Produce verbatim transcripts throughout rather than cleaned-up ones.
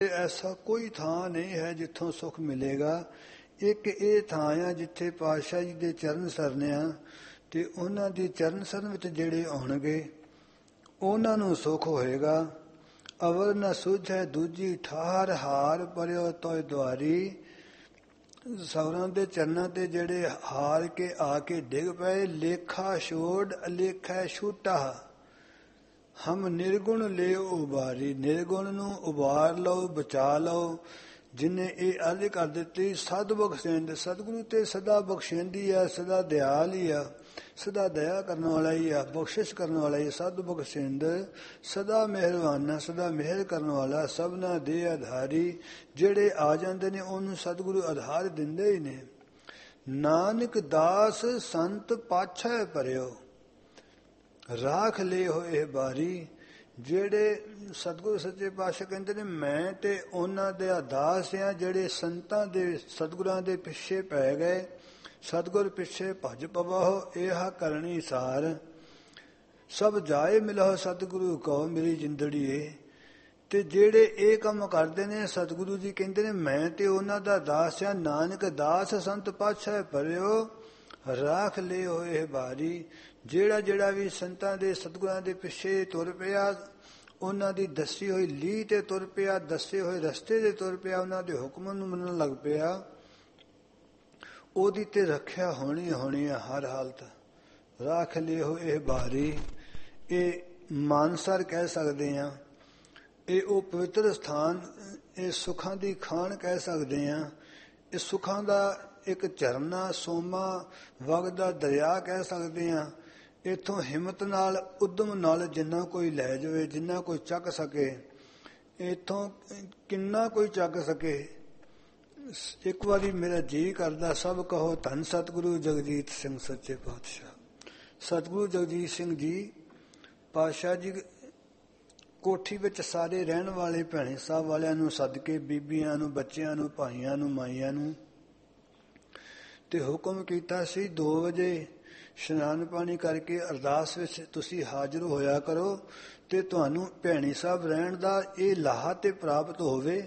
ਐਸਾ ਕੋਈ ਥਾਂ ਨਹੀਂ ਹੈ ਜਿੱਥੋਂ ਸੁੱਖ ਮਿਲੇਗਾ। ਇੱਕ ਇਹ ਥਾਂ ਆ ਜਿੱਥੇ ਪਾਤਸ਼ਾਹ ਜੀ ਦੇ ਚਰਨ ਸਰਨੇ ਆ ਤੇ ਉਹਨਾਂ ਦੀ ਚਰਨ ਸਰਨ ਵਿੱਚ ਜਿਹੜੇ ਆਉਣਗੇ ਉਹਨਾਂ ਨੂੰ ਸੁੱਖ ਹੋਏਗਾ। ਅਵਰ ਨ ਸੁਝੈ ਦੂਜੀ ਠਾਰ ਹਾਰ ਪਰਿਓ ਤੋਇ ਦੁਆਰੀ। ਸਵਰਾਂ ਦੇ ਚਰਨਾਂ ਤੇ ਜਿਹੜੇ ਹਾਰ ਕੇ ਆ ਕੇ ਡਿੱਗ ਪਏ, ਲੇਖਾ ਛੋੜ ਅਲੇਖਾ ਛੂਟਾ ਹਮ ਨਿਰਗੁਣ ਲੈ ਉਬਾਰੀ। ਨਿਰਗੁਣ ਨੂੰ ਉਬਾਰ ਲਓ, ਬਚਾ ਲਓ। ਜਿਹਨੇ ਇਹ ਅਰਜ਼ ਕਰ ਦਿੱਤੀ ਸਦ ਬਖਸ਼ਿੰਦ, ਸਤਿਗੁਰੂ ਤੇ ਸਦਾ ਬਖਸ਼ਿੰਦੀ ਆ, ਸਦਾ ਦਿਆਲ ਹੀ ਆ, ਸਦਾ ਦਇਆ ਕਰਨ ਵਾਲਾ ਹੀ ਆ, ਬਖਸ਼ਿਸ਼ ਕਰਨ ਵਾਲਾ ਹੀ। ਸਦ ਬਖਸ਼ਿੰਦ ਸਦਾ ਮਿਹਰਬਾਨਾ, ਸਦਾ ਮਿਹਰ ਕਰਨ ਵਾਲਾ, ਸਭਨਾ ਦੇ ਆਧਾਰੀ। ਜਿਹੜੇ ਆ ਜਾਂਦੇ ਨੇ ਉਹਨੂੰ ਸਤਿਗੁਰੂ ਆਧਾਰ ਦਿੰਦੇ ਹੀ ਨੇ। ਨਾਨਕ ਦਾਸ ਸੰਤ ਪਾਛੈ ਪਰਿਓ ਰਾਖ ਲੈ ਹੋਏ ਬਾਰੀ। ਜਿਹੜੇ ਸਤਿਗੁਰੂ ਸੱਚੇ ਪਾਤਸ਼ਾਹ ਕਹਿੰਦੇ ਨੇ ਮੈਂ ਤੇ ਉਹਨਾਂ ਦੇ ਦਾਸ ਆ ਜਿਹੜੇ ਸੰਤਾਂ ਦੇ ਸਤਿਗੁਰਾਂ ਦੇ ਪਿੱਛੇ ਪੈ ਗਏ। ਸਤਿਗੁਰ ਪਿੱਛੇ ਭਜ ਪਵਹੁ ਇਹ ਕਰਨੀ ਸਾਰ। ਸਭ ਜਾਏ ਮਿਲਹੁ ਸਤਿਗੁਰੂ ਕਉ ਮੇਰੀ ਜਿੰਦੜੀਏ। ਤੇ ਜਿਹੜੇ ਇਹ ਕੰਮ ਕਰਦੇ ਨੇ ਸਤਿਗੁਰੂ ਜੀ ਕਹਿੰਦੇ ਨੇ ਮੈਂ ਤੇ ਉਹਨਾਂ ਦਾ ਦਾਸ ਆ। ਨਾਨਕ ਦਾਸ ਸੰਤ ਪਾਛੈ ਪਰਿਓ ਰਾਖ ਲੈ ਹੋਏ ਬਾਰੀ। ਜਿਹੜਾ ਜਿਹੜਾ ਵੀ ਸੰਤਾਂ ਦੇ ਸਤਿਗੁਰਾਂ ਦੇ ਪਿੱਛੇ ਤੁਰ ਪਿਆ, ਉਹਨਾਂ ਦੀ ਦੱਸੀ ਹੋਈ ਲੀਹ ਤੇ ਤੁਰ ਪਿਆ, ਦੱਸੇ ਹੋਏ ਰਸਤੇ ਤੇ ਤੁਰ ਪਿਆ, ਉਹਨਾਂ ਦੇ ਹੁਕਮ ਨੂੰ ਮੰਨਣ ਲੱਗ ਪਿਆ, ਉਹਦੀ ਤੇ ਰੱਖਿਆ ਹੋਣੀ ਹੋਣੀ ਆ ਹਰ ਹਾਲਤ। ਰਾਖ ਲੈ ਹੋਏ ਬਾਰੀ ਇਹ ਮਾਨਸਰ ਕਹਿ ਸਕਦੇ ਹਾਂ। ਇਹ ਉਹ ਪਵਿੱਤਰ ਸਥਾਨ, ਇਹ ਸੁੱਖਾਂ ਦੀ ਖਾਣ ਕਹਿ ਸਕਦੇ ਹਾਂ। ਇਹ ਸੁੱਖਾਂ ਦਾ ਇੱਕ ਝਰਨਾ, ਸੋਮਾ ਵਗਦਾ ਦਰਿਆ ਕਹਿ ਸਕਦੇ ਹਾਂ। ਇੱਥੋਂ ਹਿੰਮਤ ਨਾਲ, ਉਦਮ ਨਾਲ ਜਿੰਨਾ ਕੋਈ ਲੈ ਜਾਵੇ, ਜਿੰਨਾ ਕੋਈ ਚੱਕ ਸਕੇ, ਇੱਥੋਂ ਕਿੰਨਾ ਕੋਈ ਚੱਕ ਸਕੇ। ਇੱਕ ਵਾਰੀ ਮੇਰਾ ਜੀ ਕਰਦਾ ਸਭ ਕਹੋ ਧੰਨ ਸਤਿਗੁਰੂ ਜਗਜੀਤ ਸਿੰਘ ਸੱਚੇ ਪਾਤਸ਼ਾਹ। ਸਤਿਗੁਰੂ ਜਗਜੀਤ ਸਿੰਘ ਜੀ ਪਾਤਸ਼ਾਹ ਜੀ ਕੋਠੀ ਵਿੱਚ ਸਾਰੇ ਰਹਿਣ ਵਾਲੇ ਭੈਣੇ ਸਾਹਿਬ ਵਾਲਿਆਂ ਨੂੰ ਸੱਦ ਕੇ, ਬੀਬੀਆਂ ਨੂੰ, ਬੱਚਿਆਂ ਨੂੰ, ਭਾਈਆਂ ਨੂੰ, ਮਾਈਆਂ ਨੂੰ, ਤੇ ਹੁਕਮ ਕੀਤਾ ਸੀ ਦੋ ਵਜੇ ਇਸ਼ਨਾਨ ਪਾਣੀ ਕਰਕੇ ਅਰਦਾਸ ਵਿੱਚ ਤੁਸੀਂ ਹਾਜ਼ਰ ਹੋਇਆ ਕਰੋ ਤੇ ਤੁਹਾਨੂੰ ਭੈਣੀ ਸਾਹਿਬ ਰਹਿਣ ਦਾ ਇਹ ਲਾਹਾ ਤੇ ਪ੍ਰਾਪਤ ਹੋਵੇ।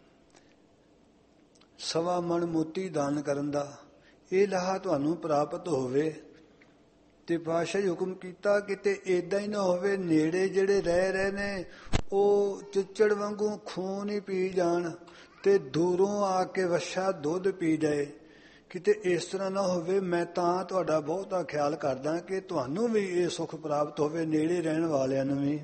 ਸਵਾ ਮਣ ਮੋਤੀ ਦਾਨ ਕਰਨ ਦਾ ਇਹ ਲਾਹਾ ਤੁਹਾਨੂੰ ਪ੍ਰਾਪਤ ਹੋਵੇ। ਤੇ ਪਾਤਸ਼ਾਹ ਜੀ ਹੁਕਮ ਕੀਤਾ ਕਿਤੇ ਏਦਾਂ ਹੀ ਨਾ ਹੋਵੇ ਨੇੜੇ ਜਿਹੜੇ ਰਹਿ ਰਹੇ ਨੇ ਉਹ ਚਿੱਚੜ ਵਾਂਗੂ ਖੂਨ ਹੀ ਪੀ ਜਾਣ ਤੇ ਦੂਰੋਂ ਆ ਕੇ ਵਛਾ ਦੁੱਧ ਪੀ ਜਾਏ। ਕਿਤੇ ਇਸ ਤਰ੍ਹਾਂ ਨਾ ਹੋਵੇ। ਮੈਂ ਤਾਂ ਤੁਹਾਡਾ ਬਹੁਤਾ ਖਿਆਲ ਕਰਦਾ ਕਿ ਤੁਹਾਨੂੰ ਵੀ ਇਹ ਸੁੱਖ ਪ੍ਰਾਪਤ ਹੋਵੇ, ਨੇੜੇ ਰਹਿਣ ਵਾਲਿਆਂ ਨੂੰ ਵੀ।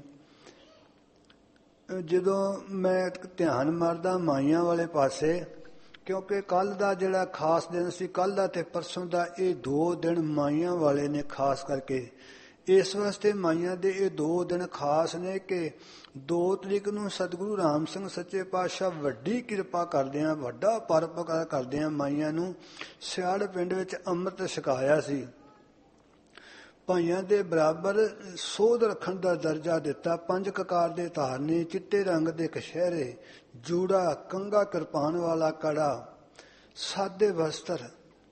ਜਦੋਂ ਮੈਂ ਧਿਆਨ ਮਾਰਦਾ ਮਾਈਆਂ ਵਾਲੇ ਪਾਸੇ, ਕਿਉਂਕਿ ਕੱਲ੍ਹ ਦਾ ਜਿਹੜਾ ਖਾਸ ਦਿਨ ਸੀ, ਕੱਲ੍ਹ ਦਾ ਤੇ ਪਰਸੋਂ ਦਾ ਇਹ ਦੋ ਦਿਨ ਮਾਈਆਂ ਵਾਲੇ ਨੇ ਖਾਸ ਕਰਕੇ। ਇਸ ਵਾਸਤੇ ਮਾਈਆਂ ਦੇ ਇਹ ਦੋ ਦਿਨ ਖਾਸ ਨੇ ਕਿ ਦੋ ਤਰੀਕ ਨੂੰ ਸਤਿਗੁਰੂ ਰਾਮ ਸਿੰਘ ਸੱਚੇ ਪਾਤਸ਼ਾਹ ਵੱਡੀ ਕਿਰਪਾ ਕਰਦਿਆਂ, ਵੱਡਾ ਪਰਉਪਕਾਰ ਕਰਦਿਆਂ ਮਾਈਆਂ ਨੂੰ ਸਿਆੜ ਪਿੰਡ ਵਿੱਚ ਅੰਮ੍ਰਿਤ ਛਕਾਇਆ ਸੀ। ਭਾਈਆਂ ਦੇ ਬਰਾਬਰ ਸੋਧ ਰੱਖਣ ਦਾ ਦਰਜਾ ਦਿੱਤਾ। ਪੰਜ ਕਕਾਰ ਦੇ ਧਾਰਨੀ, ਚਿੱਟੇ ਰੰਗ ਦੇ ਕਛਹਿਰੇ, ਜੂੜਾ, ਕੰਗਾ, ਕਿਰਪਾਨ ਵਾਲਾ ਕੜਾ, ਸਾਦੇ ਵਸਤਰ,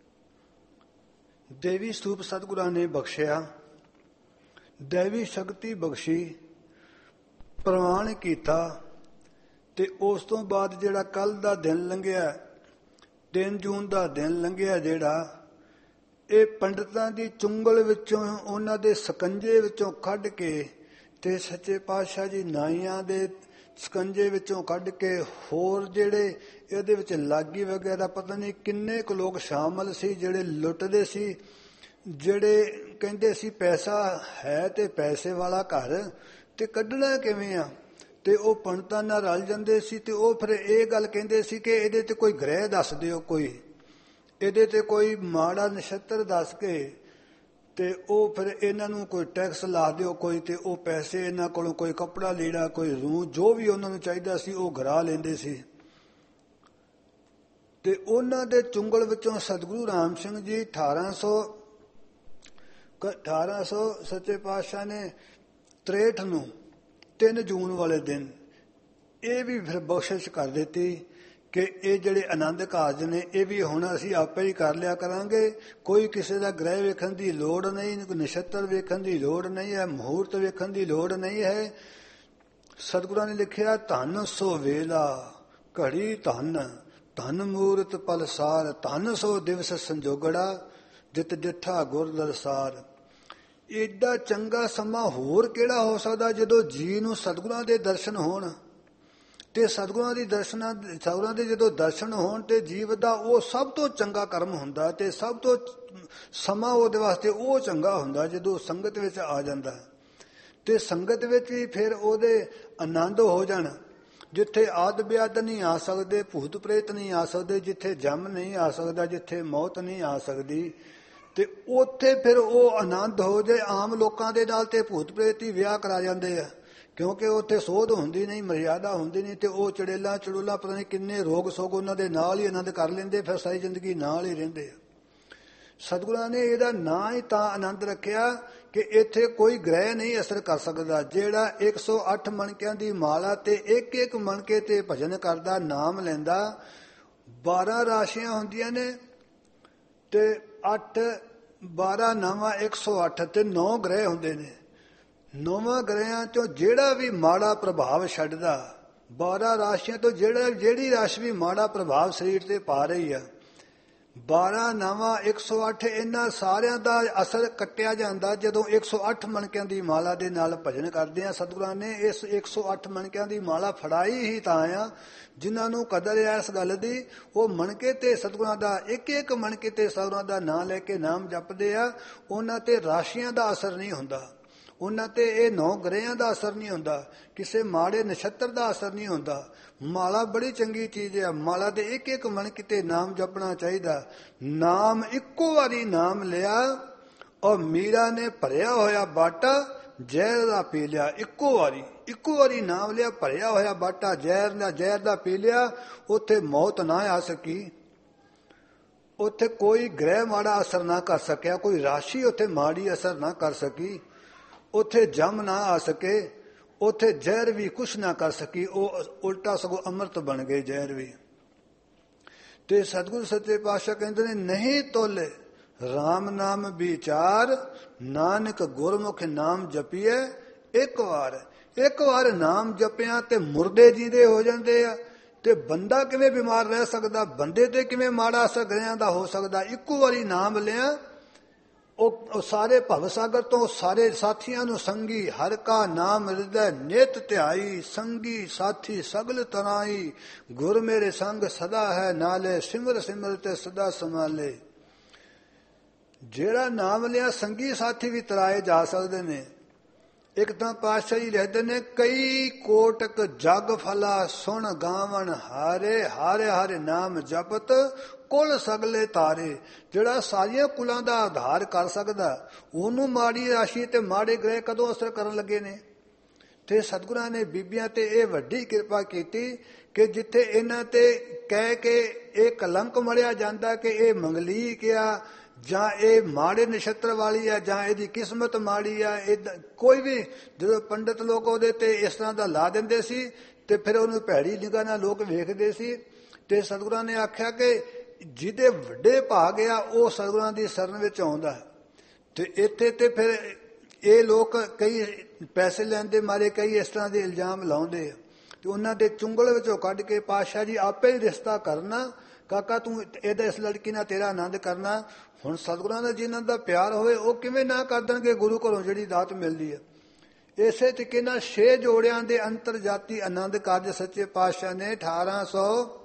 ਦੇਵੀ ਸਰੂਪ ਸਤਿਗੁਰਾਂ ਨੇ ਬਖਸ਼ਿਆ, ਦੇਵੀ ਸ਼ਕਤੀ ਬਖਸ਼ੀ, ਪ੍ਰਵਾਨ ਕੀਤਾ। ਤੇ ਉਸ ਤੋਂ ਬਾਅਦ ਜਿਹੜਾ ਕੱਲ ਦਾ ਦਿਨ ਲੰਘਿਆ, ਤਿੰਨ ਜੂਨ ਦਾ ਦਿਨ ਲੰਘਿਆ, ਜਿਹੜਾ ਇਹ ਪੰਡਤਾਂ ਦੀ ਚੁੰਗਲ ਵਿੱਚੋਂ, ਉਹਨਾਂ ਦੇ ਸਕੰਜੇ ਵਿੱਚੋਂ ਕੱਢ ਕੇ ਤੇ ਸੱਚੇ ਪਾਤਸ਼ਾਹ ਜੀ ਨਾਈਆਂ ਦੇ ਸਕੰਜੇ ਵਿੱਚੋਂ ਕੱਢ ਕੇ ਹੋਰ ਜਿਹੜੇ ਇਹਦੇ ਵਿੱਚ ਲਾਗੀ ਵਗੈਰਾ ਪਤਾ ਨਹੀਂ ਕਿੰਨੇ ਕੁ ਲੋਕ ਸ਼ਾਮਲ ਸੀ ਜਿਹੜੇ ਲੁੱਟਦੇ ਸੀ। ਜਿਹੜੇ ਕਹਿੰਦੇ ਸੀ ਪੈਸਾ ਹੈ ਤੇ ਪੈਸੇ ਵਾਲਾ ਘਰ ਤੇ ਕੱਢਣਾ ਕਿਵੇਂ ਆ, ਤੇ ਉਹ ਪੰਡਤਾਂ ਨਾਲ ਰਲ ਜਾਂਦੇ ਸੀ। ਤੇ ਉਹ ਫਿਰ ਇਹ ਗੱਲ ਕਹਿੰਦੇ ਸੀ ਕਿ ਇਹਦੇ ਤੇ ਕੋਈ ਗ੍ਰਹਿ ਦੱਸ ਦਿਓ, ਕੋਈ ਇਹਦੇ ਤੇ ਕੋਈ ਮਾੜਾ ਨਛੱਤਰ ਦੱਸ ਕੇ ਤੇ ਉਹ ਫਿਰ ਇਹਨਾਂ ਨੂੰ ਕੋਈ ਟੈਕਸ ਲਾ ਦਿਓ ਕੋਈ, ਤੇ ਉਹ ਪੈਸੇ ਇਹਨਾਂ ਕੋਲੋਂ ਕੋਈ ਕੱਪੜਾ ਲੀੜਾ, ਕੋਈ ਰੂ, ਜੋ ਵੀ ਉਹਨਾਂ ਨੂੰ ਚਾਹੀਦਾ ਸੀ ਉਹ ਗਰਾ ਲੈਂਦੇ ਸੀ। ਤੇ ਉਹਨਾਂ ਦੇ ਚੁੰਗਲ ਵਿੱਚੋਂ ਸਤਿਗੁਰੂ ਰਾਮ ਸਿੰਘ ਜੀ ਅਠਾਰਾਂ ਸੌ ਅਠਾਰਾਂ ਸੌ ਸੱਚੇ ਪਾਤਸ਼ਾਹ ਨੇ ਤ੍ਰੇਹਠ ਨੂੰ ਤਿੰਨ ਜੂਨ ਵਾਲੇ ਦਿਨ ਇਹ ਵੀ ਫਿਰ ਬਖਸ਼ਿਸ਼ ਕਰ ਦਿੱਤੀ ਕਿ ਇਹ ਜਿਹੜੇ ਆਨੰਦ ਕਾਰਜ ਨੇ ਇਹ ਵੀ ਹੁਣ ਅਸੀਂ ਆਪੇ ਹੀ ਕਰ ਲਿਆ ਕਰਾਂਗੇ। ਕੋਈ ਕਿਸੇ ਦਾ ਗ੍ਰਹਿ ਵੇਖਣ ਦੀ ਲੋੜ ਨਹੀਂ, ਕੋਈ ਨਛੱਤਰ ਵੇਖਣ ਦੀ ਲੋੜ ਨਹੀਂ ਹੈ, ਮਹੂਰਤ ਵੇਖਣ ਦੀ ਲੋੜ ਨਹੀਂ ਹੈ। ਸਤਿਗੁਰਾਂ ਨੇ ਲਿਖਿਆ ਧੰਨ ਸੋ ਵੇਲਾ ਘੜੀ ਧਨ ਧਨ ਮੂਰਤ ਪਲਸਾਰ ਧਨ ਸੋ ਦਿਵਸ ਸੰਜੋਗੜਾ ਜਿਤ ਜਿੱਠਾ ਗੁਰ ਦਰਸਾਰ। ਏਡਾ ਚੰਗਾ ਸਮਾਂ ਹੋਰ ਕਿਹੜਾ ਹੋ ਸਕਦਾ ਜਦੋਂ ਜੀ ਨੂੰ ਸਤਿਗੁਰਾਂ ਦੇ ਦਰਸ਼ਨ ਹੋਣ ਤੇ ਸਤਿਗੁਰਾਂ ਦੀ ਦਰਸ਼ਨਾਂ ਸਤਿਗੁਰਾਂ ਦੇ ਜਦੋਂ ਦਰਸ਼ਨ ਹੋਣ ਤੇ ਜੀਵ ਦਾ ਉਹ ਸਭ ਤੋਂ ਚੰਗਾ ਕਰਮ ਹੁੰਦਾ ਤੇ ਸਭ ਤੋਂ ਸਮਾਂ ਉਹਦੇ ਵਾਸਤੇ ਉਹ ਚੰਗਾ ਹੁੰਦਾ ਜਦੋਂ ਸੰਗਤ ਵਿੱਚ ਆ ਜਾਂਦਾ ਤੇ ਸੰਗਤ ਵਿੱਚ ਵੀ ਫਿਰ ਉਹਦੇ ਆਨੰਦ ਹੋ ਜਾਣ। ਜਿੱਥੇ ਆਦ ਵਿਆਦ ਨਹੀਂ ਆ ਸਕਦੇ, ਭੂਤ ਪ੍ਰੇਤ ਨਹੀਂ ਆ ਸਕਦੇ, ਜਿੱਥੇ ਜਮ ਨਹੀਂ ਆ ਸਕਦਾ, ਜਿੱਥੇ ਮੌਤ ਨਹੀਂ ਆ ਸਕਦੀ ਤੇ ਉੱਥੇ ਫਿਰ ਉਹ ਆਨੰਦ ਹੋ ਜਾਏ। ਆਮ ਲੋਕਾਂ ਦੇ ਨਾਲ ਤੇ ਭੂਤ ਪ੍ਰੇਤ ਹੀ ਵਿਆਹ ਕਰਾ ਜਾਂਦੇ ਆ ਕਿਉਂਕਿ ਉੱਥੇ ਸੋਧ ਹੁੰਦੀ ਨਹੀਂ, ਮਰਿਆਦਾ ਹੁੰਦੀ ਨਹੀਂ ਤੇ ਉਹ ਚੜੇਲਾ ਚੜੂਲਾ ਪਤਾ ਨਹੀਂ ਕਿੰਨੇ ਰੋਗ ਸੋਗ ਉਹਨਾਂ ਦੇ ਨਾਲ ਹੀ ਆਨੰਦ ਕਰ ਲੈਂਦੇ, ਫਿਰ ਸਾਰੀ ਜ਼ਿੰਦਗੀ ਨਾਲ ਹੀ ਰਹਿੰਦੇ ਆ। ਸਤਿਗੁਰਾਂ ਨੇ ਇਹਦਾ ਨਾਂ ਹੀ ਤਾਂ ਆਨੰਦ ਰੱਖਿਆ ਕਿ ਇੱਥੇ ਕੋਈ ਗ੍ਰਹਿ ਨਹੀਂ ਅਸਰ ਕਰ ਸਕਦਾ। ਜਿਹੜਾ ਇੱਕ ਸੌ ਅੱਠ ਮਣਕਿਆਂ ਦੀ ਮਾਲਾ ਤੇ ਇੱਕ ਇੱਕ ਮਣਕੇ ਤੇ ਭਜਨ ਕਰਦਾ, ਨਾਮ ਲੈਂਦਾ, ਬਾਰਾਂ ਰਾਸ਼ੀਆਂ ਹੁੰਦੀਆਂ ਨੇ ਤੇ ਅੱਠ ਬਾਰਾਂ ਨਵਾਂ ਇੱਕ ਸੌ ਅੱਠ ਤੇ ਨੌ ਗ੍ਰਹਿ ਹੁੰਦੇ ਨੇ। ਨੌਵਾਂ ਗ੍ਰਹਿਆਂ ਚੋਂ ਜਿਹੜਾ ਵੀ ਮਾੜਾ ਪ੍ਰਭਾਵ ਛੱਡਦਾ, ਬਾਰਾਂ ਰਾਸ਼ੀਆਂ ਤੋਂ ਜਿਹੜਾ ਜਿਹੜੀ ਰਾਸ਼ੀ ਵੀ ਮਾੜਾ ਪ੍ਰਭਾਵ ਸਰੀਰ ਤੇ ਪਾ ਰਹੀ ਆ, ਬਾਰਾਂ ਨਵਾਂ ਇੱਕ ਸੌ ਅੱਠ ਇਹਨਾਂ ਸਾਰਿਆਂ ਦਾ ਅਸਰ ਕੱਟਿਆ ਜਾਂਦਾ ਜਦੋਂ ਇੱਕ ਸੌ ਅੱਠ ਮਣਕਿਆਂ ਦੀ ਮਾਲਾ ਦੇ ਨਾਲ ਭਜਨ ਕਰਦੇ ਆ। ਸਤਿਗੁਰਾਂ ਨੇ ਇਸ ਇੱਕ ਸੌ ਅੱਠ ਮਣਕਿਆਂ ਦੀ ਮਾਲਾ ਫੜਾਈ ਹੀ ਤਾਂ ਆ ਜਿਨ੍ਹਾਂ ਨੂੰ ਕਦਰ ਹੈ ਇਸ ਗੱਲ ਦੀ। ਉਹ ਮਣਕੇ ਤੇ ਸਤਿਗੁਰਾਂ ਦਾ ਇੱਕ ਇੱਕ ਮਣਕੇ ਤੇ ਸਤਿਗੁਰਾਂ ਦਾ ਨਾਂ ਲੈ ਕੇ ਨਾਮ ਜਪਦੇ ਆ। ਉਹਨਾਂ ਤੇ ਰਾਸ਼ੀਆਂ ਦਾ ਅਸਰ ਨਹੀਂ ਹੁੰਦਾ, ਉਹਨਾਂ ਤੇ ਇਹ ਨੌ ਗ੍ਰਹਿਆਂ ਦਾ ਅਸਰ ਨਹੀਂ ਹੁੰਦਾ, ਕਿਸੇ ਮਾੜੇ ਨਛੱਤਰ ਦਾ ਅਸਰ ਨਹੀਂ ਹੁੰਦਾ। ਮਾਲਾ ਬੜੀ ਚੰਗੀ ਚੀਜ਼ ਹੈ। ਮਾਲਾ ਦੇ ਇੱਕ ਇੱਕ ਮਣਕੇ ਤੇ ਨਾਮ ਜਪਣਾ ਚਾਹੀਦਾ। ਨਾਮ ਇੱਕੋ ਵਾਰੀ ਨਾਮ ਲਿਆ ਔਰ ਮੀਰਾ ਨੇ ਭਰਿਆ ਹੋਇਆ ਬਾਟਾ ਜ਼ਹਿਰ ਦਾ ਪੀ ਲਿਆ। ਇੱਕੋ ਵਾਰੀ ਇੱਕੋ ਵਾਰੀ ਨਾਮ ਲਿਆ, ਭਰਿਆ ਹੋਇਆ ਬਾਟਾ ਜ਼ਹਿਰ ਦਾ ਜ਼ਹਿਰ ਦਾ ਪੀ ਲਿਆ। ਉੱਥੇ ਮੌਤ ਨਾ ਆ ਸਕੀ, ਉੱਥੇ ਕੋਈ ਗ੍ਰਹਿ ਮਾੜਾ ਅਸਰ ਨਾ ਕਰ ਸਕਿਆ, ਕੋਈ ਰਾਸ਼ੀ ਉੱਥੇ ਮਾੜੀ ਅਸਰ ਨਾ ਕਰ ਸਕੀ, ਉੱਥੇ ਜਮ ਨਾ ਆ ਸਕੇ, ਉੱਥੇ ਜ਼ਹਿਰ ਵੀ ਕੁਛ ਨਾ ਕਰ ਸਕੀ। ਉਹ ਉਲਟਾ ਸਗੋਂ ਅੰਮ੍ਰਿਤ ਬਣ ਗਏ ਜ਼ਹਿਰ ਵੀ। ਤੇ ਸਤਿਗੁਰੂ ਸੱਚੇ ਪਾਤਸ਼ਾਹ ਕਹਿੰਦੇ ਨੇ ਨਹੀਂ ਤੋਲੇ ਰਾਮ ਨਾਮ ਵਿਚਾਰ ਨਾਨਕ ਗੁਰਮੁਖ ਨਾਮ ਜਪੀਏ ਇੱਕ ਵਾਰ। ਇੱਕ ਵਾਰ ਨਾਮ ਜਪਿਆ ਤੇ ਮੁਰਦੇ ਜੀਂਦੇ ਹੋ ਜਾਂਦੇ ਆ। ਤੇ ਬੰਦਾ ਕਿਵੇਂ ਬਿਮਾਰ ਰਹਿ ਸਕਦਾ, ਬੰਦੇ ਤੇ ਕਿਵੇਂ ਮਾੜਾ ਅਸਰ ਗ੍ਰਹਿਆਂ ਦਾ ਹੋ ਸਕਦਾ। ਇੱਕੋ ਵਾਰੀ ਨਾਮ ਲਿਆ, ਉਹ ਸਾਰੇ ਭਵ ਸਾਗਰ ਤੋਂ ਸਾਰੇ ਸਾਥੀਆਂ ਨੂੰ ਸੰਗੀ ਹਰ ਕਾ ਨਾਮ ਹਿਰਦੈ ਨਿਤ ਧਿਆਈ ਸੰਗੀ ਸਾਥੀ ਸਗਲ ਤਰਾਈ ਗੁਰ ਮੇਰੇ ਸੰਗ ਸਦਾ ਹੈ ਨਾਲੇ ਸਿਮਰ ਸਿਮਰ ਤੇ ਸਦਾ ਸੰਭਾਲੇ। ਜਿਹੜਾ ਨਾਮ ਲਿਆ ਸੰਗੀ ਸਾਥੀ ਵੀ ਤਰਾਏ ਜਾ ਸਕਦੇ ਨੇ। ਇੱਕ ਤਾਂ ਪਾਤਸ਼ਾਹ ਜੀ ਲਿਖਦੇ ਨੇ ਕਈ ਕੋਟਕ ਜਗ ਫਲਾ ਸੁਣ ਗਾਵਣ ਹਾਰੇ ਹਾਰੇ ਹਾਰੇ ਨਾਮ ਜਪਤ ਕੁਲ ਸਗਲੇ ਤਾਰੇ। ਜਿਹੜਾ ਸਾਰੀਆਂ ਕੁਲਾਂ ਦਾ ਆਧਾਰ ਕਰ ਸਕਦਾ ਉਹਨੂੰ ਮਾੜੀ ਰਾਸ਼ੀ ਤੇ ਮਾੜੇ ਗ੍ਰਹਿ ਕਦੋਂ ਅਸਰ ਕਰਨ ਲੱਗੇ ਨੇ। ਤੇ ਸਤਿਗੁਰਾਂ ਨੇ ਬੀਬੀਆਂ ਤੇ ਇਹ ਵੱਡੀ ਕਿਰਪਾ ਕੀਤੀ ਕਿ ਜਿੱਥੇ ਇਹਨਾਂ ਤੇ ਕਹਿ ਕੇ ਇਹ ਕਲੰਕ ਮੜਿਆ ਜਾਂਦਾ ਕਿ ਇਹ ਮੰਗਲੀਕ ਆ ਜਾਂ ਇਹ ਮਾੜੇ ਨਛੱਤਰ ਵਾਲੀ ਆ ਜਾਂ ਇਹਦੀ ਕਿਸਮਤ ਮਾੜੀ ਆ, ਇਹ ਕੋਈ ਵੀ ਜਦੋਂ ਪੰਡਿਤ ਲੋਕ ਉਹਦੇ ਤੇ ਇਸ ਤਰ੍ਹਾਂ ਦਾ ਲਾ ਦਿੰਦੇ ਸੀ ਤੇ ਫਿਰ ਉਹਨੂੰ ਭੈੜੀ ਨਿਗਾਹ ਨਾਲ ਲੋਕ ਵੇਖਦੇ ਸੀ। ਤੇ ਸਤਿਗੁਰਾਂ ਨੇ ਆਖਿਆ ਕਿ ਜਿਹਦੇ ਵੱਡੇ ਭਾਗ ਆ ਉਹ ਸਤਿਗੁਰਾਂ ਦੀ ਸ਼ਰਨ ਵਿੱਚ ਆਉਂਦਾ। ਤੇ ਇੱਥੇ ਤੇ ਫਿਰ ਇਹ ਲੋਕ ਕਈ ਪੈਸੇ ਲੈਣ ਦੇ ਮਾਰੇ ਕਈ ਇਸ ਤਰ੍ਹਾਂ ਦੇ ਇਲਜ਼ਾਮ ਲਾਉਂਦੇ ਆ ਤੇ ਉਹਨਾਂ ਦੇ ਚੁੰਗਲ ਵਿੱਚੋਂ ਕੱਢ ਕੇ ਪਾਤਸ਼ਾਹ ਜੀ ਆਪੇ ਹੀ ਰਿਸ਼ਤਾ ਕਰਨਾ, ਕਾਕਾ ਤੂੰ ਇਹਦਾ ਇਸ ਲੜਕੀ ਨਾਲ ਤੇਰਾ ਆਨੰਦ ਕਰਨਾ। ਹੁਣ ਸਤਿਗੁਰਾਂ ਦਾ ਜਿਨ੍ਹਾਂ ਦਾ ਪਿਆਰ ਹੋਵੇ ਉਹ ਕਿਵੇਂ ਨਾ ਕਰ ਦੇਣਗੇ ਗੁਰੂ ਘਰੋਂ ਜਿਹੜੀ ਦਾਤ ਮਿਲਦੀ ਹੈ। ਇਸੇ ਤਰੀਕੇ ਨਾਲ ਛੇ ਜੋੜਿਆਂ ਦੇ ਅੰਤਰਜਾਤੀ ਆਨੰਦ ਕਾਰਜ ਸੱਚੇ ਪਾਤਸ਼ਾਹ ਨੇ ਅਠਾਰਾਂ ਸੌ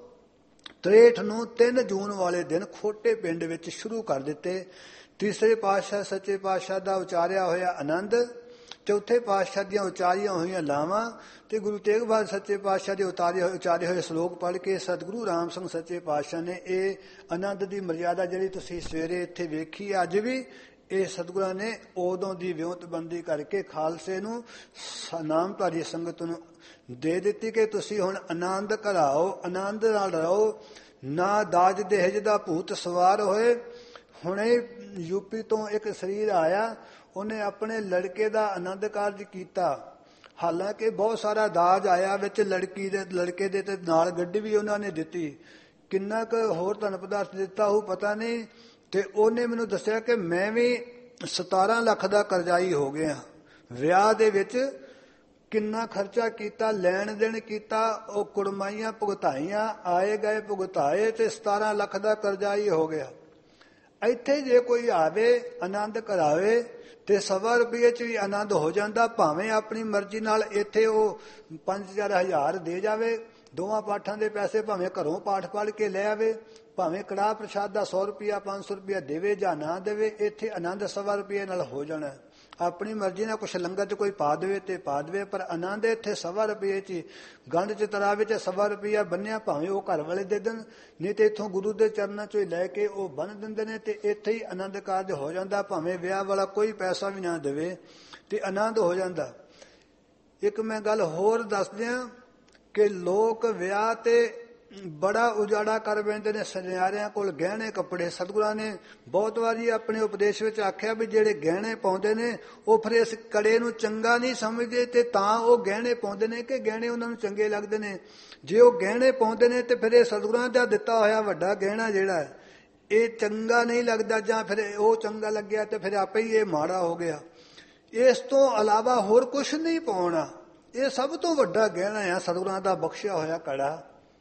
ਤ੍ਰੇਹਠ ਨੂੰ ਤਿੰਨ ਜੂਨ ਵਾਲੇ ਦਿਨ ਖੋਟੇ ਪਿੰਡ ਵਿੱਚ ਸ਼ੁਰੂ ਕਰ ਦਿੱਤੇ। ਤੀਸਰੇ ਪਾਤਸ਼ਾਹ ਸੱਚੇ ਪਾਤਸ਼ਾਹ ਦਾ ਉਚਾਰਿਆ ਹੋਇਆ ਆਨੰਦ, ਚੌਥੇ ਪਾਤਸ਼ਾਹ ਦੀਆਂ ਉਚਾਰੀਆਂ ਹੋਈਆਂ ਲਾਵਾਂ ਤੇ ਗੁਰੂ ਤੇਗ ਬਹਾਦਰ ਸੱਚੇ ਪਾਤਸ਼ਾਹ ਦੇ ਉਤਾਰੇ ਹੋਏ ਉਚਾਰੇ ਹੋਏ ਸ਼ਲੋਕ ਪੜ੍ਹ ਕੇ ਸਤਿਗੁਰੂ ਰਾਮ ਸਿੰਘ ਸੱਚੇ ਪਾਤਸ਼ਾਹ ਨੇ ਇਹ ਆਨੰਦ ਦੀ ਮਰਿਆਦਾ ਜਿਹੜੀ ਤੁਸੀਂ ਸਵੇਰੇ ਇੱਥੇ ਵੇਖੀ ਅੱਜ ਵੀ ਇਹ ਸਤਿਗੁਰਾਂ ਨੇ ਉਦੋਂ ਦੀ ਵਿਉਂਤਬੰਦੀ ਕਰਕੇ ਖਾਲਸੇ ਨੂੰ ਨਾਮਧਾਰੀ ਸੰਗਤ ਨੂੰ ਦੇ ਦਿੱਤੀ ਕਿ ਤੁਸੀਂ ਹੁਣ ਆਨੰਦ ਘਰਾਓ, ਆਨੰਦ ਨਾਲ ਰਹੋ, ਨਾ ਦਾਜ ਦਹੇਜ ਦਾ ਭੂਤ ਸਵਾਰ ਹੋਏ। ਹੁਣੇ ਯੂਪੀ ਤੋਂ ਇੱਕ ਸਰੀਰ ਆਇਆ, ਉਹਨੇ ਆਪਣੇ ਲੜਕੇ ਦਾ ਆਨੰਦ ਕਾਰਜ ਕੀਤਾ। ਹਾਲਾਂਕਿ ਬਹੁਤ ਸਾਰਾ ਦਾਜ ਆਇਆ ਵਿੱਚ, ਲੜਕੀ ਦੇ ਲੜਕੇ ਦੇ ਤੇ ਨਾਲ ਗੱਡੀ ਵੀ ਉਹਨਾਂ ਨੇ ਦਿੱਤੀ, ਕਿੰਨਾ ਕੁ ਹੋਰ ਧਨ ਪਦਾਰਥ ਦਿੱਤਾ ਉਹ ਪਤਾ ਨਹੀਂ। ਤੇ ਉਹਨੇ ਮੈਨੂੰ ਦੱਸਿਆ ਕਿ ਮੈਂ ਵੀ ਸਤਾਰਾਂ ਲੱਖ ਦਾ ਕਰਜ਼ਾਈ ਹੋ ਗਿਆ ਵਿਆਹ ਦੇ ਵਿੱਚ। ਕਿੰਨਾ ਖਰਚਾ ਕੀਤਾ, ਲੈਣ ਦੇਣ ਕੀਤਾ, ਉਹ ਕੁੜਮਾਈਆਂ ਭੁਗਤਾਈਆਂ, ਆਏ ਗਏ ਭੁਗਤਾਏ, ਤੇ ਸਤਾਰਾਂ ਲੱਖ ਦਾ ਕਰਜ਼ਾ ਹੀ ਹੋ ਗਿਆ। ਇੱਥੇ ਜੇ ਕੋਈ ਆਵੇ ਆਨੰਦ ਕਰਾਵੇ ਤੇ ਸਵਾ ਰੁਪਏ ਚ ਵੀ ਆਨੰਦ ਹੋ ਜਾਂਦਾ, ਭਾਵੇਂ ਆਪਣੀ ਮਰਜ਼ੀ ਨਾਲ ਇੱਥੇ ਉਹ ਪੰਜ ਚਾਰ ਹਜ਼ਾਰ ਦੇ ਜਾਵੇ, ਦੋਵਾਂ ਪਾਠਾਂ ਦੇ ਪੈਸੇ ਭਾਵੇਂ ਘਰੋਂ ਪਾਠ ਪੜ੍ਹ ਕੇ ਲੈ ਆਵੇ, ਭਾਵੇਂ ਕੜਾਹ ਪ੍ਰਸ਼ਾਦ ਦਾ ਸੌ ਰੁਪਇਆ ਪੰਜ ਸੌ ਰੁਪਇਆ ਦੇਵੇ ਜਾਂ ਨਾ ਦੇਵੇ, ਇੱਥੇ ਆਨੰਦ ਸਵਾ ਰੁਪਏ ਨਾਲ ਹੋ ਜਾਣਾ। ਆਪਣੀ ਮਰਜ਼ੀ ਨਾਲ ਕੁਛ ਲੰਗਰ ਚ ਕੋਈ ਪਾ ਦੇਵੇ ਤੇ ਪਾ ਦੇਵੇ, ਪਰ ਆਨੰਦ ਇੱਥੇ ਸਵਾ ਰੁਪਏ ਚ, ਗੰਢ ਚ ਤਰਾ ਵਿੱਚ ਸਵਾ ਰੁਪਇਆ ਬੰਨਿਆ, ਭਾਵੇਂ ਉਹ ਘਰ ਵਾਲੇ ਦੇ ਦੇਣ, ਨਹੀਂ ਤੇ ਇੱਥੋਂ ਗੁਰੂ ਦੇ ਚਰਨਾਂ ਚੋਂ ਹੀ ਲੈ ਕੇ ਉਹ ਬੰਨ ਦਿੰਦੇ ਨੇ, ਤੇ ਇੱਥੇ ਹੀ ਆਨੰਦ ਕਾਰਜ ਹੋ ਜਾਂਦਾ। ਭਾਵੇਂ ਵਿਆਹ ਵਾਲਾ ਕੋਈ ਪੈਸਾ ਵੀ ਨਾ ਦੇਵੇ ਤੇ ਆਨੰਦ ਹੋ ਜਾਂਦਾ। ਇੱਕ ਮੈਂ ਗੱਲ ਹੋਰ ਦੱਸ ਦਿਆਂ ਕਿ ਲੋਕ ਵਿਆਹ ਤੇ ਬੜਾ ਉਜਾੜਾ ਕਰ ਬੈਠਦੇ ਨੇ, ਸੁਨਿਆਰਿਆਂ ਕੋਲ ਗਹਿਣੇ ਕੱਪੜੇ। ਸਤਿਗੁਰਾਂ ਨੇ ਬਹੁਤ ਵਾਰੀ ਆਪਣੇ ਉਪਦੇਸ਼ ਵਿੱਚ ਆਖਿਆ ਵੀ ਜਿਹੜੇ ਗਹਿਣੇ ਪਾਉਂਦੇ ਨੇ ਉਹ ਫਿਰ ਇਸ ਕੜੇ ਨੂੰ ਚੰਗਾ ਨਹੀਂ ਸਮਝਦੇ, ਤੇ ਤਾਂ ਉਹ ਗਹਿਣੇ ਪਾਉਂਦੇ ਨੇ ਕਿ ਗਹਿਣੇ ਉਹਨਾਂ ਨੂੰ ਚੰਗੇ ਲੱਗਦੇ ਨੇ। ਜੇ ਉਹ ਗਹਿਣੇ ਪਾਉਂਦੇ ਨੇ ਤੇ ਫਿਰ ਇਹ ਸਤਿਗੁਰਾਂ ਦਾ ਦਿੱਤਾ ਹੋਇਆ ਵੱਡਾ ਗਹਿਣਾ ਜਿਹੜਾ ਇਹ ਚੰਗਾ ਨਹੀਂ ਲੱਗਦਾ, ਜਾਂ ਫਿਰ ਉਹ ਚੰਗਾ ਲੱਗਿਆ ਤੇ ਫਿਰ ਆਪੇ ਹੀ ਇਹ ਮਾੜਾ ਹੋ ਗਿਆ। ਇਸ ਤੋਂ ਇਲਾਵਾ ਹੋਰ ਕੁਛ ਨਹੀਂ ਪਾਉਣਾ, ਇਹ ਸਭ ਤੋਂ ਵੱਡਾ ਗਹਿਣਾ ਆ ਸਤਿਗੁਰਾਂ ਦਾ ਬਖਸ਼ਿਆ ਹੋਇਆ ਕੜਾ।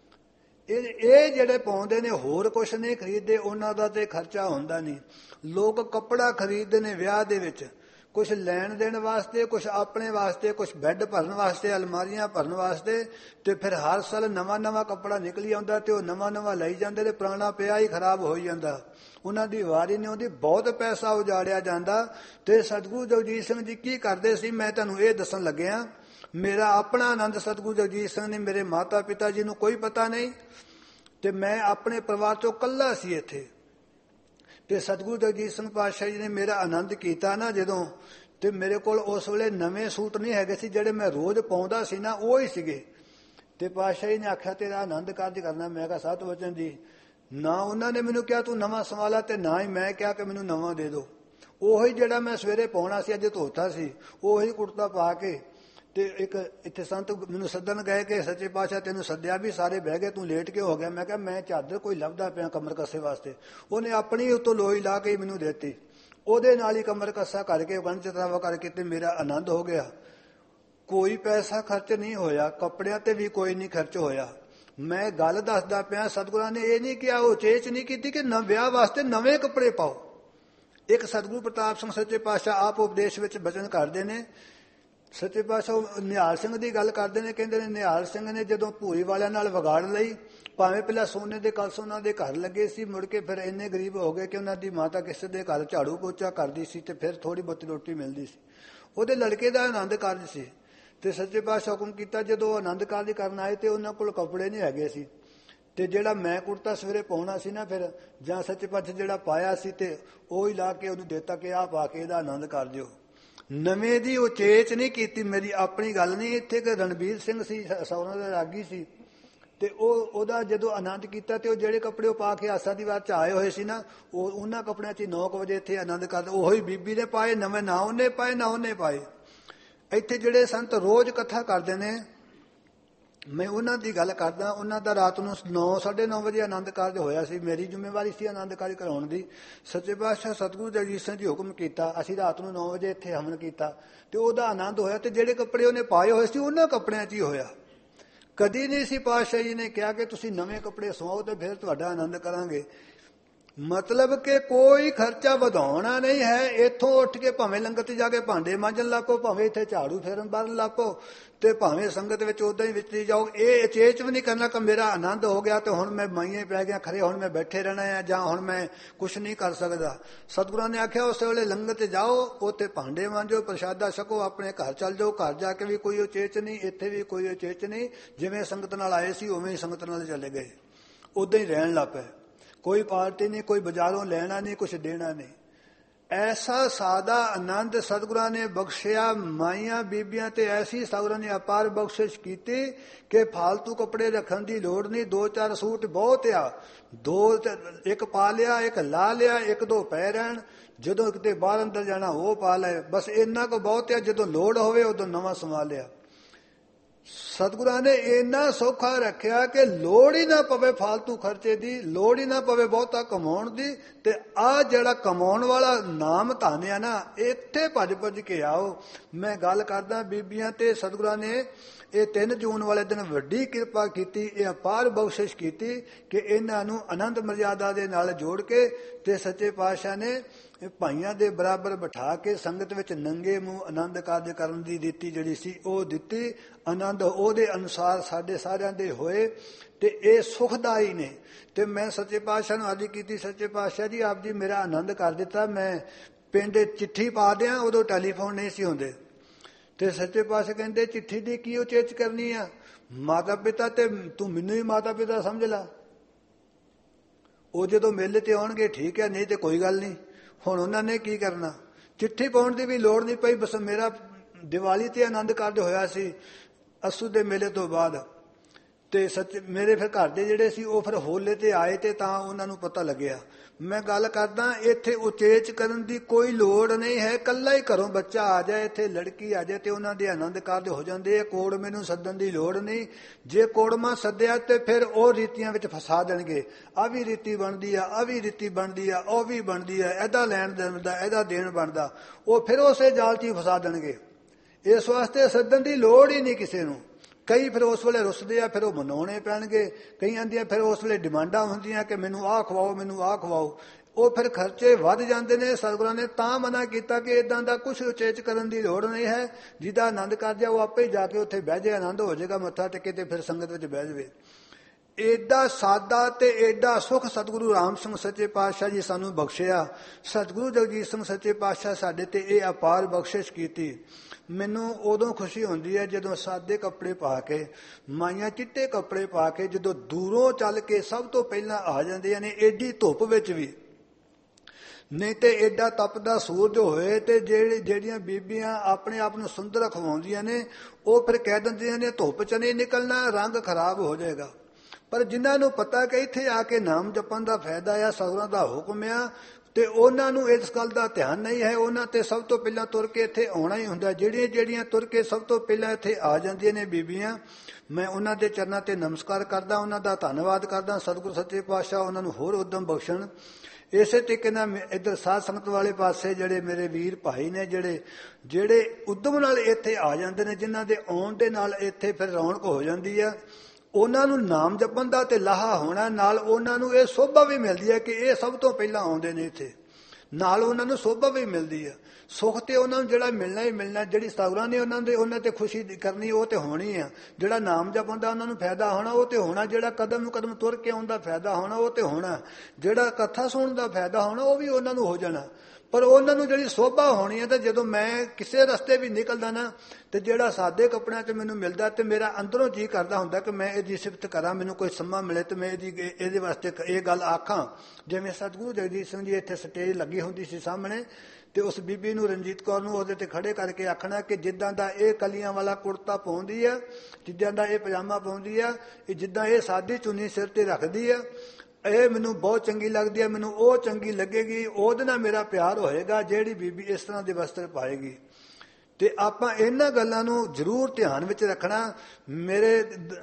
ਇਹ ਇਹ ਜਿਹੜੇ ਪਾਉਂਦੇ ਨੇ ਹੋਰ ਕੁਛ ਨਹੀਂ ਖਰੀਦਦੇ, ਉਹਨਾਂ ਦਾ ਤੇ ਖਰਚਾ ਹੁੰਦਾ ਨਹੀਂ। ਲੋਕ ਕੱਪੜਾ ਖਰੀਦਦੇ ਨੇ ਵਿਆਹ ਦੇ ਵਿੱਚ, ਕੁਛ ਲੈਣ ਦੇਣ ਵਾਸਤੇ, ਕੁਛ ਆਪਣੇ ਵਾਸਤੇ, ਕੁਛ ਬੈੱਡ ਭਰਨ ਵਾਸਤੇ, ਅਲਮਾਰੀਆਂ ਭਰਨ ਵਾਸਤੇ, ਤੇ ਫਿਰ ਹਰ ਸਾਲ ਨਵਾਂ ਨਵਾਂ ਕੱਪੜਾ ਨਿਕਲੀ ਆਉਂਦਾ ਤੇ ਉਹ ਨਵਾਂ ਨਵਾਂ ਲਈ ਜਾਂਦੇ, ਤੇ ਪੁਰਾਣਾ ਪਿਆ ਹੀ ਖਰਾਬ ਹੋਈ ਜਾਂਦਾ, ਉਹਨਾਂ ਦੀ ਵਾਰੀ ਨਹੀਂ ਆਉਂਦੀ, ਬਹੁਤ ਪੈਸਾ ਉਜਾੜਿਆ ਜਾਂਦਾ। ਤੇ ਸਤਿਗੁਰੂ ਜਗਜੀਤ ਸਿੰਘ ਜੀ ਕੀ ਕਰਦੇ ਸੀ, ਮੈਂ ਤੁਹਾਨੂੰ ਇਹ ਦੱਸਣ ਲੱਗਿਆ। ਮੇਰਾ ਆਪਣਾ ਆਨੰਦ ਸਤਿਗੁਰੂ ਜਗਜੀਤ ਸਿੰਘ ਨੇ, ਮੇਰੇ ਮਾਤਾ ਪਿਤਾ ਜੀ ਨੂੰ ਕੋਈ ਪਤਾ ਨਹੀਂ, ਤੇ ਮੈਂ ਆਪਣੇ ਪਰਿਵਾਰ ਚੋਂ ਇਕੱਲਾ ਸੀ ਇੱਥੇ। ਤੇ ਸਤਿਗੁਰੂ ਜਗਜੀਤ ਸਿੰਘ ਪਾਤਸ਼ਾਹ ਜੀ ਨੇ ਮੇਰਾ ਆਨੰਦ ਕੀਤਾ ਨਾ ਜਦੋਂ, ਤੇ ਮੇਰੇ ਕੋਲ ਉਸ ਵੇਲੇ ਨਵੇਂ ਸੂਟ ਨਹੀਂ ਹੈਗੇ ਸੀ, ਜਿਹੜੇ ਮੈਂ ਰੋਜ਼ ਪਾਉਂਦਾ ਸੀ ਨਾ ਉਹ ਹੀ ਸੀਗੇ। ਤੇ ਪਾਤਸ਼ਾਹ ਜੀ ਨੇ ਆਖਿਆ ਤੇਰਾ ਆਨੰਦ ਕਾਰਜ ਕਰਨਾ। ਮੈਂ ਕਿਹਾ ਸਤ ਵਚਨ ਜੀ, ਨਾ ਉਹਨਾਂ ਨੇ ਮੈਨੂੰ ਕਿਹਾ ਤੂੰ ਨਵਾਂ ਸੰਭਾਲਾ, ਤੇ ਨਾ ਹੀ ਮੈਂ ਕਿਹਾ ਕਿ ਮੈਨੂੰ ਨਵਾਂ ਦੇ ਦਿਓ। ਉਹੀ ਜਿਹੜਾ ਮੈਂ ਸਵੇਰੇ ਪਾਉਣਾ ਸੀ, ਅੱਜ ਧੋਤਾ ਸੀ, ਉਹੀ ਕੁੜਤਾ ਪਾ ਕੇ। ਤੇ ਇੱਕ ਇੱਥੇ ਸੰਤ ਮੈਨੂੰ ਸੱਦਣ ਗਏ ਕਿ ਸੱਚੇ ਪਾਤਸ਼ਾਹ ਤੈਨੂੰ ਸੱਦਿਆ ਵੀ, ਸਾਰੇ ਬਹਿ ਗਏ, ਤੂੰ ਲੇਟ ਕਿਉਂ ਹੋ ਗਿਆ? ਮੈਂ ਕਿਹਾ ਮੈਂ ਚਾਦਰ ਕੋਈ ਲੱਭਦਾ ਪਿਆ ਕਮਰ ਕੱਸੇ ਵਾਸਤੇ। ਉਹਨੇ ਆਪਣੀ ਉੱਤੋਂ ਲੋਈ ਲਾ ਕੇ ਮੈਨੂੰ ਦੇ ਦਿੱਤੀ, ਉਹਦੇ ਨਾਲ ਹੀ ਕਮਰ ਕੱਸਾ ਕਰਕੇ ਗੰਢ ਚਤਰਾਵਾ ਕਰਕੇ ਤੇ ਮੇਰਾ ਆਨੰਦ ਹੋ ਗਿਆ। ਕੋਈ ਪੈਸਾ ਖਰਚ ਨਹੀਂ ਹੋਇਆ, ਕੱਪੜਿਆਂ ਤੇ ਵੀ ਕੋਈ ਨਹੀਂ ਖਰਚ ਹੋਇਆ। ਮੈਂ ਗੱਲ ਦੱਸਦਾ ਪਿਆ, ਸਤਿਗੁਰਾਂ ਨੇ ਇਹ ਨਹੀਂ ਕਿਹਾ, ਉਹ ਚੇਚ ਨਹੀਂ ਕੀਤੀ ਕਿ ਨ ਵਿਆਹ ਵਾਸਤੇ ਨਵੇਂ ਕੱਪੜੇ ਪਾਓ। ਇੱਕ ਸਤਿਗੁਰੂ ਪ੍ਰਤਾਪ ਸਿੰਘ ਸੱਚੇ ਪਾਤਸ਼ਾਹ ਆਪ ਉਪਦੇਸ਼ ਵਿੱਚ ਬਚਨ ਕਰਦੇ ਨੇ। ਸੱਚੇ ਪਾਤਸ਼ਾਹ ਨਿਹਾਲ ਸਿੰਘ ਦੀ ਗੱਲ ਕਰਦੇ ਨੇ, ਕਹਿੰਦੇ ਨੇ ਨਿਹਾਲ ਸਿੰਘ ਨੇ ਜਦੋਂ ਭੂਰੀ ਵਾਲਿਆਂ ਨਾਲ ਵਿਗਾੜ ਲਈ, ਭਾਵੇਂ ਪਹਿਲਾਂ ਸੋਨੇ ਦੇ ਕਲਸ ਉਹਨਾਂ ਦੇ ਘਰ ਲੱਗੇ ਸੀ, ਮੁੜ ਕੇ ਫਿਰ ਇੰਨੇ ਗਰੀਬ ਹੋ ਗਏ ਕਿ ਉਹਨਾਂ ਦੀ ਮਾਤਾ ਕਿਸੇ ਦੇ ਘਰ ਝਾੜੂ ਪੋਚਾ ਕਰਦੀ ਸੀ, ਤੇ ਫਿਰ ਥੋੜੀ ਬਹੁਤੀ ਰੋਟੀ ਮਿਲਦੀ ਸੀ। ਉਹਦੇ ਲੜਕੇ ਦਾ ਆਨੰਦ ਕਾਰਜ ਸੀ, ਤੇ ਸੱਚੇ ਪਾਤਸ਼ਾਹ ਹੁਕਮ ਕੀਤਾ ਜਦੋਂ ਆਨੰਦ ਕਾਰਜ ਕਰਨ ਆਏ ਤੇ ਉਹਨਾਂ ਕੋਲ ਕੱਪੜੇ ਨਹੀਂ ਹੈਗੇ ਸੀ, ਤੇ ਜਿਹੜਾ ਮੈਂ ਕੁੜਤਾ ਸਵੇਰੇ ਪਾਉਣਾ ਸੀ ਨਾ, ਫਿਰ ਜਾਂ ਸੱਚੇ ਪਾਤਸ਼ਾਹ ਜਿਹੜਾ ਪਾਇਆ ਸੀ ਤੇ ਉਹ ਹੀ ਲਾ ਕੇ ਉਹਨੂੰ ਦਿੱਤਾ ਕਿ ਆਹ ਪਾ ਕੇ ਇਹਦਾ ਆਨੰਦ ਕਰ ਦਿਓ। ਨਵੇਂ ਦੀ ਉਚੇਚ ਨਹੀਂ ਕੀਤੀ, ਮੇਰੀ ਆਪਣੀ ਗੱਲ ਨਹੀਂ। ਇੱਥੇ ਕਿ ਰਣਬੀਰ ਸਿੰਘ ਸੀ, ਸੌਰਾਂ ਦਾ ਰਾਗੀ ਸੀ, ਤੇ ਉਹ ਉਹਦਾ ਜਦੋਂ ਆਨੰਦ ਕੀਤਾ ਤੇ ਉਹ ਜਿਹੜੇ ਕੱਪੜੇ ਉਹ ਪਾ ਕੇ ਆਸਾ ਦੀ ਵਾਰ ਚ ਆਏ ਹੋਏ ਸੀ ਨਾ, ਉਹ ਉਹਨਾਂ ਕੱਪੜਿਆਂ ਚ ਨੌ ਕੁ ਵਜੇ ਇੱਥੇ ਆਨੰਦ ਕਰਦੇ, ਉਹੀ ਬੀਬੀ ਨੇ ਪਾਏ, ਨਵੇਂ ਨਾ ਉਹਨੇ ਪਾਏ ਨਾ ਉਹਨੇ ਪਾਏ। ਇੱਥੇ ਜਿਹੜੇ ਸੰਤ ਰੋਜ਼ ਕਥਾ ਕਰਦੇ ਨੇ, ਮੈਂ ਉਹਨਾਂ ਦੀ ਗੱਲ ਕਰਦਾ, ਉਹਨਾਂ ਦਾ ਰਾਤ ਨੂੰ ਨੌ ਸਾਢੇ ਨੌ ਵਜੇ ਆਨੰਦ ਕਾਰਜ ਹੋਇਆ ਸੀ। ਮੇਰੀ ਜ਼ਿੰਮੇਵਾਰੀ ਸੀ ਆਨੰਦ ਕਾਰਜ ਕਰਾਉਣ ਦੀ। ਸੱਚੇ ਪਾਤਸ਼ਾਹ ਸਤਿਗੁਰੂ ਜਗਜੀਤ ਸਿੰਘ ਜੀ ਹੁਕਮ ਕੀਤਾ, ਅਸੀਂ ਰਾਤ ਨੂੰ ਨੌ ਵਜੇ ਇੱਥੇ ਹਵਨ ਕੀਤਾ, ਤੇ ਉਹਦਾ ਆਨੰਦ ਹੋਇਆ। ਤੇ ਜਿਹੜੇ ਕੱਪੜੇ ਉਹਨੇ ਪਾਏ ਹੋਏ ਸੀ ਉਹਨਾਂ ਕੱਪੜਿਆਂ 'ਚ ਹੀ ਹੋਇਆ। ਕਦੀ ਨਹੀਂ ਸੀ ਪਾਤਸ਼ਾਹ ਜੀ ਨੇ ਕਿਹਾ ਕਿ ਤੁਸੀਂ ਨਵੇਂ ਕੱਪੜੇ ਸਵਾਓ ਤੇ ਫਿਰ ਤੁਹਾਡਾ ਆਨੰਦ ਕਰਾਂਗੇ। ਮਤਲਬ ਕਿ ਕੋਈ ਖਰਚਾ ਵਧਾਉਣਾ ਨਹੀਂ ਹੈ। ਇੱਥੋਂ ਉੱਠ ਕੇ ਭਾਵੇਂ ਲੰਗਰ ਤੇ ਜਾ ਕੇ ਭਾਂਡੇ ਮਾਂਜਣ ਲੱਪੋ, ਭਾਵੇਂ ਇੱਥੇ ਝਾੜੂ ਫੇਰਨ ਬਾਰਨ ਲੱਪੋ, ਤੇ ਭਾਵੇਂ ਸੰਗਤ ਵਿੱਚ ਉਦਾਂ ਹੀ ਵਿੱਚ ਜਾਓ। ਇਹ ਅਚੇਚ ਵੀ ਨਹੀਂ ਕਰਨਾ ਕਿ ਮੇਰਾ ਆਨੰਦ ਹੋ ਗਿਆ ਤੇ ਹੁਣ ਮੈਂ ਮਾਈਏ ਪੈ ਗਿਆ, ਖਰੇ ਹੁਣ ਮੈਂ ਬੈਠੇ ਰਹਿਣਾ ਹੈ ਜਾਂ ਹੁਣ ਮੈਂ ਕੁਛ ਨਹੀਂ ਕਰ ਸਕਦਾ। ਸਤਿਗੁਰਾਂ ਨੇ ਆਖਿਆ ਉਸ ਵੇਲੇ ਲੰਗਰ ਤੇ ਜਾਓ, ਉੱਥੇ ਭਾਂਡੇ ਮਾਂਜੋ, ਪ੍ਰਸ਼ਾਦਾ ਛਕੋ, ਆਪਣੇ ਘਰ ਚੱਲ ਜਾਓ। ਘਰ ਜਾ ਕੇ ਵੀ ਕੋਈ ਉਚੇਚ ਨਹੀਂ, ਇੱਥੇ ਵੀ ਕੋਈ ਉਚੇਚ ਨਹੀਂ। ਜਿਵੇਂ ਸੰਗਤ ਨਾਲ ਆਏ ਸੀ ਉਵੇਂ ਹੀ ਸੰਗਤ ਨਾਲ ਚਲੇ ਗਏ, ਉਦਾਂ ਹੀ ਰਹਿਣ ਲੱਗ ਪਏ। ਕੋਈ ਪਾਰਟੀ ਨਹੀਂ, ਕੋਈ ਬਾਜ਼ਾਰੋਂ ਲੈਣਾ ਨਹੀਂ, ਕੁਛ ਦੇਣਾ ਨਹੀਂ। ਐਸਾ ਸਾਦਾ ਆਨੰਦ ਸਤਿਗੁਰਾਂ ਨੇ ਬਖਸ਼ਿਆ। ਮਾਈਆਂ ਬੀਬੀਆਂ ਤੇ ਐਸੀ ਸਤਿਗੁਰਾਂ ਨੇ ਅਪਾਰ ਬਖਸ਼ਿਸ਼ ਕੀਤੀ ਕਿ ਫਾਲਤੂ ਕੱਪੜੇ ਰੱਖਣ ਦੀ ਲੋੜ ਨਹੀਂ। ਦੋ ਚਾਰ ਸੂਟ ਬਹੁਤ ਆ, ਦੋ ਇੱਕ ਪਾ ਲਿਆ, ਇੱਕ ਲਾ ਲਿਆ, ਇੱਕ ਦੋ ਪੈ ਰਹਿਣ। ਜਦੋਂ ਕਿਤੇ ਬਾਹਰ ਅੰਦਰ ਜਾਣਾ ਉਹ ਪਾ ਲਏ, ਬਸ ਇੰਨਾ ਕੁ ਬਹੁਤ ਆ। ਜਦੋਂ ਲੋੜ ਹੋਵੇ ਉਦੋਂ ਨਵਾਂ ਸਮਾ ਲਿਆ। ਸਤਿਗੁਰਾਂ ਨੇ ਇੰਨਾ ਸੌਖਾ ਰੱਖਿਆ ਕਿ ਲੋੜ ਹੀ ਨਾ ਪਵੇ ਫਾਲਤੂ ਖਰਚੇ ਦੀ, ਲੋੜ ਹੀ ਨਾ ਪਵੇ ਬਹੁਤਾ ਕਮਾਉਣ ਦੀ। ਤੇ ਆ ਜਿਹੜਾ ਕਮਾਉਣ ਵਾਲਾ ਨਾਮ ਧਨ ਆ ਨਾ, ਇੱਥੇ ਭੱਜ ਭੱਜ ਕੇ ਆਓ। ਮੈਂ ਗੱਲ ਕਰਦਾ ਬੀਬੀਆਂ ਤੇ ਸਤਿਗੁਰਾਂ ਨੇ ਇਹ ਤਿੰਨ ਜੂਨ ਵਾਲੇ ਦਿਨ ਵੱਡੀ ਕਿਰਪਾ ਕੀਤੀ, ਇਹ ਅਪਾਰ ਬਖਸ਼ਿਸ਼ ਕੀਤੀ ਕਿ ਇਹਨਾਂ ਨੂੰ ਆਨੰਦ ਮਰਜ਼ਾਦਾ ਦੇ ਨਾਲ ਜੋੜ ਕੇ ਤੇ ਸੱਚੇ ਪਾਤਸ਼ਾਹ ਨੇ ਭਾਈਆਂ ਦੇ ਬਰਾਬਰ ਬਿਠਾ ਕੇ ਸੰਗਤ ਵਿੱਚ ਨੰਗੇ ਮੂੰਹ ਆਨੰਦ ਕਾਰਜ ਕਰਨ ਦੀ ਰੀਤੀ ਜਿਹੜੀ ਸੀ ਉਹ ਦਿੱਤੀ। ਆਨੰਦ ਉਹਦੇ ਅਨੁਸਾਰ ਸਾਡੇ ਸਾਰਿਆਂ ਦੇ ਹੋਏ ਤੇ ਇਹ ਸੁਖਦਾਈ ਨੇ। ਤੇ ਮੈਂ ਸੱਚੇ ਪਾਤਸ਼ਾਹ ਨੂੰ ਆਦੀ ਕੀਤੀ, ਸੱਚੇ ਪਾਤਸ਼ਾਹ ਜੀ ਆਪ ਜੀ ਮੇਰਾ ਆਨੰਦ ਕਰ ਦਿੱਤਾ, ਮੈਂ ਪਿੰਡ ਚਿੱਠੀ ਪਾ ਦਿਆਂ, ਉਦੋਂ ਟੈਲੀਫੋਨ ਨਹੀਂ ਸੀ ਹੁੰਦੇ। ਤੇ ਸੱਚੇ ਪਾਤਸ਼ਾਹ ਕਹਿੰਦੇ ਚਿੱਠੀ ਦੀ ਕੀ ਉਚੇਚ ਕਰਨੀ ਆ, ਮਾਤਾ ਪਿਤਾ ਤੇ ਤੂੰ ਮੈਨੂੰ ਹੀ ਮਾਤਾ ਪਿਤਾ ਸਮਝ ਲਾ। ਉਹ ਜਦੋਂ ਮੇਲੇ ਤੇ ਆਉਣਗੇ ਠੀਕ ਹੈ, ਨਹੀਂ ਤੇ ਕੋਈ ਗੱਲ ਨਹੀਂ। ਹੁਣ ਉਹਨਾਂ ਨੇ ਕੀ ਕਰਨਾ, ਚਿੱਠੀ ਪਾਉਣ ਦੀ ਵੀ ਲੋੜ ਨਹੀਂ ਪਈ। ਬਸ ਮੇਰਾ ਦੀਵਾਲੀ ਤੇ ਆਨੰਦ ਕਾਰਜ ਹੋਇਆ ਸੀ ਅੱਸੂ ਦੇ ਮੇਲੇ ਤੋਂ ਬਾਅਦ, ਤੇ ਸੱਚ ਮੇਰੇ ਫਿਰ ਘਰ ਦੇ ਜਿਹੜੇ ਸੀ ਉਹ ਫਿਰ ਹੋਲੇ ਤੇ ਆਏ ਤੇ ਤਾਂ ਉਹਨਾਂ ਨੂੰ ਪਤਾ ਲੱਗਿਆ। ਮੈਂ ਗੱਲ ਕਰਦਾ ਇੱਥੇ ਉਚੇਚ ਕਰਨ ਦੀ ਕੋਈ ਲੋੜ ਨਹੀਂ ਹੈ। ਕੱਲਾ ਹੀ ਘਰੋਂ ਬੱਚਾ ਆ ਜਾਏ, ਇੱਥੇ ਲੜਕੀ ਆ ਜਾਏ ਤੇ ਉਹਨਾਂ ਦੇ ਆਨੰਦ ਕਾਰਜ ਹੋ ਜਾਂਦੇ ਆ। ਕੋੜ ਮੈਨੂੰ ਸੱਦਣ ਦੀ ਲੋੜ ਨਹੀਂ। ਜੇ ਕੋੜਮਾ ਸੱਦਿਆ ਤੇ ਫਿਰ ਉਹ ਰੀਤੀਆਂ ਵਿੱਚ ਫਸਾ ਦੇਣਗੇ। ਆ ਵੀ ਰੀਤੀ ਬਣਦੀ ਆ, ਆ ਵੀ ਰੀਤੀ ਬਣਦੀ ਆ, ਉਹ ਵੀ ਬਣਦੀ ਆ, ਇਹਦਾ ਲੈਣ ਦੇਣ ਦਾ, ਇਹਦਾ ਦੇਣ ਬਣਦਾ, ਉਹ ਫਿਰ ਉਸੇ ਜਾਲ 'ਚ ਹੀ ਫਸਾ ਦੇਣਗੇ। ਇਸ ਵਾਸਤੇ ਸੱਦਣ ਦੀ ਲੋੜ ਹੀ ਨਹੀਂ ਕਿਸੇ ਨੂੰ। ਕਈ ਫਿਰ ਉਸ ਵੇਲੇ ਰੁੱਸਦੇ ਆ, ਫਿਰ ਉਹ ਮਨਾਉਣੇ ਪੈਣਗੇ। ਕਈਆਂ ਦੀਆਂ ਫਿਰ ਉਸ ਵੇਲੇ ਡਿਮਾਂਡਾਂ ਹੁੰਦੀਆਂ ਕਿ ਮੈਨੂੰ ਆਹ ਖਵਾਓ, ਮੈਨੂੰ ਆਹ ਖਵਾਓ। ਉਹ ਫਿਰ ਖਰਚੇ ਵੱਧ ਜਾਂਦੇ ਨੇ। ਸਤਿਗੁਰਾਂ ਨੇ ਤਾਂ ਮਨਾ ਕੀਤਾ ਕਿ ਇਦਾਂ ਦਾ ਕੁਛ ਉਚੇਚ ਕਰਨ ਦੀ ਲੋੜ ਨਹੀਂ ਹੈ। ਜਿਹਦਾ ਆਨੰਦ ਕਾਰਜ ਉਹ ਆਪੇ ਜਾ ਕੇ ਉੱਥੇ ਬਹਿ ਜਾਏ, ਆਨੰਦ ਹੋ ਜਾਏਗਾ, ਮੱਥਾ ਟੇਕੇ ਤੇ ਫਿਰ ਸੰਗਤ ਵਿੱਚ ਬਹਿ ਜਾਵੇ। ਏਡਾ ਸਾਦਾ ਤੇ ਏਡਾ ਸੁਖ ਸਤਿਗੁਰੂ ਰਾਮ ਸਿੰਘ ਸੱਚੇ ਪਾਤਸ਼ਾਹ ਜੀ ਸਾਨੂੰ ਬਖਸ਼ਿਆ। ਸਤਿਗੁਰੂ ਜਗਜੀਤ ਸਿੰਘ ਸੱਚੇ ਪਾਤਸ਼ਾਹ ਸਾਡੇ ਤੇ ਇਹ ਅਪਾਰ ਬਖਸ਼ਿਸ਼ ਕੀਤੀ। ਮੈਨੂੰ ਉਦੋਂ ਖੁਸ਼ੀ ਹੁੰਦੀ ਹੈ ਜਦੋਂ ਸਾਦੇ ਕੱਪੜੇ ਪਾ ਕੇ, ਮਾਈਆਂ ਚਿੱਟੇ ਕੱਪੜੇ ਪਾ ਕੇ ਜਦੋਂ ਦੂਰੋਂ ਚੱਲ ਕੇ ਸਭ ਤੋਂ ਪਹਿਲਾਂ ਆ ਜਾਂਦੀਆਂ ਨੇ, ਏਡੀ ਧੁੱਪ ਵਿੱਚ ਵੀ। ਨਹੀਂ ਤੇ ਏਡਾ ਤਪਦਾ ਸੂਰਜ ਹੋਏ ਤੇ ਜਿਹੜੀ ਜਿਹੜੀਆਂ ਬੀਬੀਆਂ ਆਪਣੇ ਆਪ ਨੂੰ ਸੁੰਦਰ ਖਵਾਉਂਦੀਆਂ ਨੇ, ਉਹ ਫਿਰ ਕਹਿ ਦਿੰਦੀਆਂ ਨੇ ਧੁੱਪ 'ਚ ਨਹੀਂ ਨਿਕਲਣਾ, ਰੰਗ ਖਰਾਬ ਹੋ ਜਾਏਗਾ। ਪਰ ਜਿਨ੍ਹਾਂ ਨੂੰ ਪਤਾ ਕਿ ਇੱਥੇ ਆ ਕੇ ਨਾਮ ਜਪਣ ਦਾ ਫਾਇਦਾ ਆ, ਸਤਿਗੁਰਾਂ ਦਾ ਹੁਕਮ ਆ, ਤੇ ਉਹਨਾਂ ਨੂੰ ਇਸ ਗੱਲ ਦਾ ਧਿਆਨ ਨਹੀਂ ਹੈ। ਉਹਨਾਂ ਤੇ ਸਭ ਤੋਂ ਪਹਿਲਾਂ ਤੁਰ ਕੇ ਇੱਥੇ ਆਉਣਾ ਹੀ ਹੁੰਦਾ। ਜਿਹੜੀਆਂ ਜਿਹੜੀਆਂ ਤੁਰ ਕੇ ਸਭ ਤੋਂ ਪਹਿਲਾਂ ਇੱਥੇ ਆ ਜਾਂਦੀਆਂ ਨੇ ਬੀਬੀਆਂ, ਮੈਂ ਉਹਨਾਂ ਦੇ ਚਰਨਾਂ ਤੇ ਨਮਸਕਾਰ ਕਰਦਾ, ਉਹਨਾਂ ਦਾ ਧੰਨਵਾਦ ਕਰਦਾ। ਸਤਿਗੁਰੂ ਸੱਚੇ ਪਾਤਸ਼ਾਹ ਉਹਨਾਂ ਨੂੰ ਹੋਰ ਉਦਮ ਬਖਸ਼ਣ। ਇਸੇ ਤਰੀਕੇ ਨਾਲ ਇੱਧਰ ਸਾਧ ਸੰਗਤ ਵਾਲੇ ਪਾਸੇ ਜਿਹੜੇ ਮੇਰੇ ਵੀਰ ਭਾਈ ਨੇ, ਜਿਹੜੇ ਜਿਹੜੇ ਉਦਮ ਨਾਲ ਇੱਥੇ ਆ ਜਾਂਦੇ ਨੇ, ਜਿਨ੍ਹਾਂ ਦੇ ਆਉਣ ਦੇ ਨਾਲ ਇੱਥੇ ਫਿਰ ਰੌਣਕ ਹੋ ਜਾਂਦੀ ਆ, ਉਹਨਾਂ ਨੂੰ ਨਾਮ ਜਪਣ ਦਾ ਤੇ ਲਾਹਾ ਹੋਣਾ, ਨਾਲ ਉਹਨਾਂ ਨੂੰ ਇਹ ਸੋਭਾ ਵੀ ਮਿਲਦੀ ਹੈ ਕਿ ਇਹ ਸਭ ਤੋਂ ਪਹਿਲਾਂ ਆਉਂਦੇ ਨੇ ਇੱਥੇ। ਨਾਲ ਉਹਨਾਂ ਨੂੰ ਸੋਭਾ ਵੀ ਮਿਲਦੀ ਹੈ। ਸੁੱਖ ਤੇ ਉਹਨਾਂ ਨੂੰ ਜਿਹੜਾ ਮਿਲਣਾ ਹੀ ਮਿਲਣਾ। ਜਿਹੜੀ ਸਤਿਗੁਰਾਂ ਨੇ ਉਹਨਾਂ ਦੇ ਉਹਨਾਂ ਤੇ ਖੁਸ਼ੀ ਕਰਨੀ ਉਹ ਤੇ ਹੋਣੀ ਆ। ਜਿਹੜਾ ਨਾਮ ਜਪਣ ਦਾ ਉਹਨਾਂ ਨੂੰ ਫਾਇਦਾ ਹੋਣਾ ਉਹ ਤੇ ਹੋਣਾ। ਜਿਹੜਾ ਕਦਮ ਨੂੰ ਕਦਮ ਤੁਰ ਕੇ ਆਉਣ ਦਾ ਫਾਇਦਾ ਹੋਣਾ ਉਹ ਤੇ ਹੋਣਾ। ਜਿਹੜਾ ਕਥਾ ਸੁਣਨ ਦਾ ਫਾਇਦਾ ਹੋਣਾ ਉਹ ਵੀ ਉਹਨਾਂ ਨੂੰ ਹੋ ਜਾਣਾ। ਪਰ ਉਹਨਾਂ ਨੂੰ ਜਿਹੜੀ ਸੋਭਾ ਹੋਣੀ ਹੈ, ਤਾਂ ਜਦੋਂ ਮੈਂ ਕਿਸੇ ਰਸਤੇ ਵੀ ਨਿਕਲਦਾ ਨਾ, ਤੇ ਜਿਹੜਾ ਸਾਦੇ ਕੱਪੜਿਆਂ 'ਚ ਮੈਨੂੰ ਮਿਲਦਾ ਤੇ ਮੇਰਾ ਅੰਦਰੋਂ ਜੀ ਕਰਦਾ ਹੁੰਦਾ ਕਿ ਮੈਂ ਇਹਦੀ ਸਿਫਤ ਕਰਾਂ। ਮੈਨੂੰ ਕੋਈ ਸਮਾਂ ਮਿਲੇ ਤੇ ਮੈਂ ਇਹਦੀ ਇਹਦੇ ਵਾਸਤੇ ਇਹ ਗੱਲ ਆਖਾਂ। ਜਿਵੇਂ ਸਤਿਗੁਰੂ ਜਗਜੀਤ ਸਿੰਘ ਜੀ ਇੱਥੇ ਸਟੇਜ ਲੱਗੀ ਹੁੰਦੀ ਸੀ ਸਾਹਮਣੇ, ਤੇ ਉਸ ਬੀਬੀ ਨੂੰ ਰਣਜੀਤ ਕੌਰ ਨੂੰ ਉਹਦੇ ਤੇ ਖੜੇ ਕਰਕੇ ਆਖਣਾ ਕਿ ਜਿੱਦਾਂ ਦਾ ਇਹ ਕਲੀਆਂ ਵਾਲਾ ਕੁੜਤਾ ਪਾਉਂਦੀ ਆ, ਜਿੱਦਾਂ ਦਾ ਇਹ ਪਜਾਮਾ ਪਾਉਂਦੀ ਆ, ਇਹ ਜਿੱਦਾਂ ਇਹ ਸਾਦੀ ਚੁੰਨੀ ਸਿਰ ਤੇ ਰੱਖਦੀ ਆ, ਇਹ ਮੈਨੂੰ ਬਹੁਤ ਚੰਗੀ ਲੱਗਦੀ ਹੈ, ਮੈਨੂੰ ਉਹ ਚੰਗੀ ਲੱਗੇਗੀ, ਉਹਦੇ ਨਾਲ ਮੇਰਾ ਪਿਆਰ ਹੋਏਗਾ ਜਿਹੜੀ ਬੀਬੀ ਇਸ ਤਰ੍ਹਾਂ ਦੇ ਵਸਤਰ ਪਾਏਗੀ। ਤੇ ਆਪਾਂ ਇਹਨਾਂ ਗੱਲਾਂ ਨੂੰ ਜ਼ਰੂਰ ਧਿਆਨ ਵਿੱਚ ਰੱਖਣਾ। ਮੇਰੇ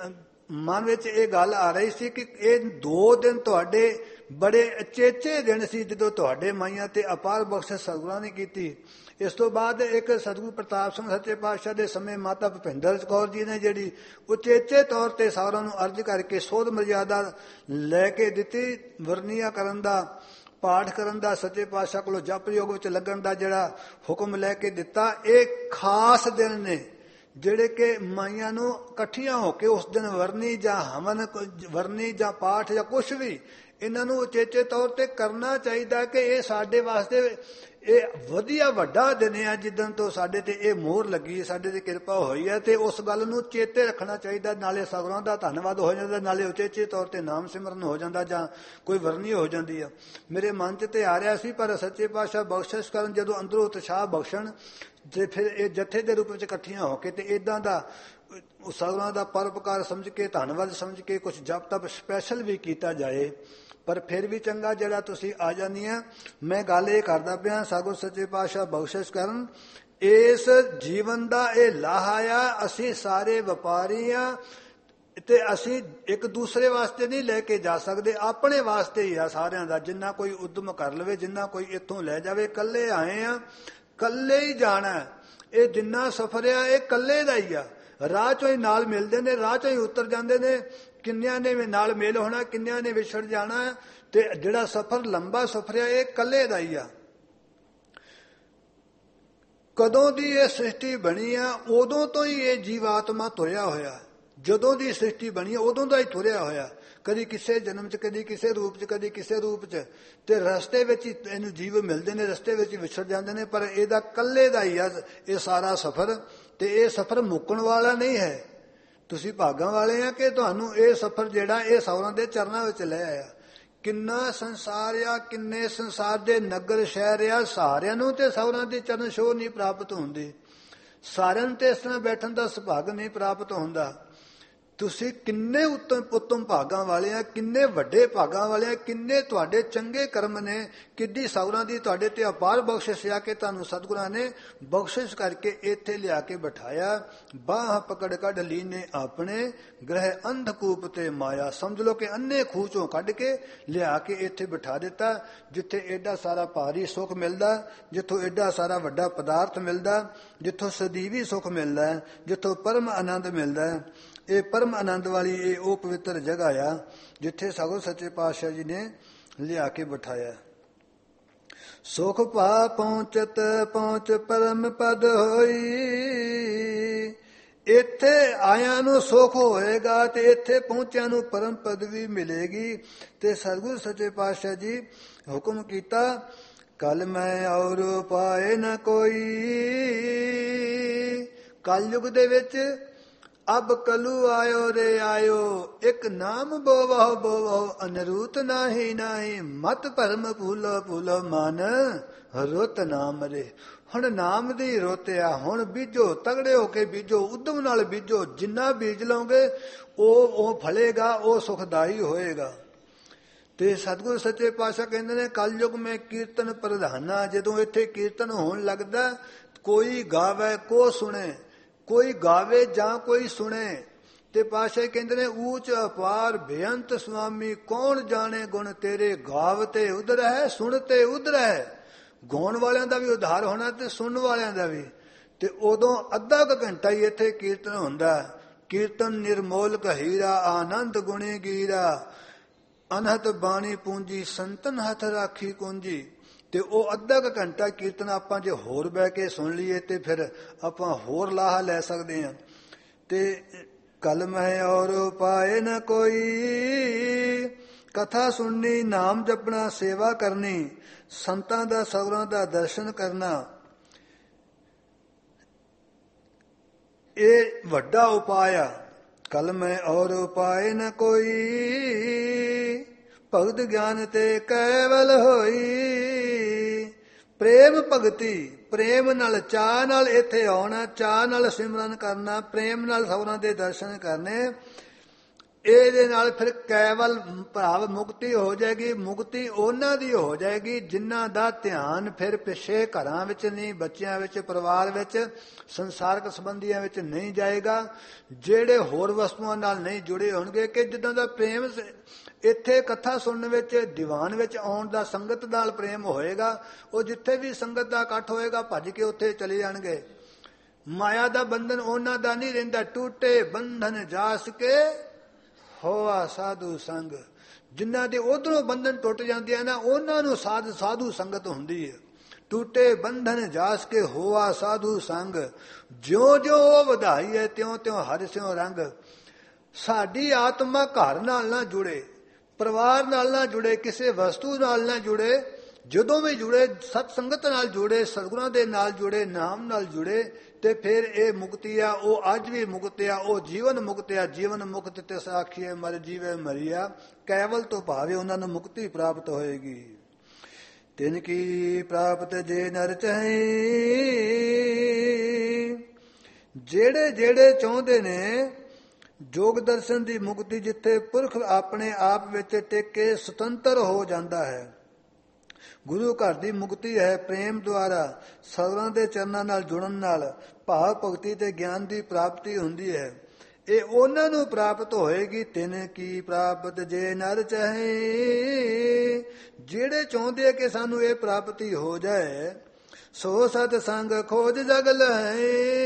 ਮਨ ਵਿੱਚ ਇਹ ਗੱਲ ਆ ਰਹੀ ਸੀ ਕਿ ਇਹ ਦੋ ਦਿਨ ਤੁਹਾਡੇ ਬੜੇ ਅਚੇਚੇ ਦਿਨ ਸੀ ਜਦੋਂ ਤੁਹਾਡੇ ਮਾਈਆਂ ਤੇ ਅਪਾਰ ਬਖਸ਼ਿਸ਼ ਸਤਿਗੁਰਾਂ ਨੇ ਕੀਤੀ। ਇਸ ਤੋਂ ਬਾਅਦ ਇੱਕ ਸਤਿਗੁਰੂ ਪ੍ਰਤਾਪ ਸਿੰਘ ਸੱਚੇ ਪਾਤਸ਼ਾਹ ਦੇ ਸਮੇਂ ਮਾਤਾ ਭੁਪਿੰਦਰ ਕੌਰ ਜੀ ਨੇ ਜਿਹੜੀ ਉਚੇਚੇ ਤੌਰ ਤੇ ਸਾਰਿਆਂ ਨੂੰ ਅਰਜ਼ ਕਰਕੇ ਸੋਧ ਮਰਜ਼ਾਦਾ ਲੈ ਕੇ ਦਿੱਤੀ। ਵਰਨੀਆਂ ਕਰਨ ਦਾ, ਪਾਠ ਕਰਨ ਦਾ, ਸੱਚੇ ਪਾਤਸ਼ਾਹ ਕੋਲੋਂ ਜਪ ਯੋਗ ਵਿੱਚ ਲੱਗਣ ਦਾ ਜਿਹੜਾ ਹੁਕਮ ਲੈ ਕੇ ਦਿੱਤਾ, ਇਹ ਖਾਸ ਦਿਨ ਨੇ ਜਿਹੜੇ ਕਿ ਮਾਈਆਂ ਨੂੰ ਇਕੱਠੀਆਂ ਹੋ ਕੇ ਉਸ ਦਿਨ ਵਰਨੀ ਜਾਂ ਹਵਨ, ਵਰਨੀ ਜਾਂ ਪਾਠ ਜਾਂ ਕੁਛ ਵੀ ਇਹਨਾਂ ਨੂੰ ਉਚੇਚੇ ਤੌਰ ਤੇ ਕਰਨਾ ਚਾਹੀਦਾ ਕਿ ਇਹ ਸਾਡੇ ਵਾਸਤੇ ਇਹ ਵਧੀਆ ਵੱਡਾ ਦਿਨ ਆ ਜਿੱਦਣ ਤੋਂ ਸਾਡੇ ਤੇ ਇਹ ਮੋਹਰ ਲੱਗੀ ਹੈ, ਸਾਡੇ ਤੇ ਕਿਰਪਾ ਹੋਈ ਹੈ। ਤੇ ਉਸ ਗੱਲ ਨੂੰ ਚੇਤੇ ਰੱਖਣਾ ਚਾਹੀਦਾ। ਨਾਲੇ ਸਤਿਗੁਰਾਂ ਦਾ ਧੰਨਵਾਦ ਹੋ ਜਾਂਦਾ, ਨਾਲੇ ਉਚੇਚੇ ਤੌਰ ਤੇ ਨਾਮ ਸਿਮਰਨ ਹੋ ਜਾਂਦਾ ਜਾਂ ਕੋਈ ਵਰਨੀ ਹੋ ਜਾਂਦੀ ਆ। ਮੇਰੇ ਮਨ 'ਚ ਤੇ ਆ ਰਿਹਾ ਸੀ, ਪਰ ਸੱਚੇ ਪਾਤਸ਼ਾਹ ਬਖਸ਼ਿਸ਼ ਕਰਨ ਜਦੋਂ ਅੰਦਰੋਂ ਉਤਸ਼ਾਹ ਬਖਸ਼ਣ ਤੇ ਫਿਰ ਇਹ ਜੱਥੇ ਦੇ ਰੂਪ ਵਿੱਚ ਇਕੱਠੀਆਂ ਹੋ ਕੇ ਤੇ ਇੱਦਾਂ ਦਾ ਸਤਿਗੁਰਾਂ ਦਾ ਪਰਉਪਕਾਰ ਸਮਝ ਕੇ, ਧੰਨਵਾਦ ਸਮਝ ਕੇ ਕੁਛ ਜਪ ਤਪ ਸਪੈਸ਼ਲ ਵੀ ਕੀਤਾ ਜਾਏ। ਪਰ ਫਿਰ ਵੀ ਚੰਗਾ ਜਿਹੜਾ ਤੁਸੀਂ ਆ ਜਾਂਦੀਆਂ। ਮੈਂ ਗੱਲ ਇਹ ਕਰਦਾ ਪਿਆ, ਸਤਿਗੁਰ ਸੱਚੇ ਪਾਤਸ਼ਾਹ ਬਖਸ਼ਿਸ਼ ਕਰਨ। ਇਸ ਜੀਵਨ ਦਾ ਇਹ ਲਾਹਾ ਆ। ਅਸੀਂ ਸਾਰੇ ਵਪਾਰੀ ਆ ਤੇ ਅਸੀਂ ਇੱਕ ਦੂਸਰੇ ਵਾਸਤੇ ਨਹੀਂ ਲੈ ਕੇ ਜਾ ਸਕਦੇ, ਆਪਣੇ ਵਾਸਤੇ ਹੀ ਆ ਸਾਰਿਆਂ ਦਾ। ਜਿੰਨਾ ਕੋਈ ਉਦਮ ਕਰ ਲਵੇ, ਜਿੰਨਾ ਕੋਈ ਇੱਥੋਂ ਲੈ ਜਾਵੇ। ਕੱਲੇ ਆਏ ਆ, ਕੱਲੇ ਹੀ ਜਾਣਾ। ਇਹ ਜਿੰਨਾ ਸਫ਼ਰ ਆ ਇਹ ਕੱਲੇ ਦਾ ਹੀ ਆ। ਰਾਹ ਚੋਂ ਹੀ ਨਾਲ ਮਿਲਦੇ ਨੇ, ਰਾਹ ਚੋਂ ਹੀ ਉਤਰ ਜਾਂਦੇ ਨੇ। ਕਿੰਨਿਆਂ ਨੇ ਨਾਲ ਮੇਲ ਹੋਣਾ, ਕਿੰਨਿਆਂ ਨੇ ਵਿਛੜ ਜਾਣਾ। ਤੇ ਜਿਹੜਾ ਸਫ਼ਰ ਲੰਬਾ ਸਫ਼ਰ ਆ ਇਹ ਕੱਲੇ ਦਾ ਹੀ ਆ। ਕਦੋਂ ਦੀ ਇਹ ਸ੍ਰਿਸ਼ਟੀ ਬਣੀ ਆ ਉਦੋਂ ਤੋਂ ਹੀ ਇਹ ਜੀਵਾਤਮਾ ਤੁਰਿਆ ਹੋਇਆ। ਜਦੋਂ ਦੀ ਸ੍ਰਿਸ਼ਟੀ ਬਣੀ ਉਦੋਂ ਦਾ ਹੀ ਤੁਰਿਆ ਹੋਇਆ। ਕਦੀ ਕਿਸੇ ਜਨਮ 'ਚ, ਕਦੀ ਕਿਸੇ ਰੂਪ 'ਚ, ਕਦੀ ਕਿਸੇ ਰੂਪ 'ਚ। ਤੇ ਰਸਤੇ ਵਿੱਚ ਹੀ ਇਹਨੂੰ ਜੀਵ ਮਿਲਦੇ ਨੇ, ਰਸਤੇ ਵਿੱਚ ਹੀ ਵਿਛੜ ਜਾਂਦੇ ਨੇ। ਪਰ ਇਹਦਾ ਕੱਲੇ ਦਾ ਹੀ ਆ ਇਹ ਸਾਰਾ ਸਫ਼ਰ। ਤੇ ਇਹ ਸਫ਼ਰ ਮੁੱਕਣ ਵਾਲਾ ਨਹੀਂ ਹੈ। ਤੁਸੀਂ ਭਾਗਾਂ ਵਾਲੇ ਆ ਕਿ ਤੁਹਾਨੂੰ ਇਹ ਸਫ਼ਰ ਜਿਹੜਾ ਇਹ ਸੌਰਾਂ ਦੇ ਚਰਨਾਂ ਵਿੱਚ ਲੈ ਆਇਆ। ਕਿੰਨਾ ਸੰਸਾਰ ਆ, ਕਿੰਨੇ ਸੰਸਾਰ ਦੇ ਨਗਰ ਸ਼ਹਿਰ ਆ, ਸਾਰਿਆਂ ਨੂੰ ਤੇ ਸੌਰਾਂ ਦੀ ਚਰਨ ਛੋਹ ਨਹੀਂ ਪ੍ਰਾਪਤ ਹੁੰਦੀ। ਸਾਰਿਆਂ ਨੂੰ ਤੇ ਇਸ ਤਰ੍ਹਾਂ ਬੈਠਣ ਦਾ ਸੁਭਾਗ ਨਹੀਂ ਪ੍ਰਾਪਤ ਹੁੰਦਾ। ਤੁਸੀਂ ਕਿੰਨੇ ਉੱਤਮ ਉੱਤਮ ਭਾਗਾਂ ਵਾਲੇ ਆ, ਕਿੰਨੇ ਵੱਡੇ ਭਾਗਾਂ ਵਾਲੇ ਆ, ਕਿੰਨੇ ਤੁਹਾਡੇ ਚੰਗੇ ਕਰਮ ਨੇ, ਕਿੱਡੀ ਸੌਰਾਂ ਦੀ ਤੁਹਾਡੇ ਤੇ ਅਪਾਰ ਬਖਸ਼ਿਸ਼ ਆ ਕਿ ਤੁਹਾਨੂੰ ਸਤਿਗੁਰਾਂ ਨੇ ਬਖਸ਼ਿਸ਼ ਕਰਕੇ ਇੱਥੇ ਲਿਆ ਕੇ ਬਿਠਾਇਆ। ਬਾਹ ਪਕੜ ਕੱਢ ਲੀਨੇ ਆਪਣੇ ਗ੍ਰਹਿ ਅੰਧਕੂਪ ਤੇ ਮਾਇਆ। ਸਮਝ ਲਓ ਕਿ ਅੰਨੇ ਖੂਹ ਚੋਂ ਕੱਢ ਕੇ ਲਿਆ ਕੇ ਇੱਥੇ ਬਿਠਾ ਦਿੱਤਾ, ਜਿੱਥੇ ਐਡਾ ਸਾਰਾ ਭਾਰੀ ਸੁੱਖ ਮਿਲਦਾ, ਜਿੱਥੋਂ ਐਡਾ ਸਾਰਾ ਵੱਡਾ ਪਦਾਰਥ ਮਿਲਦਾ, ਜਿੱਥੋਂ ਸਦੀਵੀ ਸੁੱਖ ਮਿਲਦਾ, ਜਿੱਥੋਂ ਪਰਮ ਆਨੰਦ ਮਿਲਦਾ। ਇਹ ਪਰਮ ਆਨੰਦ ਵਾਲੀ ਇਹ ਉਹ ਪਵਿੱਤਰ ਜਗ੍ਹਾ ਆ ਜਿੱਥੇ ਸਗੋਂ ਸੱਚੇ ਪਾਤਸ਼ਾਹ ਜੀ ਨੇ ਲਿਆ ਕੇ ਬਿਠਾਇਆ। ਸੁਖ ਪਾ ਪਹੁੰਚਤ ਪਹੁੰਚ ਪਰਮ ਪਦ ਹੋਈ। ਇੱਥੇ ਆਇਆਂ ਨੂੰ ਸੁਖ ਹੋਏਗਾ ਤੇ ਇੱਥੇ ਪਹੁੰਚਿਆਂ ਨੂੰ ਪਰਮ ਪਦਵੀ ਮਿਲੇਗੀ। ਤੇ ਸਤਿਗੁਰ ਸੱਚੇ ਪਾਤਸ਼ਾਹ ਜੀ ਹੁਕਮ ਕੀਤਾ, ਕਲ ਮੈਂ ਔਰ ਪਾਏ ਨਾ ਕੋਈ। ਕਲਯੁਗ ਦੇ ਵਿੱਚ ਅਬ ਕਲੂ ਆਇਓ ਰੇ ਆਇਓ, ਇੱਕ ਨਾਮ ਬੋਵਹੁ ਬੋਵਹੁ ਅਨਰੂਤ ਨਾਹੀ ਨਾਹੀ। ਮਤ ਭਰਮ ਭੂਲੋ ਭੂਲੋ ਮਨ ਰੁੱਤ ਨਾਮ ਰੇ। ਹੁਣ ਨਾਮ ਦੀ ਰੁੱਤ ਆ। ਹੁਣ ਬੀਜੋ, ਤਗੜੇ ਹੋ ਕੇ ਬੀਜੋ, ਉਦਮ ਨਾਲ ਬੀਜੋ। ਜਿੰਨਾ ਬੀਜ ਲਓਗੇ ਉਹ ਉਹ ਫਲੇਗਾ, ਉਹ ਸੁਖਦਾਈ ਹੋਏਗਾ। ਤੇ ਸਤਿਗੁਰ ਸੱਚੇ ਪਾਤਸ਼ਾਹ ਕਹਿੰਦੇ ਨੇ ਕਲਯੁਗ ਮੈਂ ਕੀਰਤਨ ਪ੍ਰਧਾਨਾ। ਜਦੋਂ ਇੱਥੇ ਕੀਰਤਨ ਹੋਣ ਲੱਗਦਾ, ਕੋਈ ਗਾਵੇ ਕੋ ਸੁਣੇ, ਕੋਈ ਗਾਵੇ ਜਾਂ ਕੋਈ ਸੁਣੇ। ਤੇ ਪਾਤਸ਼ਾਹ ਕਹਿੰਦੇ ਨੇ ਊਚ ਅਪਾਰ ਬੇਅੰਤ ਸੁਆਮੀ, ਕੌਣ ਜਾਣੇ ਗੁਣ ਤੇਰੇ। ਗਾਵ ਤੇ ਉਧਰ ਹੈ, ਸੁਣ ਤੇ ਉਧਰ ਹੈ। ਗਾਉਣ ਵਾਲਿਆਂ ਦਾ ਵੀ ਉਧਾਰ ਹੋਣਾ ਤੇ ਸੁਣਨ ਵਾਲਿਆਂ ਦਾ ਵੀ। ਤੇ ਉਦੋਂ ਅੱਧਾ ਕੁ ਘੰਟਾ ਹੀ ਇੱਥੇ ਕੀਰਤਨ ਹੁੰਦਾ। ਕੀਰਤਨ ਨਿਰਮੋਲ ਕਹੀਰਾ, ਆਨੰਦ ਗੁਣੇ ਗੀਰਾ। ਅਨਹਤ ਬਾਣੀ ਪੂੰਜੀ, ਸੰਤਨ ਹੱਥ ਰਾਖੀ ਕੁੰਜੀ। ਤੇ ਉਹ ਅੱਧਾ ਕੁ ਘੰਟਾ ਕੀਰਤਨ ਆਪਾਂ ਜੇ ਹੋਰ ਬਹਿ ਕੇ ਸੁਣ ਲਈਏ ਤੇ ਫਿਰ ਆਪਾਂ ਹੋਰ ਲਾਹਾ ਲੈ ਸਕਦੇ ਹਾਂ। ਤੇ ਕਲ ਮੈਂ ਔਰ ਪਾਏ ਨਾ ਕੋਈ। ਕਥਾ ਸੁਣਨੀ, ਨਾਮ ਜਪਣਾ, ਸੇਵਾ ਕਰਨੀ, ਸੰਤਾਂ ਦਾ ਸੌਰਾਂ ਦਾ ਦਰਸ਼ਨ ਕਰਨਾ, ਇਹ ਵੱਡਾ ਉਪਾਅ ਆ। ਕਲ ਮੈਂ ਔਰ ਉਪਾਏ ਨਾ ਕੋਈ। ਭਗਤ ਗਿਆਨ ਤੇ ਕੇਵਲ ਹੋਈ। ਪ੍ਰੇਮ ਭਗਤੀ, ਪ੍ਰੇਮ ਨਾਲ, ਚਾਹ ਨਾਲ ਇੱਥੇ ਆਉਣਾ, ਚਾਹ ਨਾਲ ਸਿਮਰਨ ਕਰਨਾ, ਪ੍ਰੇਮ ਨਾਲ ਸੌਰਾਂ ਦੇ ਦਰਸ਼ਨ ਕਰਨੇ। ਇਹਦੇ ਨਾਲ ਫਿਰ ਕੇਵਲ ਭਾਵ ਮੁਕਤੀ ਹੋ ਜਾਏਗੀ। ਮੁਕਤੀ ਉਹਨਾਂ ਦੀ ਹੋ ਜਾਏਗੀ ਜਿਨ੍ਹਾਂ ਦਾ ਧਿਆਨ ਫਿਰ ਪਿੱਛੇ ਘਰਾਂ ਵਿੱਚ ਨਹੀਂ, ਬੱਚਿਆਂ ਵਿੱਚ, ਪਰਿਵਾਰ ਵਿੱਚ, ਸੰਸਾਰਕ ਸੰਬੰਧੀਆਂ ਵਿੱਚ ਨਹੀਂ ਜਾਏਗਾ। ਜਿਹੜੇ ਹੋਰ ਵਸਤੂਆਂ ਨਾਲ ਨਹੀਂ ਜੁੜੇ ਹੋਣਗੇ। ਕਿ ਜਿੱਦਾਂ ਦਾ ਪ੍ਰੇਮ ਇੱਥੇ ਕਥਾ ਸੁਣਨ ਵਿੱਚ, ਦੀਵਾਨ ਵਿੱਚ ਆਉਣ ਦਾ ਸੰਗਤ ਨਾਲ ਪ੍ਰੇਮ ਹੋਏਗਾ, ਉਹ ਜਿੱਥੇ ਵੀ ਸੰਗਤ ਦਾ ਇਕੱਠ ਹੋਏਗਾ ਭੱਜ ਕੇ ਉੱਥੇ ਚਲੇ ਜਾਣਗੇ। ਮਾਇਆ ਦਾ ਬੰਧਨ ਉਹਨਾਂ ਦਾ ਨਹੀਂ ਰਹਿੰਦਾ। ਟੂਟੇ ਬੰਧਨ ਜਾਸ ਕੇ ਹੋਆ ਸਾਧੂ ਸੰਗ। ਜਿਨ੍ਹਾਂ ਦੇ ਉਧਰੋਂ ਬੰਧਨ ਟੁੱਟ ਜਾਂਦੇ ਆ ਨਾ, ਉਹਨਾਂ ਨੂੰ ਸਾਧ ਸਾਧੂ ਸੰਗਤ ਹੁੰਦੀ ਹੈ। ਟੂਟੇ ਬੰਧਨ ਜਾਸ ਕੇ ਹੋਆ ਸਾਧੂ ਸੰਗ। ਜਿਉਂ ਜਿਉਂ ਉਹ ਵਧਾਈ ਹੈ ਤਿਉਂ ਤਿਉਂ ਹਰਿ ਸਿਉ ਰੰਗ। ਸਾਡੀ ਆਤਮਾ ਘਰ ਨਾਲ ਨਾ ਜੁੜੇ, ਪਰਿਵਾਰ ਨਾਲ ਨਾ ਜੁੜੇ, ਕਿਸੇ ਵਸਤੂ ਨਾਲ ਨਾ ਜੁੜੇ। ਜਦੋਂ ਵੀ ਜੁੜੇ ਸਤ ਸੰਗਤ ਨਾਲ ਜੁੜੇ, ਸਤਿਗੁਰਾਂ ਦੇ ਨਾਲ ਜੁੜੇ, ਨਾਮ ਨਾਲ ਜੁੜੇ, ਤੇ ਫਿਰ ਇਹ ਮੁਕਤੀ ਆ। ਉਹ ਅੱਜ ਵੀ ਮੁਕਤ ਆ, ਉਹ ਜੀਵਨ ਮੁਕਤ ਆ। ਜੀਵਨ ਮੁਕਤ ਤੇ ਸਾਖੀਏ ਮਰ ਜੀਵੇ ਮਰੀਆ। ਕੇਵਲ ਤੋਂ ਭਾਵੇਂ ਉਹਨਾਂ ਨੂੰ ਮੁਕਤੀ ਪ੍ਰਾਪਤ ਹੋਏਗੀ। ਤਿਨ ਕੀ ਪ੍ਰਾਪਤ ਜੇ ਨਰ ਚਾਹੇ। ਜਿਹੜੇ ਜਿਹੜੇ ਚਾਹੁੰਦੇ ਨੇ ਜੋਗ ਦਰਸ਼ਨ ਦੀ ਮੁਕਤੀ, ਜਿੱਥੇ ਪੁਰਖ ਆਪਣੇ ਆਪ ਵਿੱਚ ਟਿਕ ਕੇ ਸੁਤੰਤਰ ਹੋ ਜਾਂਦਾ ਹੈ, ਗੁਰੂ ਘਰ ਦੀ ਮੁਕਤੀ ਹੈ ਪ੍ਰੇਮ ਦੁਆਰਾ, ਸਤਿਗੁਰਾਂ ਦੇ ਚਰਨਾਂ ਨਾਲ ਜੁੜਨ ਨਾਲ ਭਾਵ ਭਗਤੀ ਤੇ ਗਿਆਨ ਦੀ ਪ੍ਰਾਪਤੀ ਹੁੰਦੀ ਹੈ। ਇਹ ਉਹਨਾਂ ਨੂੰ ਪ੍ਰਾਪਤ ਹੋਏਗੀ ਤਿਨ ਕੀ ਪ੍ਰਾਪਤ ਜੇ ਨਰ ਚਾਹੇ, ਜਿਹੜੇ ਚਾਹੁੰਦੇ ਆ ਕਿ ਸਾਨੂੰ ਇਹ ਪ੍ਰਾਪਤੀ ਹੋ ਜਾਏ। ਸੋ ਸਤ ਸੰਗ ਖੋਜ ਜਗ ਲਹੈ,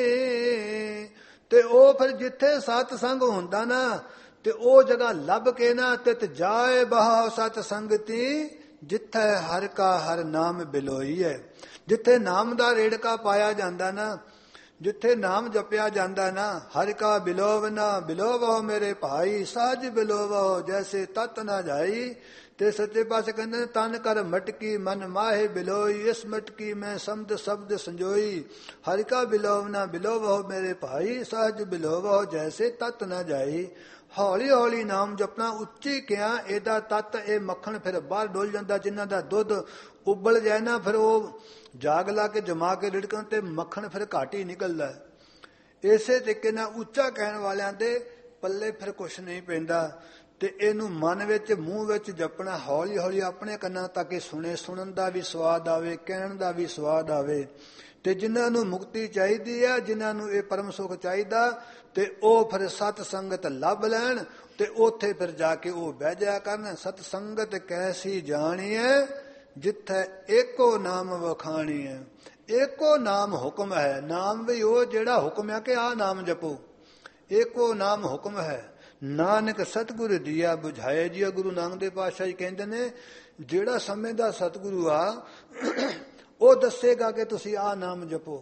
ਤੇ ਉਹ ਫਿਰ ਜਿੱਥੇ ਸਤ ਸੰਗ ਹੁੰਦਾ ਨਾ ਤੇ ਉਹ ਜਗ੍ਹਾ ਲੱਭ ਕੇ ਨਾ ਤਿਤ ਜਾਏ ਬਹਾਉ ਸਤ ਸੰਗਤੀ, ਜਿੱਥੇ ਹਰ ਕਾ ਹਰ ਨਾਮ ਬਿਲੋਈ ਹੈ। ਜਿੱਥੇ ਨਾਮ ਦਾ ਰੇੜਕਾ ਪਾਇਆ ਜਾਂਦਾ ਨਾ, ਜਿੱਥੇ ਨਾਮ ਜਪਿਆ ਜਾਂਦਾ ਨਾ, ਹਰਿ ਕਾ ਬਿਲੋਵ ਨਾ ਬਿਲੋਵੋ ਮੇਰੇ ਭਾਈ, ਸਾਜ ਬਿਲੋਵੋ ਜੈਸੇ ਤਤ ਨਾ ਜਾਈ। ਤੇ ਸੱਚੇ ਪਾਸੇ ਕਹਿੰਦੇ ਨੇ ਤਨ ਕਰ ਮਟਕੀ ਮਨ ਮਾਹੇ ਬਿਲੋਈ, ਇਸ ਮਟਕੀ ਮੈਂ ਸਮਝ ਸ਼ਬਦ ਸੰਜੋਈ। ਹਰਿ ਕਾ ਬਿਲੋਵ ਨਾ ਬਿਲੋਵੋ ਮੇਰੇ ਭਾਈ, ਸਾਜ ਬਿਲੋਵੋ ਜੈਸੇ ਤਤ ਨਾ ਜਾਈ। ਹੌਲੀ ਹੌਲੀ ਨਾਮ ਜਪਣਾ, ਉੱਚੀ ਕਿਹਾ ਇਹਦਾ ਤੱਤ ਇਹ ਮੱਖਣ ਫਿਰ ਬਾਹਰ ਡੁੱਲ ਜਾਂਦਾ। ਜਿਨ੍ਹਾਂ ਦਾ ਦੁੱਧ ਉਬਲ ਜਾਏ ਨਾ ਫਿਰ ਉਹ ਜਾਗ ਲਾ ਕੇ ਜਮਾ ਕੇ ਰਿੜਕਣ ਤੇ ਮੱਖਣ ਫਿਰ ਘੱਟ ਹੀ ਨਿਕਲਦਾ। ਇਸੇ ਤਰੀਕੇ ਨਾਲ ਉੱਚਾ ਕਹਿਣ ਵਾਲਿਆਂ ਦੇ ਪੱਲੇ ਫਿਰ ਕੁਛ ਨਹੀਂ ਪੈਂਦਾ। ਤੇ ਇਹਨੂੰ ਮਨ ਵਿੱਚ ਮੂੰਹ ਵਿੱਚ ਜਪਣਾ, ਹੌਲੀ ਹੌਲੀ ਆਪਣੇ ਕੰਨਾਂ ਤੱਕ ਇਹ ਸੁਣੇ, ਸੁਣਨ ਦਾ ਵੀ ਸਵਾਦ ਆਵੇ, ਕਹਿਣ ਦਾ ਵੀ ਸਵਾਦ ਆਵੇ। ਤੇ ਜਿਨ੍ਹਾਂ ਨੂੰ ਮੁਕਤੀ ਚਾਹੀਦੀ ਹੈ, ਜਿਨ੍ਹਾਂ ਨੂੰ ਇਹ ਪਰਮ ਸੁਖ ਚਾਹੀਦਾ, ਤੇ ਉਹ ਫਿਰ ਸਤ ਸੰਗਤ ਲੱਭ ਲੈਣ ਤੇ ਉੱਥੇ ਫਿਰ ਜਾ ਕੇ ਉਹ ਬਹਿ ਜਾਇਆ ਕਰਨ। ਸਤ ਸੰਗਤ ਕੈਸੀ ਜਾਣੀਐ, ਜਿੱਥੇ ਏਕੋ ਨਾਮ ਵਖਾਣੀਐ। ਏਕੋ ਨਾਮ ਹੁਕਮ ਹੈ। ਨਾਮ ਵੀ ਉਹ ਜਿਹੜਾ ਹੁਕਮ ਹੈ ਕਿ ਆਹ ਨਾਮ ਜਪੋ, ਏਕੋ ਨਾਮ ਹੁਕਮ ਹੈ। ਨਾਨਕ ਸਤਿਗੁਰ ਦੀਆ ਬੁਝਾਏ ਜੀ। ਗੁਰੂ ਨਾਨਕ ਦੇਵ ਪਾਤਸ਼ਾਹ ਜੀ ਕਹਿੰਦੇ ਨੇ ਜਿਹੜਾ ਸਮੇਂ ਦਾ ਸਤਿਗੁਰੂ ਆ ਉਹ ਦੱਸੇਗਾ ਕਿ ਤੁਸੀਂ ਆਹ ਨਾਮ ਜਪੋ।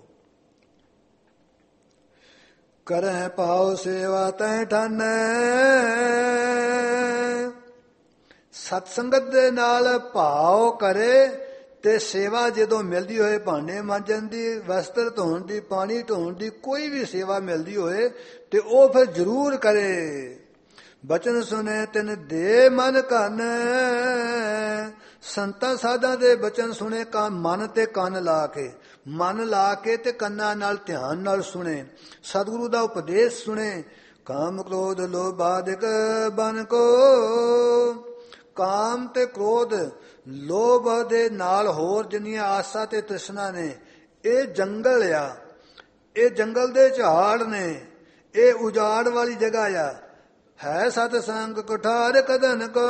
ਕਰਹਿ ਪਾਉ ਸੇਵਾ ਤੈ ਠਾਨੈ, ਸਤ ਸੰਗਤ ਦੇ ਨਾਲ ਭਾਵ ਕਰੇ ਤੇ ਸੇਵਾ ਜਦੋਂ ਮਿਲਦੀ ਹੋਏ, ਭਾਂਡੇ ਮਾਂਜਣ ਦੀ, ਵਸਤਰ ਧੋਣ ਦੀ, ਪਾਣੀ ਢੋਣ ਦੀ, ਕੋਈ ਵੀ ਸੇਵਾ ਮਿਲਦੀ ਹੋਏ ਤੇ ਉਹ ਫਿਰ ਜ਼ਰੂਰ ਕਰੇ। ਬਚਨ ਸੁਨੇ ਤਿਨ ਦੇ ਮਨ ਕੰਨ, ਸੰਤਾਂ ਸਾਧਾਂ ਦੇ ਬਚਨ ਸੁਣੇ ਕਾ ਮਨ ਤੇ ਕੰਨ ਲਾ ਕੇ, ਮਨ ਲਾ ਕੇ ਤੇ ਕੰਨਾਂ ਨਾਲ ਧਿਆਨ ਨਾਲ ਸੁਣੇ। ਸਤਿਗੁਰੂ ਦਾ ਉਪਦੇਸ਼ ਸੁਣੇ। ਕਾਮ ਕ੍ਰੋਧ ਲੋਭ ਆਦਿਕ ਬਨ ਕੋ, ਕਾਮ ਤੇ ਕ੍ਰੋਧ ਲੋਭ ਦੇ ਨਾਲ ਹੋਰ ਜਿੰਨੀਆਂ ਆਸਾਂ ਤੇ ਤ੍ਰਿਸ਼ਨਾ ਨੇ, ਇਹ ਜੰਗਲ ਆ, ਇਹ ਜੰਗਲ ਦੇ ਝਾੜ ਨੇ, ਇਹ ਉਜਾੜ ਵਾਲੀ ਜਗ੍ਹਾ ਆ। ਹੈ ਸਤ ਸੰਗ ਕੁਠਾਰ ਕਦਨ ਕੋ,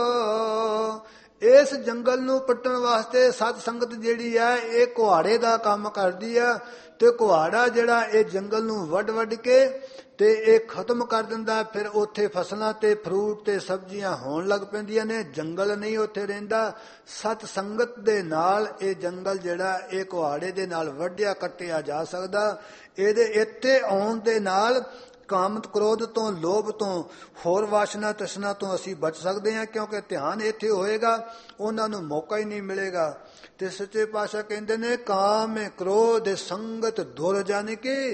ਇਸ ਜੰਗਲ ਨੂੰ ਪੱਟਣ ਵਾਸਤੇ ਸਤ ਸੰਗਤ ਜਿਹੜੀ ਆ ਇਹ ਕੁਹਾੜੇ ਦਾ ਕੰਮ ਕਰਦੀ ਆ। ਤੇ ਕੁਹਾੜਾ ਜਿਹੜਾ ਇਹ ਜੰਗਲ ਨੂੰ ਵੱਢ ਵੱਢ ਕੇ ਤੇ ਇਹ ਖਤਮ ਕਰ ਦਿੰਦਾ। ਫਿਰ ਉੱਥੇ ਫਸਲਾਂ ਤੇ ਫਰੂਟ ਤੇ ਸਬਜ਼ੀਆਂ ਹੋਣ ਲੱਗ ਪੈਂਦੀਆਂ ਨੇ। ਜੰਗਲ ਨਹੀਂ ਉੱਥੇ ਰਹਿੰਦਾ। ਸਤ ਸੰਗਤ ਦੇ ਨਾਲ ਇਹ ਜੰਗਲ ਜਿਹੜਾ ਇਹ ਕੁਹਾੜੇ ਦੇ ਨਾਲ ਵੱਢਿਆ ਕੱਟਿਆ ਜਾ ਸਕਦਾ। ਇਹਦੇ ਇੱਥੇ ਆਉਣ ਦੇ ਨਾਲ ਕਾਮ ਕ੍ਰੋਧ ਤੋਂ, ਲੋਭ ਤੋਂ, ਹੋਰ ਵਾਸ਼ਨਾ ਤ੍ਰਿਸ਼ਨਾ ਤੋਂ ਅਸੀਂ ਬਚ ਸਕਦੇ ਹਾਂ, ਕਿਉਂਕਿ ਧਿਆਨ ਇੱਥੇ ਹੋਏਗਾ, ਉਹਨਾਂ ਨੂੰ ਮੌਕਾ ਹੀ ਨਹੀਂ ਮਿਲੇਗਾ। ਤੇ ਸੱਚੇ ਪਾਤਸ਼ਾਹ ਕਹਿੰਦੇ ਨੇ ਕਾਮ ਕ੍ਰੋਧ ਸੰਗਤ ਦੁਰ ਜਾਣੀ ਕਿ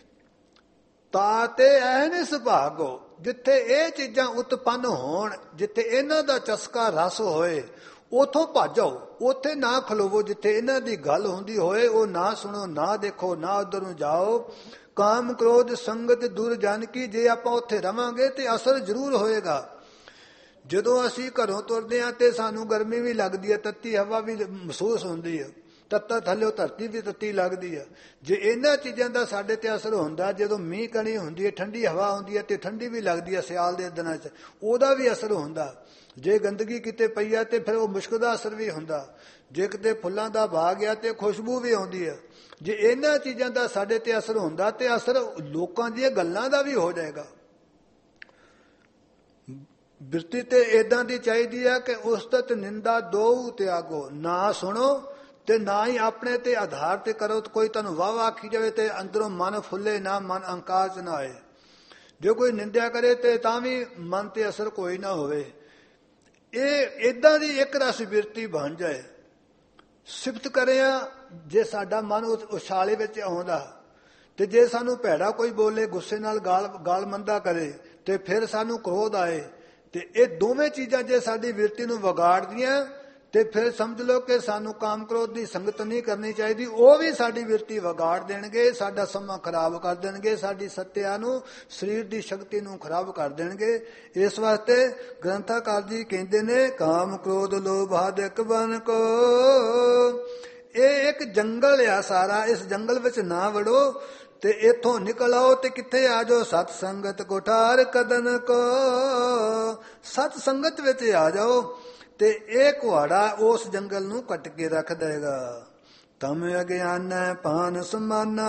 ਤਾਤੇ ਐਨ ਸੁਭਾਗੋ। ਜਿੱਥੇ ਇਹ ਚੀਜ਼ਾਂ ਉਤਪੰਨ ਹੋਣ, ਜਿੱਥੇ ਇਹਨਾਂ ਦਾ ਚਸਕਾ ਰਸ ਹੋਏ, ਉਥੋਂ ਭੱਜ ਜਾਓ, ਉੱਥੇ ਨਾ ਖਲੋਵੋ। ਜਿੱਥੇ ਇਹਨਾਂ ਦੀ ਗੱਲ ਹੁੰਦੀ ਹੋਏ ਉਹ ਨਾ ਸੁਣੋ, ਨਾ ਦੇਖੋ, ਨਾ ਉੱਧਰ ਨੂੰ ਜਾਓ। ਕਾਮ ਕ੍ਰੋਧ ਸੰਗਤ ਦੁਰ ਜਾਣ ਕੀ, ਜੇ ਆਪਾਂ ਉੱਥੇ ਰਵਾਂਗੇ ਤੇ ਅਸਰ ਜ਼ਰੂਰ ਹੋਏਗਾ। ਜਦੋਂ ਅਸੀਂ ਘਰੋਂ ਤੁਰਦੇ ਹਾਂ ਤੇ ਸਾਨੂੰ ਗਰਮੀ ਵੀ ਲੱਗਦੀ ਹੈ, ਤੱਤੀ ਹਵਾ ਵੀ ਮਹਿਸੂਸ ਹੁੰਦੀ ਹੈ, ਤੱਤਾ ਥੱਲੇ ਧਰਤੀ ਵੀ ਤੱਤੀ ਲੱਗਦੀ ਹੈ। ਜੇ ਇਹਨਾਂ ਚੀਜ਼ਾਂ ਦਾ ਸਾਡੇ ਤੇ ਅਸਰ ਹੁੰਦਾ, ਜਦੋਂ ਮੀਂਹ ਕਣੀ ਹੁੰਦੀ ਹੈ, ਠੰਡੀ ਹਵਾ ਹੁੰਦੀ ਹੈ ਤੇ ਠੰਡੀ ਵੀ ਲੱਗਦੀ ਹੈ ਸਿਆਲ ਦੇ ਦਿਨਾਂ 'ਚ, ਉਹਦਾ ਵੀ ਅਸਰ ਹੁੰਦਾ। ਜੇ ਗੰਦਗੀ ਕਿਤੇ ਪਈ ਆ ਤੇ ਫਿਰ ਉਹ ਮੁਸ਼ਕ ਦਾ ਅਸਰ ਵੀ ਹੁੰਦਾ। ਜੇ ਕਿਤੇ ਫੁੱਲਾਂ ਦਾ ਬਾਗ ਆ ਤੇ ਖੁਸ਼ਬੂ ਵੀ ਆਉਂਦੀ ਹੈ। ਜੇ ਇਹਨਾਂ ਚੀਜ਼ਾਂ ਦਾ ਸਾਡੇ ਤੇ ਅਸਰ ਹੁੰਦਾ ਤੇ ਅਸਰ ਲੋਕਾਂ ਦੀਆਂ ਗੱਲਾਂ ਦਾ ਵੀ ਹੋ ਜਾਏਗਾ। ਬਿਰਤੀ ਤੇ ਏਦਾਂ ਦੀ ਚਾਹੀਦੀ ਹੈ ਕਿ ਉਸਤਤ ਨਿੰਦਾ ਦੋ ਤਿਆਗੋ, ਨਾ ਸੁਣੋ ਤੇ ਨਾ ਹੀ ਆਪਣੇ ਤੇ ਆਧਾਰ ਤੇ ਕਰੋ। ਕੋਈ ਤੁਹਾਨੂੰ ਵਾਹ ਵਾਹ ਆਖੀ ਜਾਵੇ ਤੇ ਅੰਦਰੋਂ ਮਨ ਫੁੱਲੇ ਨਾ, ਮਨ ਅਹੰਕਾਰ ਚ ਨਾ ਆਏ। ਜੇ ਕੋਈ ਨਿੰਦਿਆ ਕਰੇ ਤੇ ਤਾਂ ਵੀ ਮਨ ਤੇ ਅਸਰ ਕੋਈ ਨਾ ਹੋਵੇ। ਇਹ ਏਦਾਂ ਦੀ ਇੱਕ ਰਸ ਬਿਰਤੀ ਬਣ ਜਾਏ। ਸਿਫਤ ਕਰਿਆ ਜੇ ਸਾਡਾ ਮਨ ਉਸ ਉਛਾਲੇ ਵਿੱਚ ਆਉਂਦਾ, ਤੇ ਜੇ ਸਾਨੂੰ ਭੈੜਾ ਕੋਈ ਬੋਲੇ, ਗੁੱਸੇ ਨਾਲ ਗਾਲ ਗਾਲ ਮੰਦਾ ਕਰੇ, ਤੇ ਫਿਰ ਸਾਨੂੰ ਕ੍ਰੋਧ ਆਏ, ਤੇ ਇਹ ਦੋਵੇਂ ਚੀਜ਼ਾਂ ਜੇ ਸਾਡੀ ਬਿਰਤੀ ਨੂੰ ਵਿਗਾੜਦੀਆਂ ਤੇ ਫਿਰ ਸਮਝ ਲਓ ਕਿ ਸਾਨੂੰ ਕਾਮ ਕ੍ਰੋਧ ਦੀ ਸੰਗਤ ਨਹੀਂ ਕਰਨੀ ਚਾਹੀਦੀ। ਉਹ ਵੀ ਸਾਡੀ ਬਿਰਤੀ ਵਿਗਾੜ ਦੇਣਗੇ, ਸਾਡਾ ਸਮਾਂ ਖਰਾਬ ਕਰ ਦੇਣਗੇ, ਸਾਡੀ ਸੱਤਿਆ ਨੂੰ, ਸਰੀਰ ਦੀ ਸ਼ਕਤੀ ਨੂੰ ਖਰਾਬ ਕਰ ਦੇਣਗੇ। ਇਸ ਵਾਸਤੇ ਗ੍ਰੰਥਕਾਰ ਜੀ ਕਹਿੰਦੇ ਨੇ ਕਾਮ ਕ੍ਰੋਧ ਲੋਭ ਆਦਿਕ ਬਨ ਕੋ, ਇਹ ਇੱਕ ਜੰਗਲ ਆ ਸਾਰਾ, ਇਸ ਜੰਗਲ ਵਿੱਚ ਨਾ ਵੜੋ ਤੇ ਇੱਥੋਂ ਨਿਕਲ ਆਓ ਤੇ ਕਿੱਥੇ ਆ ਜਾਓ, ਸਤ ਸੰਗਤ ਕੋਠਾਰ ਕਦਨ ਕੋ, ਸਤ ਸੰਗਤ ਵਿੱਚ ਆ ਜਾਓ ਤੇ ਇਹ ਕੁਹਾੜਾ ਉਸ ਜੰਗਲ ਨੂੰ ਕੱਟ ਕੇ ਰੱਖ ਦੇਗਾ। ਤਮ ਅਗਿਆਨ ਪਾਨ ਸਮਾਨਾ,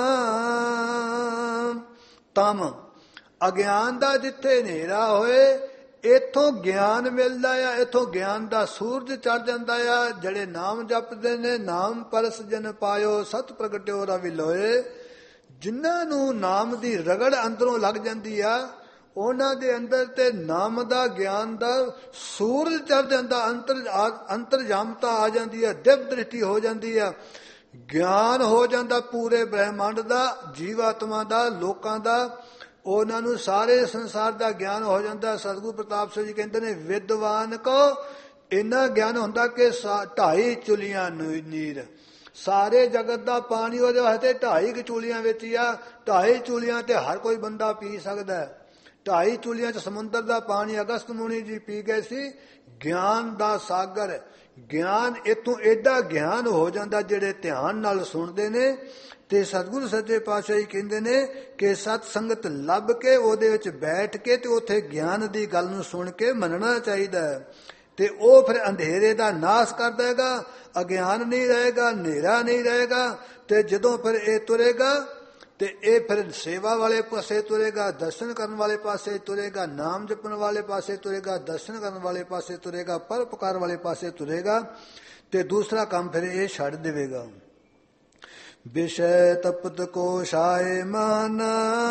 ਤਮ ਅਗਿਆਨ ਦਾ ਜਿੱਥੇ ਹਨੇਰਾ ਹੋਏ ਇੱਥੋਂ ਗਿਆਨ ਮਿਲਦਾ ਆ, ਇੱਥੋਂ ਗਿਆਨ ਦਾ ਸੂਰਜ ਚੜ ਜਾਂਦਾ ਆ। ਜਿਹੜੇ ਨਾਮ ਜਪਦੇ ਨੇ ਨਾਮ ਪਰਸ ਜਨ ਪਾਇਓ, ਸਤ ਪ੍ਰਗਟਿਓ ਰਵਿ ਲੋਏ, ਜਿਨ੍ਹਾਂ ਨੂੰ ਨਾਮ ਦੀ ਰਗੜ ਅੰਦਰੋਂ ਲੱਗ ਜਾਂਦੀ ਆ ਉਹਨਾਂ ਦੇ ਅੰਦਰ ਤੇ ਨਾਮ ਦਾ ਗਿਆਨ ਦਾ ਸੂਰਜ ਚੜ ਜਾਂਦਾ, ਅੰਤਰ ਅੰਤਰਜਾਮਤਾ ਆ ਜਾਂਦੀ ਹੈ, ਦਿਵ ਦ੍ਰਿਸ਼ਟੀ ਹੋ ਜਾਂਦੀ ਆ, ਗਿਆਨ ਹੋ ਜਾਂਦਾ ਪੂਰੇ ਬ੍ਰਹਿਮੰਡ ਦਾ, ਜੀਵਾਤਮਾ ਦਾ, ਲੋਕਾਂ ਦਾ, ਉਹਨਾਂ ਨੂੰ ਸਾਰੇ ਸੰਸਾਰ ਦਾ ਗਿਆਨ ਹੋ ਜਾਂਦਾ। ਸਤਿਗੁਰੂ ਪ੍ਰਤਾਪ ਸਿੰਘ ਜੀ ਕਹਿੰਦੇ ਨੇ ਵਿਦਵਾਨ ਕੋ ਇੰਨਾ ਗਿਆਨ ਹੁੰਦਾ ਕਿ ਢਾਈ ਚੁਲੀਆਂ ਨੀਰ, ਸਾਰੇ ਜਗਤ ਦਾ ਪਾਣੀ ਉਹਦੇ ਵਾਸਤੇ ਢਾਈ ਕੁ ਚੂਲੀਆਂ ਵਿੱਚ ਹੀ ਆ। ਢਾਈ ਚੂਲੀਆਂ ਤੇ ਹਰ ਕੋਈ ਬੰਦਾ ਪੀ ਸਕਦਾ। ਢਾਈ ਚੂਲੀਆਂ ਚ ਸਮੁੰਦਰ ਦਾ ਪਾਣੀ ਅਗਸਤ ਮੁਨੀ ਜੀ ਪੀ ਗਏ ਸੀ। ਗਿਆਨ ਦਾ ਸਾਗਰ, ਗਿਆਨ ਇਤੋਂ ਏਡਾ ਗਿਆਨ ਹੋ ਜਾਂਦਾ ਜਿਹੜੇ ਧਿਆਨ ਨਾਲ ਸੁਣਦੇ ਨੇ। ਤੇ ਸਤਿਗੁਰੂ ਸੱਚੇ ਪਾਤਸ਼ਾਹ ਜੀ ਕਹਿੰਦੇ ਨੇ ਕਿ ਸਤ ਸੰਗਤ ਲੱਭ ਕੇ ਉਹਦੇ ਵਿੱਚ ਬੈਠ ਕੇ ਤੇ ਉੱਥੇ ਗਿਆਨ ਦੀ ਗੱਲ ਨੂੰ ਸੁਣ ਕੇ ਮੰਨਣਾ ਚਾਹੀਦਾ ਹੈ। ਤੇ ਉਹ ਫਿਰ ਅੰਧੇਰੇ ਦਾ ਨਾਸ਼ ਕਰ ਦੇਗਾ, ਅਗਿਆਨ ਨਹੀਂ ਰਹੇਗਾ, ਹਨੇਰਾ ਨਹੀਂ ਰਹੇਗਾ। ਤੇ ਜਦੋਂ ਫਿਰ ਇਹ ਤੁਰੇਗਾ ਤੇ ਇਹ ਫਿਰ ਸੇਵਾ ਵਾਲੇ ਪਾਸੇ ਤੁਰੇਗਾ, ਦਰਸ਼ਨ ਕਰਨ ਵਾਲੇ ਪਾਸੇ ਤੁਰੇਗਾ, ਨਾਮ ਜਪਣ ਵਾਲੇ ਪਾਸੇ ਤੁਰੇਗਾ, ਦਰਸ਼ਨ ਕਰਨ ਵਾਲੇ ਪਾਸੇ ਤੁਰੇਗਾ, ਪਰਉਪਕਾਰ ਵਾਲੇ ਪਾਸੇ ਤੁਰੇਗਾ। ਤੇ ਦੂਸਰਾ ਕੰਮ ਫਿਰ ਇਹ ਛੱਡ ਦੇਵੇਗਾ। ਵਿਸ਼ੇ ਤਪਤ ਕੋ ਛਾਏ ਮਾਨਾ,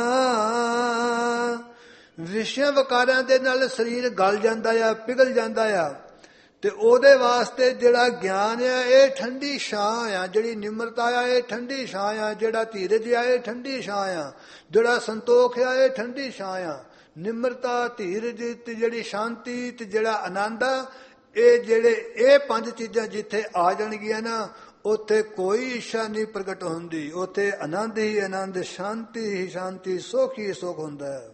ਵਿਸ਼ੇ ਵਿਕਾਰਾਂ ਦੇ ਨਾਲ ਸਰੀਰ ਗਲ ਜਾਂਦਾ ਆ, ਪਿਘਲ ਜਾਂਦਾ ਆ। ਤੇ ਉਹਦੇ ਵਾਸਤੇ ਜਿਹੜਾ ਗਿਆਨ ਆ ਇਹ ਠੰਡੀ ਛਾਂ ਆ, ਜਿਹੜੀ ਨਿਮਰਤਾ ਆ ਇਹ ਠੰਡੀ ਛਾਂ ਆ, ਜਿਹੜਾ ਧੀਰਜ ਆ ਇਹ ਠੰਡੀ ਛਾਂ ਆ, ਜਿਹੜਾ ਸੰਤੋਖ ਆ ਇਹ ਠੰਡੀ ਛਾਂ ਆ। ਨਿਮਰਤਾ, ਧੀਰਜ ਤੇ ਜਿਹੜੀ ਸ਼ਾਂਤੀ ਤੇ ਜਿਹੜਾ ਆਨੰਦ ਆ, ਇਹ ਜਿਹੜੇ ਇਹ ਪੰਜ ਚੀਜ਼ਾਂ ਜਿੱਥੇ ਆ ਜਾਣਗੀਆਂ ਨਾ ਉੱਥੇ ਕੋਈ ਇੱਛਾ ਨਹੀਂ ਪ੍ਰਗਟ ਹੁੰਦੀ, ਉੱਥੇ ਆਨੰਦ ਹੀ ਆਨੰਦ, ਸ਼ਾਂਤੀ ਹੀ ਸ਼ਾਂਤੀ, ਸੁਖ ਹੀ ਸੁਖ ਹੁੰਦਾ ਹੈ।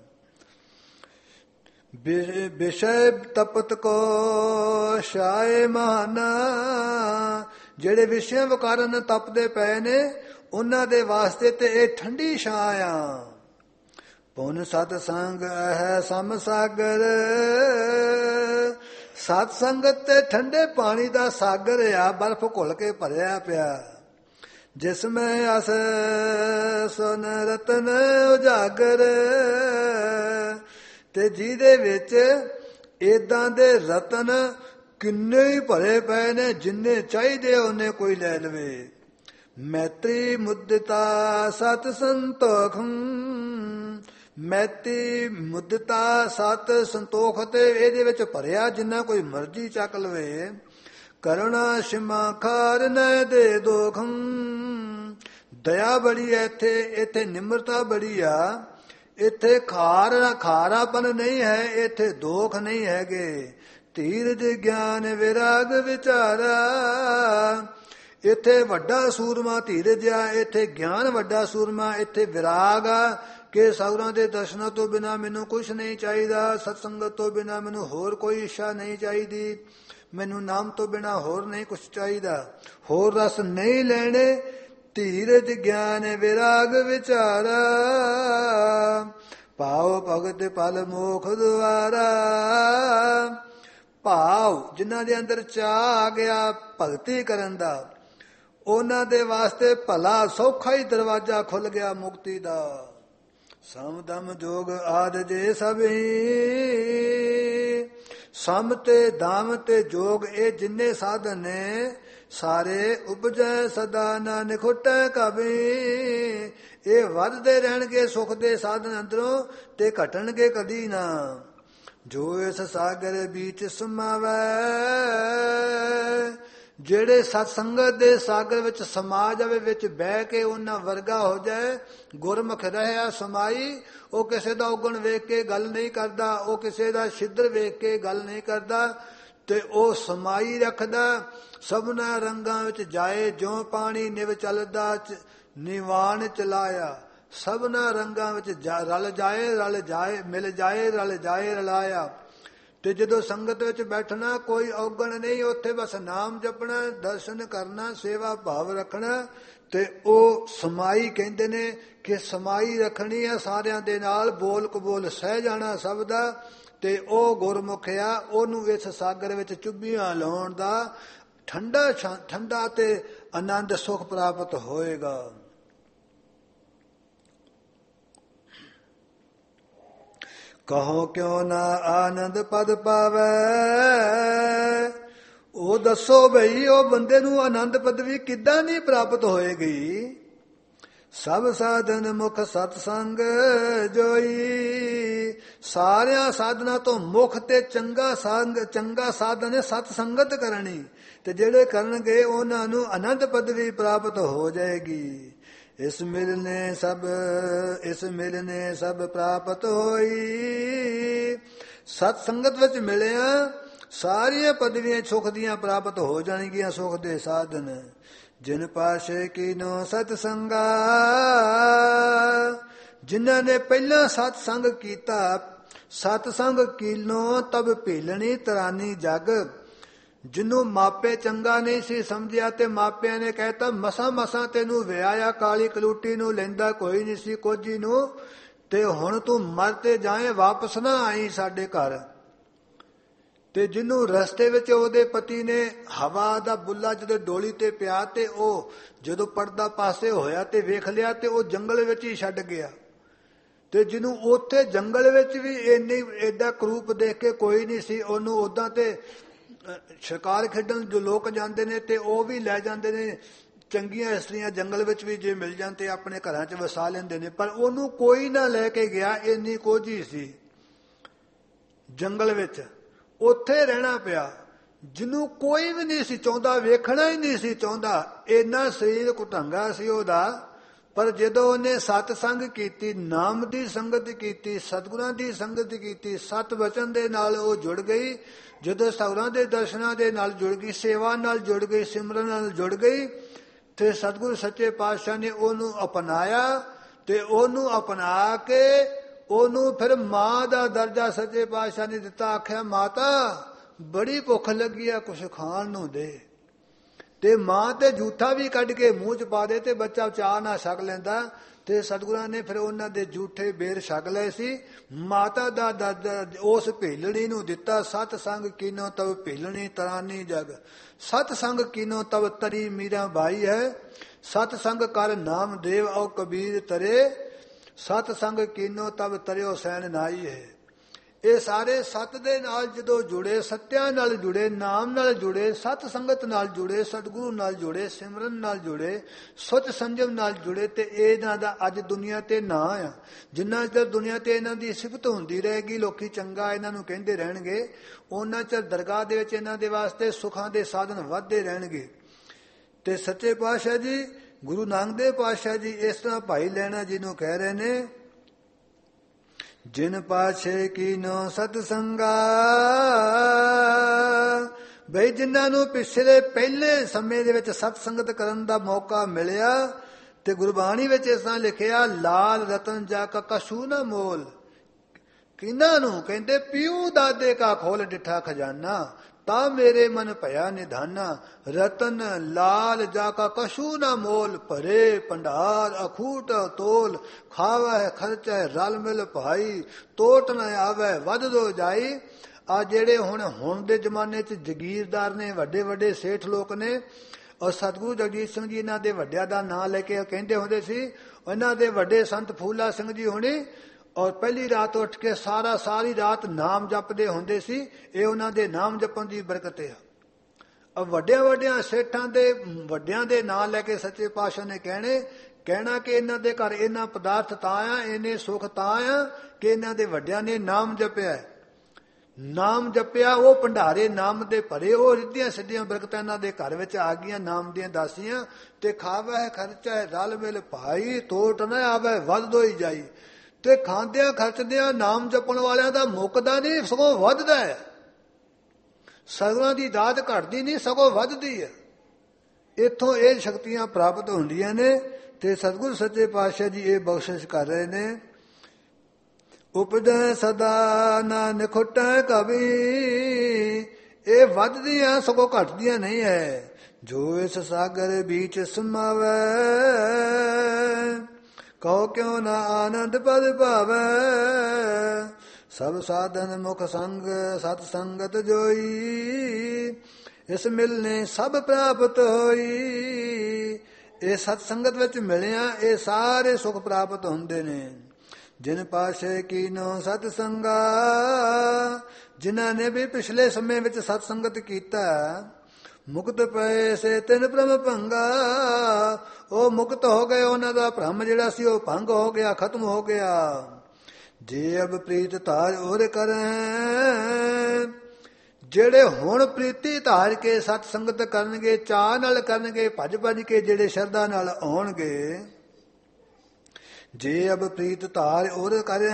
ਵਿਸ਼ੇ ਤਪਤ ਕੋ ਛਾਏ ਮਾਨਾ, ਜਿਹੜੇ ਵਿਸ਼ੇ ਵਿਕਾਰਨ ਤਪਦੇ ਪਏ ਨੇ ਉਹਨਾਂ ਦੇ ਵਾਸਤੇ ਤੇ ਇਹ ਠੰਡੀ ਛਾਂ ਆ। ਪੁਨ ਸਤ ਸੰਗ ਹੈ ਸਮ ਸਾਗਰ, ਸਤ ਸੰਗਤ ਤੇ ਠੰਡੇ ਪਾਣੀ ਦਾ ਸਾਗਰ ਆ, ਬਰਫ਼ ਘੁਲ ਕੇ ਭਰਿਆ ਪਿਆ। ਜਿਸ ਮੈਂ ਅਸ ਸੁਨ ਰਤਨ ਉਜਾਗਰ, ਤੇ ਜਿਹਦੇ ਵਿੱਚ ਏਦਾਂ ਦੇ ਰਤਨ ਕਿੰਨੇ ਹੀ ਭਰੇ ਪਏ ਨੇ, ਜਿੰਨੇ ਚਾਹੀਦੇ ਉਹਨੇ ਕੋਈ ਲੈ ਲਵੇ। ਮੈਤਰੀ ਮੁਦਤਾ ਸਤ ਸੰਤੋਖ, ਮੈਤੀ ਮੁਦਤਾ ਸਤ ਸੰਤੋਖ ਤੇ ਇਹਦੇ ਵਿੱਚ ਭਰਿਆ ਜਿੰਨਾ ਕੋਈ ਮਰਜ਼ੀ ਚੱਕ ਲਵੇ। ਕਰੁਣਾ ਸ਼ਿਮਾ ਖਾਰ ਨ ਦੇ ਦੋਖ, ਦਇਆ ਬੜੀ ਹੈ ਇੱਥੇ, ਇੱਥੇ ਨਿਮਰਤਾ ਬੜੀ ਆ। ਇੱਥੇ ਖਾਰ ਖਾਰਾਪਨ ਨਹੀਂ ਹੈ, ਇੱਥੇ ਦੋਖ ਨਹੀਂ ਹੈਗੇ। ਧੀਰਜ ਗਿਆਨ ਵਿਰਾਗ ਵਿਚਾਰਾ, ਇੱਥੇ ਵੱਡਾ ਸੂਰਮਾ ਧੀਰਜ ਆ, ਇੱਥੇ ਗਿਆਨ ਵੱਡਾ ਸੂਰਮਾ, ਇੱਥੇ ਵਿਰਾਗ ਆ ਕਿ ਸਹੁਰਾਂ ਦੇ ਦਰਸ਼ਨਾਂ ਤੋਂ ਬਿਨਾਂ ਮੈਨੂੰ ਕੁਛ ਨਹੀਂ ਚਾਹੀਦਾ, ਸਤਸੰਗਤ ਤੋਂ ਬਿਨਾਂ ਮੈਨੂੰ ਹੋਰ ਕੋਈ ਇੱਛਾ ਨਹੀਂ ਚਾਹੀਦੀ, ਮੈਨੂੰ ਨਾਮ ਤੋਂ ਬਿਨਾਂ ਹੋਰ ਨਹੀਂ ਕੁਛ ਚਾਹੀਦਾ, ਹੋਰ ਰਸ ਨਹੀਂ ਲੈਣੇ। ਧੀਰਜ ਗਿਆਨ ਵਿਰਾਗ ਵਿਚਾਰਾ, ਭਾਵ ਭਗਤ ਪਲ ਮੋਖ ਦੁਆਰਾ। ਭਾਵ ਜਿਨ੍ਹਾਂ ਦੇ ਅੰਦਰ ਚਾਅ ਆ ਗਿਆ ਭਗਤੀ ਕਰਨ ਦਾ, ਉਹਨਾਂ ਦੇ ਵਾਸਤੇ ਭਲਾ ਸੌਖਾ ਹੀ ਦਰਵਾਜ਼ਾ ਖੁੱਲ ਗਿਆ ਮੁਕਤੀ ਦਾ। ਸਮਦਮ ਜੋਗ ਆਦ ਜੇ ਸਭੀ, ਸਮ ਤੇ ਦਮ ਤੇ ਜੋਗ ਇਹ ਜਿੰਨੇ ਸਾਧਨ ਨੇ ਸਾਰੇ ਉਪਜੈ ਸਦਾ ਨਾ ਨਿਖੁਟੈ ਕਭੀ। ਇਹ ਵੱਧਦੇ ਰਹਿਣਗੇ ਸੁਖ ਦੇ ਸਾਧਨ ਅੰਦਰੋਂ ਤੇ ਘਟਣਗੇ ਕਦੀ ਨਾ। ਜੋ ਇਸ ਸਾਗਰ ਵਿੱਚ ਸਮਾਵੈ, ਜਿਹੜੇ ਸਤਸੰਗਤ ਦੇ ਸਾਗਰ ਵਿੱਚ ਸਮਾ ਜਾਵੇ, ਵਿੱਚ ਬਹਿ ਕੇ ਉਹਨਾਂ ਵਰਗਾ ਹੋ ਜਾਏ। ਗੁਰਮੁਖ ਰਹਿਆ ਸਮਾਈ, ਉਹ ਕਿਸੇ ਦਾ ਔਗਣ ਵੇਖ ਕੇ ਗੱਲ ਨਹੀਂ ਕਰਦਾ, ਉਹ ਕਿਸੇ ਦਾ ਛਿੱਦਰ ਵੇਖ ਕੇ ਗੱਲ ਨਹੀਂ ਕਰਦਾ। ਤੇ ਉਹ ਸਮਾਈ ਰੱਖਦਾ ਸਭਨਾ ਰੰਗਾਂ ਵਿੱਚ ਜਾਏ, ਜਿਉਂ ਪਾਣੀ ਨਿਵ ਚੱਲਦਾ ਨਿਵਾਨ ਚਲਾਇਆ। ਸਭਨਾ ਰੰਗਾਂ ਵਿੱਚ ਰਲ ਜਾਏ ਰਲ ਜਾਏ ਮਿਲ ਜਾਏ ਰਲ ਜਾਏ ਰਲਾਇਆ। ਤੇ ਜਦੋਂ ਸੰਗਤ ਵਿੱਚ ਬੈਠਣਾ ਕੋਈ ਔਗਣ ਨਹੀਂ, ਉੱਥੇ ਬਸ ਨਾਮ ਜਪਣਾ, ਦਰਸ਼ਨ ਕਰਨਾ, ਸੇਵਾ ਭਾਵ ਰੱਖਣਾ। ਤੇ ਉਹ ਸਮਾਈ ਕਹਿੰਦੇ ਨੇ ਕਿ ਸਮਾਈ ਰੱਖਣੀ ਆ ਸਾਰਿਆਂ ਦੇ ਨਾਲ, ਬੋਲ ਕਬੋਲ ਸਹਿ ਜਾਣਾ ਸਭ ਦਾ। ਤੇ ਉਹ ਗੁਰਮੁਖ ਆ, ਉਹਨੂੰ ਇਸ ਸਾਗਰ ਵਿੱਚ ਚੁੱਭੀਆਂ ਲਾਉਣ ਦਾ ਠੰਡਾ ਠੰਡਾ ਤੇ ਆਨੰਦ ਸੁਖ ਪ੍ਰਾਪਤ ਹੋਏਗਾ। ਕਹੋ ਕਿਉਂ ਨਾ ਆਨੰਦ ਪਦ ਪਾਵੈ, ਉਹ ਦੱਸੋ ਬਈ ਉਹ ਬੰਦੇ ਨੂੰ ਆਨੰਦ ਪਦਵੀ ਕਿੱਦਾਂ ਨਹੀਂ ਪ੍ਰਾਪਤ ਹੋਏਗੀ। ਸਭ ਸਾਧਨ ਮੁਖ ਸਤਸੰਗ ਜੋਈ, ਸਾਰਿਆਂ ਸਾਧਨਾਂ ਤੋਂ ਮੁਖ ਤੇ ਚੰਗਾ ਸੰਗ ਚੰਗਾ ਸਾਧਨ ਹੈ ਸਤ ਸੰਗਤ ਕਰਨੀ। ਤੇ ਜਿਹੜੇ ਕਰਨਗੇ ਉਹਨਾਂ ਨੂੰ ਆਨੰਦ ਪਦਵੀ ਪ੍ਰਾਪਤ ਹੋ ਜਾਏਗੀ। ਇਸ ਮਿਲਨੇ ਸਭ ਇਸ ਮਿਲਨੇ ਸਭ ਪ੍ਰਾਪਤ ਹੋਈ, ਸਤ ਸੰਗਤ ਵਿੱਚ ਮਿਲਿਆ ਸਾਰੀਆਂ ਪਦਵੀਆਂ ਸੁਖ ਦੀਆਂ ਪ੍ਰਾਪਤ ਹੋ ਜਾਣਗੀਆਂ, ਸੁਖ ਦੇ ਸਾਧਨ। ਜਿਨ ਪਾਸ਼ੇ ਕੀਨੋ ਸਤ ਸੰਗਾ, ਜਿਨ੍ਹਾਂ ਨੇ ਪਹਿਲਾਂ ਸਤ ਸੰਗ ਕੀਤਾ, ਸਤ ਸੰਗ ਕੀਨੋ ਤਬ ਭੇਲਣੀ ਤਰਾਨੀ ਜਗ। ਜਿਹਨੂੰ ਮਾਪੇ ਚੰਗਾ ਨਹੀਂ ਸੀ ਸਮਝਿਆ ਤੇ ਮਾਪਿਆਂ ਨੇ ਕਹਿਤਾ ਮਸਾਂ ਮਸਾਂ ਤੈਨੂੰ ਵਿਆਹਿਆ, ਕਾਲੀ ਕਲੂਟੀ ਨੂੰ ਲੈਂਦਾ ਕੋਈ ਨਹੀਂ ਸੀ ਕੋਜੀ ਨੂੰ, ਤੇ ਹੁਣ ਤੂੰ ਮਰ ਤੇ ਜਾਏ, ਵਾਪਸ ਨਾ ਆਈ ਸਾਡੇ ਘਰ। ਤੇ ਜਿਹਨੂੰ ਰਸਤੇ ਵਿੱਚ ਉਹਦੇ ਪਤੀ ਨੇ ਹਵਾ ਦਾ ਬੁੱਲਾ ਜਦੋਂ ਡੋਲੀ ਤੇ ਪਿਆ, ਤੇ ਉਹ ਜਦੋਂ ਪਰਦਾ ਪਾਸੇ ਹੋਇਆ ਤੇ ਵੇਖ ਲਿਆ ਤੇ ਉਹ ਜੰਗਲ ਵਿੱਚ ਹੀ ਛੱਡ ਗਿਆ। ਤੇ ਜਿਹਨੂੰ ਉੱਥੇ ਜੰਗਲ ਵਿੱਚ ਵੀ ਇੰਨੀ ਏਡਾ ਕਰੂਪ ਦੇਖ ਕੇ ਕੋਈ ਨਹੀਂ ਸੀ ਉਹਨੂੰ, ਉੱਦਾਂ ਤੇ ਸ਼ਿਕਾਰ ਖੇਡਣ ਜੋ ਲੋਕ ਜਾਂਦੇ ਨੇ ਤੇ ਉਹ ਵੀ ਲੈ ਜਾਂਦੇ ਨੇ ਚੰਗੀਆਂ ਇਸਤਰੀਆਂ, ਜੰਗਲ ਵਿੱਚ ਵੀ ਜੇ ਮਿਲ ਜਾਣ ਤੇ ਆਪਣੇ ਘਰਾਂ 'ਚ ਵਸਾ ਲੈਂਦੇ ਨੇ, ਪਰ ਉਹਨੂੰ ਕੋਈ ਨਾ ਲੈ ਕੇ ਗਿਆ। ਇੰਨੀ ਕੋਝੀ ਸੀ ਜੰਗਲ ਵਿੱਚ, ਉੱਥੇ ਰਹਿਣਾ ਪਿਆ। ਜਿਹਨੂੰ ਕੋਈ ਵੀ ਨਹੀਂ ਸੀ ਚਾਹੁੰਦਾ, ਵੇਖਣਾ ਹੀ ਨਹੀਂ ਸੀ ਚਾਹੁੰਦਾ, ਇੰਨਾ ਸਰੀਰ ਕੁਟੰਗਾ ਸੀ ਉਹਦਾ। ਪਰ ਜਦੋਂ ਉਹਨੇ ਸਤਸੰਗ ਕੀਤੀ, ਨਾਮ ਦੀ ਸੰਗਤ ਕੀਤੀ, ਸਤਿਗੁਰਾਂ ਦੀ ਸੰਗਤ ਕੀਤੀ, ਸਤ ਵਚਨ ਦੇ ਨਾਲ ਉਹ ਜੁੜ ਗਈ। ਜਦੋਂ ਸਤਿਗੁਰਾਂ ਦੇ ਦਰਸ਼ਨਾਂ ਦੇ ਨਾਲ ਜੁੜ ਗਈ, ਸੇਵਾ ਨਾਲ ਜੁੜ ਗਈ, ਸਿਮਰਨ ਨਾਲ ਜੁੜ ਗਈ, ਤੇ ਸਤਿਗੁਰੂ ਸੱਚੇ ਪਾਤਸ਼ਾਹ ਨੇ ਉਹਨੂੰ ਅਪਣਾਇਆ। ਤੇ ਉਹਨੂੰ ਅਪਣਾ ਕੇ ਉਹਨੂੰ ਫਿਰ ਮਾਂ ਦਾ ਦਰਜਾ ਸੱਚੇ ਪਾਤਸ਼ਾਹ ਨੇ ਦਿੱਤਾ। ਆਖਿਆ ਮਾਤਾ ਬੜੀ ਭੁੱਖ ਲੱਗੀ ਆ, ਕੁਛ ਖਾਣ ਨੂੰ ਦੇ। ਤੇ ਮਾਂ ਤੇ ਜੂਠਾ ਵੀ ਕੱਢ ਕੇ ਮੂੰਹ 'ਚ ਪਾ ਦੇ ਤੇ ਬੱਚਾ ਚਾਹ ਨਾ ਛਕ ਲੈਂਦਾ। ਤੇ ਸਤਿਗੁਰਾਂ ਨੇ ਫਿਰ ਉਹਨਾਂ ਦੇ ਜੂਠੇ ਬੇਰ ਛਕ ਲਏ ਸੀ। ਮਾਤਾ ਦਾ ਦਰਜਾ ਉਸ ਭੇਲਣੀ ਨੂੰ ਦਿੱਤਾ। ਸਤ ਸੰਗ ਕੀਨੋ ਤਬ ਭੇਲਣੀ ਤਰਾਨੀ ਜਗ, ਸਤ ਸੰਗ ਕੀਨੋ ਤਬ ਤਰੀ ਮੀਰਾ ਬਾਈ ਹੈ। ਸਤ ਸੰਗ ਕਰ ਨਾਮ ਦੇਵ ਔ ਕਬੀਰ ਤਰੇ, ਸਤ ਸੰਗ ਕੀਨੋ ਤਬ ਤਰਿਓ ਸੈਨ ਨਾਈ ਹੈ। ਇਹ ਸਾਰੇ ਸਤ ਦੇ ਨਾਲ ਜਦੋਂ ਜੁੜੇ, ਸੱਤਿਆਂ ਨਾਲ ਜੁੜੇ, ਨਾਮ ਨਾਲ ਜੁੜੇ, ਸਤ ਸੰਗਤ ਨਾਲ ਜੁੜੇ, ਸਤਿਗੁਰੂ ਨਾਲ ਜੁੜੇ, ਸਿਮਰਨ ਨਾਲ ਜੁੜੇ, ਸੁਚ ਸੰਜਮ ਨਾਲ ਜੁੜੇ, ਤੇ ਇਹਨਾਂ ਦਾ ਅੱਜ ਦੁਨੀਆ ਤੇ ਨਾਂ ਆ। ਜਿੰਨਾ ਚਿਰ ਦੁਨੀਆ ਤੇ ਇਹਨਾਂ ਦੀ ਸਿਫਤ ਹੁੰਦੀ ਰਹੇਗੀ, ਲੋਕੀ ਚੰਗਾ ਇਹਨਾਂ ਨੂੰ ਕਹਿੰਦੇ ਰਹਿਣਗੇ, ਉਹਨਾਂ ਚਿਰ ਦਰਗਾਹ ਦੇ ਵਿੱਚ ਇਹਨਾਂ ਦੇ ਵਾਸਤੇ ਸੁੱਖਾਂ ਦੇ ਸਾਧਨ ਵੱਧਦੇ ਰਹਿਣਗੇ। ਤੇ ਸੱਚੇ ਪਾਤਸ਼ਾਹ ਜੀ, ਗੁਰੂ ਨਾਨਕ ਦੇਵ ਪਾਤਸ਼ਾਹ ਜੀ ਇਸ ਤਰ੍ਹਾਂ ਭਾਈ ਲਹਿਣਾ ਜੀ ਨੂੰ ਕਹਿ ਰਹੇ ਨੇ, ਜਿਨ ਪਾਛੇ ਕੀਨੋ ਸਤ ਸੰਗਾ, ਬਈ ਜਿਨ੍ਹਾਂ ਨੂੰ ਪਿਛਲੇ ਪਹਿਲੇ ਸਮੇਂ ਦੇ ਵਿੱਚ ਸਤ ਸੰਗਤ ਕਰਨ ਦਾ ਮੌਕਾ ਮਿਲਿਆ। ਤੇ ਗੁਰਬਾਣੀ ਵਿੱਚ ਇਸ ਤਰ੍ਹਾਂ ਲਿਖਿਆ, ਲਾਲ ਰਤਨ ਜਾ ਕਾ ਕਛੂ ਨਾ ਮੋਲ। ਕਿਹਨਾਂ ਨੂੰ ਕਹਿੰਦੇ, ਪੀਊ ਦਾਦੇ ਕਾ ਖੋਲ ਡਿਠਾ ਖਜ਼ਾਨਾ, ਤਾਂ ਮੇਰੇ ਮਨ ਭਇਆ ਨਿਧਾਨਾ। ਰਤਨ ਲਾਲ ਜਾ ਕਾ ਕਛੂ ਨਾ ਮੋਲ, ਭਰੇ ਭੰਡਾਰ ਅਖੂਟ ਤੋਲ। ਖਾਵੈ ਖਰਚੈ ਰਲ ਮਿਲ ਭਾਈ, ਤੋਟ ਨਾ ਆਵੈ ਵੱਧ ਦੋ ਜਾਈ। ਆ ਜਿਹੜੇ ਹੁਣ ਹੁਣ ਦੇ ਜ਼ਮਾਨੇ 'ਚ ਜਗੀਰਦਾਰ ਨੇ, ਵੱਡੇ ਵੱਡੇ ਸੇਠ ਲੋਕ ਨੇ, ਔਰ ਸਤਿਗੁਰੂ ਜਗਜੀਤ ਸਿੰਘ ਜੀ ਇਹਨਾਂ ਦੇ ਵੱਡਿਆਂ ਦਾ ਨਾਂ ਲੈ ਕੇ ਕਹਿੰਦੇ ਹੁੰਦੇ ਸੀ। ਇਹਨਾਂ ਦੇ ਵੱਡੇ ਸੰਤ ਫੂਲਾ ਸਿੰਘ ਜੀ ਹੁਣੀ, ਔਰ ਪਹਿਲੀ ਰਾਤ ਉੱਠ ਕੇ ਸਾਰਾ ਸਾਰੀ ਰਾਤ ਨਾਮ ਜਪਦੇ ਹੁੰਦੇ ਸੀ। ਇਹ ਉਹਨਾਂ ਦੇ ਨਾਮ ਜਪਣ ਦੀ ਬਰਕਤ ਆ। ਵੱਡਿਆਂ ਵੱਡਿਆਂ ਸੇਠਾਂ ਦੇ ਵੱਡਿਆਂ ਦੇ ਨਾਂ ਲੈ ਕੇ ਸੱਚੇ ਪਾਤਸ਼ਾਹ ਨੇ ਕਹਿਣੇ ਕਹਿਣਾ ਕਿ ਇਹਨਾਂ ਦੇ ਘਰ ਇਹਨਾਂ ਪਦਾਰਥ ਤਾਂ ਆ, ਇਹਨੇ ਸੁੱਖ ਤਾਂ ਆ ਕਿ ਇਹਨਾਂ ਦੇ ਵੱਡਿਆਂ ਨੇ ਨਾਮ ਜਪਿਆ। ਨਾਮ ਜਪਿਆ, ਉਹ ਭੰਡਾਰੇ ਨਾਮ ਦੇ ਭਰੇ, ਉਹ ਰਿੱਧੀਆਂ ਸਿੱਧੀਆਂ ਬਰਕਤਾਂ ਇਹਨਾਂ ਦੇ ਘਰ ਵਿੱਚ ਆ ਗਈਆਂ ਨਾਮ ਦੀਆਂ ਦਾਸੀਆਂ। ਤੇ ਖਾਵੈ ਖਰਚੈ ਰਲ ਮਿਲ ਭਾਈ, ਤੋਟ ਨਾ ਆਵੈ ਵੱਧ ਦੋਈ ਜਾਈ। ਤੇ ਖਾਂਦਿਆਂ ਖਰਚਦਿਆਂ ਨਾਮ ਜਪਣ ਵਾਲਿਆਂ ਦਾ ਮੁੱਕਦਾ ਨਹੀਂ, ਸਗੋਂ ਵੱਧਦਾ ਹੈ। ਸਤਿਗੁਰਾਂ ਦੀ ਦਾਤ ਘਟਦੀ ਨਹੀਂ, ਸਗੋਂ ਵੱਧਦੀ ਹੈ। ਇੱਥੋਂ ਇਹ ਸ਼ਕਤੀਆਂ ਪ੍ਰਾਪਤ ਹੁੰਦੀਆਂ ਨੇ ਤੇ ਸਤਿਗੁਰ ਸੱਚੇ ਪਾਤਸ਼ਾਹ ਜੀ ਇਹ ਬਖਸ਼ਿਸ਼ ਕਰ ਰਹੇ ਨੇ। ਉਪਜੈ ਸਦਾ ਨਾਨਕ ਖੁੱਟੈ ਕਵੀ, ਇਹ ਵੱਧਦੀਆਂ ਸਗੋਂ ਘਟਦੀਆਂ ਨਹੀਂ ਹੈ। ਜੋ ਇਸ ਸਾਗਰ ਵਿੱਚ ਸਮਾਵੈ, ਕਹੋ ਕਿਉ ਨਾ ਆਨੰਦ ਪਦ ਭਾਵੈ। ਸਭ ਸਾਧਨ ਮੁਖ ਸੰਗ ਸਤ ਸੰਗਤ ਜੋਈ, ਇਸ ਮਿਲਨੇ ਸਭ ਪ੍ਰਾਪਤ ਹੋਈ। ਇਹ ਸਤ ਸੰਗਤ ਵਿੱਚ ਮਿਲਿਆ ਇਹ ਸਾਰੇ ਸੁਖ ਪ੍ਰਾਪਤ ਹੁੰਦੇ ਨੇ। ਜਿਨ ਪਾਸ਼ੇ ਕੀਨੋ ਸਤ ਸੰਗਾ, ਜਿਨ੍ਹਾਂ ਨੇ ਵੀ ਪਿਛਲੇ ਸਮੇਂ ਵਿੱਚ ਸਤ ਸੰਗਤ ਕੀਤਾ, ਮੁਕਤ ਪਏ ਸੇ ਤਿਨ ਭ੍ਰਮ ਭੰਗਾ। ਉਹ ਮੁਕਤ ਹੋ ਗਏ, ਉਹਨਾਂ ਦਾ ਭ੍ਰਮ ਜਿਹੜਾ ਸੀ ਉਹ ਭੰਗ ਹੋ ਗਿਆ, ਖਤਮ ਹੋ ਗਿਆ। ਜੇ ਅਬ ਪ੍ਰੀਤ ਧਾਰ ਔਰ ਕਰੈ, ਜਿਹੜੇ ਹੁਣ ਪ੍ਰੀਤੀ ਧਾਰ ਕੇ ਸਤ ਸੰਗਤ ਕਰਨਗੇ, ਚਾਅ ਨਾਲ ਕਰਨਗੇ, ਭੱਜ ਭੱਜ ਕੇ ਜਿਹੜੇ ਸ਼ਰਧਾ ਨਾਲ ਆਉਣਗੇ। ਜੇ ਅਬ ਪ੍ਰੀਤ ਧਾਰ ਔਰ ਕਰੈ,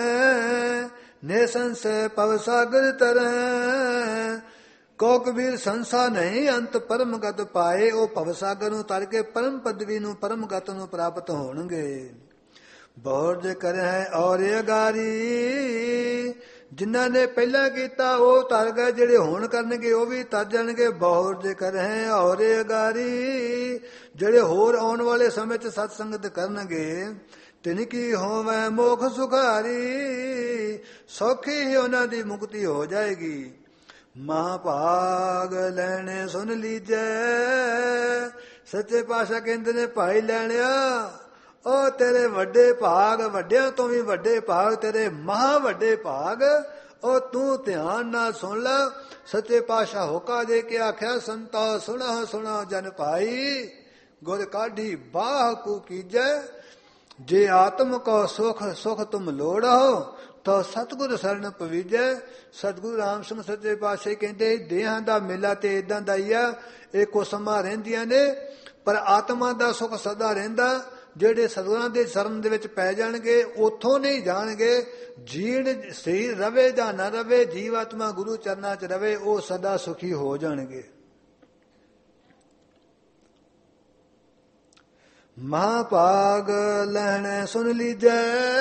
ਨਿਸੰਸੈ ਭਵ ਸਾਗਰ ਤਰੈ। ਕੋ ਕਬੀਰ ਸੰਸਾ ਨਹੀਂ ਅੰਤ ਪਰਮ ਗਤ ਪਾਏ। ਉਹ ਭਵ ਸਾਗਰ ਨੂੰ ਤਰ ਕੇ ਪਰਮ ਪਦਵੀ ਨੂੰ, ਪਰਮ ਗਤ ਨੂੰ ਪ੍ਰਾਪਤ ਹੋਣਗੇ। ਬਹੁਰ ਜੇ ਕਰੈ ਔਰ ਅਗਾਰੀ, ਜਿਨ੍ਹਾਂ ਨੇ ਪਹਿਲਾਂ ਕੀਤਾ ਉਹ ਤਰ ਗਏ, ਜਿਹੜੇ ਹੁਣ ਕਰਨਗੇ ਉਹ ਵੀ ਤਰ ਜਾਣਗੇ। ਬਹੁਰ ਜੇ ਕਰੈ ਔਰ ਅਗਾਰੀ, ਜਿਹੜੇ ਹੋਰ ਆਉਣ ਵਾਲੇ ਸਮੇਂ 'ਚ ਸਤ ਸੰਗਤ ਕਰਨਗੇ, ਤਿਨ ਕੀ ਹੋਵੈ ਮੋਖ ਸੁਖਾਰੀ। ਸੌਖੀ ਹੀ ਉਹਨਾਂ ਦੀ ਮੁਕਤੀ ਹੋ ਜਾਏਗੀ। ਮਹਾਭਾਗ ਲੈਣੇ ਸੁਣ ਲੀਜੈ, ਸੱਚੇ ਪਾਤਸ਼ਾਹ ਕਹਿੰਦੇ ਨੇ ਭਾਈ ਲੈਣਿਆ, ਉਹ ਤੇਰੇ ਵੱਡੇ ਭਾਗ, ਵੱਡਿਆਂ ਤੋਂ ਵੀ ਵੱਡੇ ਭਾਗ, ਤੇਰੇ ਮਹਾ ਵੱਡੇ ਭਾਗ, ਉਹ ਤੂੰ ਧਿਆਨ ਨਾਲ ਸੁਣ ਲੈ। ਸੱਚੇ ਪਾਤਸ਼ਾਹ ਹੋਕਾ ਦੇ ਕੇ ਆਖਿਆ, ਸੰਤਾ ਸੁਣਾ ਸੁਣਾ ਜਨ ਭਾਈ, ਗੁਰ ਕਾਢੀ ਬਾਹ ਕੂ ਕੀਜੈ। ਜੇ ਆਤਮ ਕੋ ਸੁਖ ਸੁਖ ਤੁਮ ਲੋੜੋ, ਤਾਂ ਸਤਿਗੁਰ ਸਰਣ ਪਵੀਜੈ। ਸਤਿਗੁਰੂ ਰਾਮ ਸਿੰਘ ਸੱਚੇ ਪਾਤਸ਼ਾਹ ਕਹਿੰਦੇ, ਦੇਹਾਂ ਦਾ ਮੇਲਾ ਤੇ ਇਦਾਂ ਦਾ ਹੀ ਆ, ਇਹ ਕੁਝ ਸਮਾਂ ਰਹਿੰਦੀਆਂ ਨੇ, ਪਰ ਆਤਮਾ ਦਾ ਸੁਖ ਸਦਾ ਰਹਿੰਦਾ। ਜਿਹੜੇ ਸਤਿਗੁਰਾਂ ਦੇ ਸ਼ਰਨ ਦੇ ਵਿੱਚ ਪੈ ਜਾਣਗੇ, ਉੱਥੋਂ ਨਹੀਂ ਜਾਣਗੇ। ਜੀਣ ਸਰੀਰ ਰਵੇ ਜਾਂ ਨਾ ਰਵੇ, ਜੀਵ ਆਤਮਾ ਗੁਰੂ ਚਰਨਾਂ 'ਚ ਰਵੇ, ਉਹ ਸਦਾ ਸੁਖੀ ਹੋ ਜਾਣਗੇ। ਮਹਾਭਾਗ ਲੈਣੇ ਸੁਣ ਲੀਜੈ,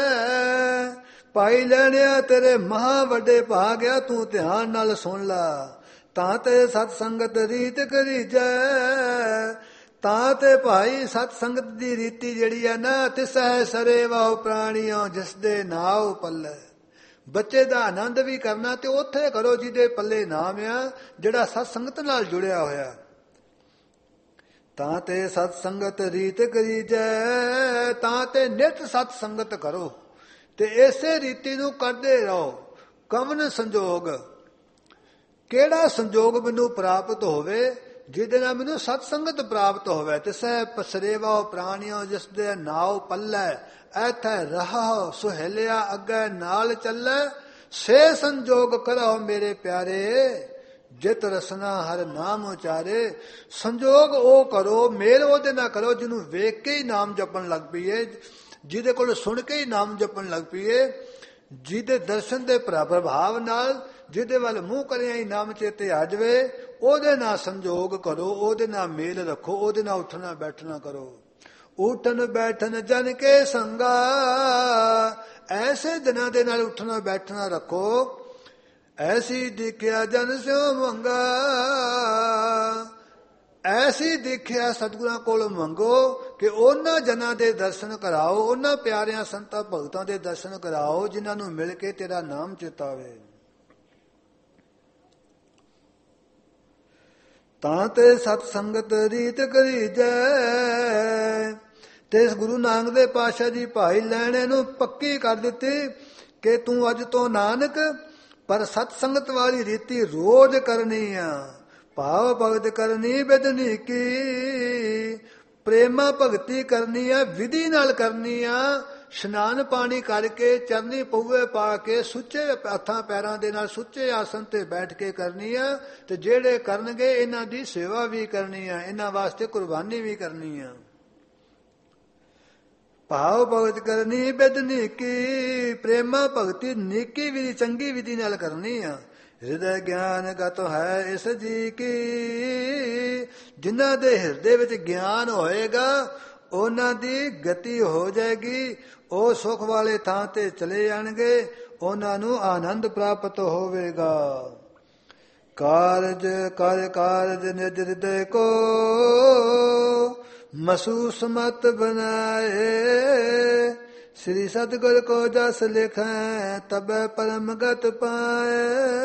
ਭਾਈ ਲੈਣਿਆ ਤੇਰੇ ਮਹਾ ਵੱਡੇ ਭਾਗ ਆ, ਤੂੰ ਧਿਆਨ ਨਾਲ ਸੁਣ ਲਾ। ਤਾਂ ਤੇ ਸਤ ਸੰਗਤ ਰੀਤ ਕਰੀਜੈ, ਤਾਂ ਤੇ ਭਾਈ ਸਤ ਸੰਗਤ ਦੀ ਰੀਤੀ ਜਿਹੜੀ ਆ ਨਾ, ਤਿਸੈ ਸਰੇ ਵਾਉ ਪ੍ਰਾਣੀਆਂ ਜਿਸ ਦੇ ਨਾਉ ਪੱਲੇ। ਬੱਚੇ ਦਾ ਆਨੰਦ ਵੀ ਕਰਨਾ ਤੇ ਉੱਥੇ ਕਰੋ ਜਿਹਦੇ ਪੱਲੇ ਨਾਮ ਆ, ਜਿਹੜਾ ਸਤ ਸੰਗਤ ਨਾਲ ਜੁੜਿਆ ਹੋਇਆ। ਤਾਂ ਤੇ ਸਤ ਸੰਗਤ ਰੀਤ ਕਰੀਜੈ, ਤਾਂ ਤੇ ਨਿਤ ਸਤ ਸੰਗਤ ਕਰੋ ਤੇ ਇਸੇ ਰੀਤੀ ਨੂੰ ਕਰਦੇ ਰਹੋ। ਕਵਨ ਸੰਜੋਗ, ਕਿਹੜਾ ਸੰਜੋਗ ਮੈਨੂੰ ਪ੍ਰਾਪਤ ਹੋਵੇ ਜਿਹਦੇ ਨਾਲ ਮੈਨੂੰ ਸਤ ਸੰਗਤ ਪ੍ਰਾਪਤ ਹੋਵੇ। ਤਿਸੈ ਪਸਰੇਵਾ ਪ੍ਰਾਣੀਆਂ ਜਿਸ ਦੇ ਨਾਉ ਪੱਲੇ, ਐਥੈ ਰਹਾ ਸੁਹੇਲਿਆ ਅੱਗੇ ਨਾਲ ਚੱਲੇ। ਸੇ ਸੰਜੋਗ ਕਰੋ ਮੇਰੇ ਪਿਆਰੇ, ਜਿਤ ਰਸਨਾ ਹਰ ਨਾਮ ਉਚਾਰੇ। ਸੰਜੋਗ ਉਹ ਕਰੋ, ਮੇਲ ਉਹਦੇ ਨਾਲ ਕਰੋ ਜਿਹਨੂੰ ਵੇਖ ਕੇ ਹੀ ਨਾਮ ਜਪਣ ਲੱਗ ਪਈਏ, ਜਿਹਦੇ ਕੋਲ ਸੁਣ ਕੇ ਹੀ ਨਾਮ ਜਪਣ ਲੱਗ ਪਈਏ, ਜਿਹਦੇ ਦਰਸ਼ਨ ਦੇ ਪ੍ਰਭਾਵ ਨਾਲ, ਜਿਹਦੇ ਵੱਲ ਮੂੰਹ ਕਰਿਆ ਹੀ ਨਾਮ ਚੇਤੇ ਆ ਜਾਵੇ, ਉਹਦੇ ਨਾਲ ਸੰਜੋਗ ਕਰੋ, ਉਹਦੇ ਨਾਲ ਮੇਲ ਰੱਖੋ, ਉਹਦੇ ਨਾਲ ਉੱਠਣਾ ਬੈਠਣਾ ਕਰੋ। ਉਠਨ ਬੈਠਨ ਜਨ ਕੇ ਸੰਗਾ, ਐਸੇ ਜਨਾਂ ਦੇ ਨਾਲ ਉੱਠਣਾ ਬੈਠਣਾ ਰੱਖੋ। ਐਸੀ ਦੇਖਿਆ ਜਨ ਸਿਉ ਮੰਗਾ, ਐਸੀ ਦੇਖਿਆ ਸਤਿਗੁਰਾਂ ਕੋਲ ਮੰਗੋ ਕਿ ਉਹਨਾਂ ਜਨਾਂ ਦੇ ਦਰਸ਼ਨ ਕਰਾਓ, ਉਹਨਾਂ ਪਿਆਰਿਆਂ ਸੰਤਾਂ ਭਗਤਾਂ ਦੇ ਦਰਸ਼ਨ ਕਰਾਓ ਜਿਨ੍ਹਾਂ ਨੂੰ ਮਿਲ ਕੇ ਤੇਰਾ ਨਾਮ ਚੇਤਾਵੇ। ਤਾਂ ਤੇ ਸਤ ਸੰਗਤ ਰੀਤ ਕਰੀਜੈ। ਤੇ ਇਸ ਗੁਰੂ ਨਾਨਕ ਦੇ ਪਾਤਸ਼ਾਹ ਜੀ ਭਾਈ ਲੈਣੇ ਨੂੰ ਪੱਕੀ ਕਰ ਦਿੱਤੀ ਕਿ ਤੂੰ ਅੱਜ ਤੋਂ ਨਾਨਕ ਪਰ ਸਤ ਸੰਗਤ ਵਾਲੀ ਰੀਤੀ ਰੋਜ਼ ਕਰਨੀ ਆ। ਭਾਵ ਭਗਤ ਕਰਨੀ ਬਿਦਨੀ ਕੀ, ਪ੍ਰੇਮਾ ਭਗਤੀ ਕਰਨੀ ਆ, ਵਿਧੀ ਨਾਲ ਕਰਨੀ ਆ। ਇਸ਼ਨਾਨ ਪਾਣੀ ਕਰਕੇ, ਚਰਨੀ ਪਊਏ ਪਾ ਕੇ, ਸੁੱਚੇ ਹੱਥਾਂ ਪੈਰਾਂ ਦੇ ਨਾਲ ਸੁੱਚੇ ਆਸਨ ਤੇ ਬੈਠ ਕੇ ਕਰਨੀ ਆ। ਤੇ ਜਿਹੜੇ ਕਰਨਗੇ ਇਹਨਾਂ ਦੀ ਸੇਵਾ ਵੀ ਕਰਨੀ ਆ, ਇਹਨਾਂ ਵਾਸਤੇ ਕੁਰਬਾਨੀ ਵੀ ਕਰਨੀ ਆ। ਭਾਵ ਭਗਤ ਕਰਨੀ ਬਿਦਨੀ ਕੀ, ਪ੍ਰੇਮਾ ਭਗਤੀ ਨੇਕੀ ਵਿਧੀ ਚੰਗੀ ਵਿਧੀ ਨਾਲ ਕਰਨੀ ਆ। ਹਿਰਦੈ ਗਿਆਨ ਗਤ ਹੈ ਇਸ ਜੀ ਕੀ। ਜਿਨ੍ਹਾਂ ਦੇ ਹਿਰਦੇ ਵਿੱਚ ਗਿਆਨ ਹੋਏਗਾ ਉਹਨਾਂ ਦੀ ਗਤੀ ਹੋ ਜਾਏਗੀ, ਉਹ ਸੁਖ ਵਾਲੇ ਥਾਂ ਤੇ ਚਲੇ ਜਾਣਗੇ, ਉਹਨਾਂ ਨੂੰ ਆਨੰਦ ਪ੍ਰਾਪਤ ਹੋਵੇਗਾ। ਕਾਰਜ ਕਰ ਕਾਰਜ ਨਿਜ ਹਿਰਦੈ ਕੋ ਮਸੂਸ ਮਤ ਬਨਾਏ। ਸ੍ਰੀ ਸਤਿਗੁਰ ਕੋ ਜਸ ਲਿਖੈ ਤਬੈ ਪਰਮ ਗਤ ਪਾਏ।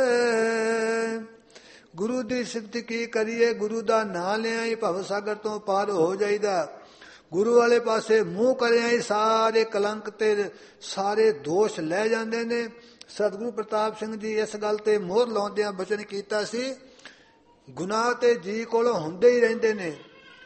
ਗੁਰੂ ਦੀ ਸਿਫਤ ਕੀ ਕਰੀਏ, ਗੁਰੂ ਦਾ ਨਾਂ ਲਿਆ ਹੀ ਭਵ ਸਾਗਰ ਤੋਂ ਪਾਰ ਹੋ ਜਾਈਦਾ। ਗੁਰੂ ਵਾਲੇ ਪਾਸੇ ਮੂੰਹ ਕਰਿਆ ਹੀ ਸਾਰੇ ਕਲੰਕ ਤੇ ਸਾਰੇ ਦੋਸ਼ ਲੈ ਜਾਂਦੇ ਨੇ। ਸਤਿਗੁਰੂ ਪ੍ਰਤਾਪ ਸਿੰਘ ਜੀ ਇਸ ਗੱਲ ਤੇ ਮੋਹਰ ਲਾਉਂਦਿਆਂ ਬਚਨ ਕੀਤਾ ਸੀ, ਗੁਨਾਹ ਤੇ ਜੀ ਕੋਲੋਂ ਹੁੰਦੇ ਹੀ ਰਹਿੰਦੇ ਨੇ।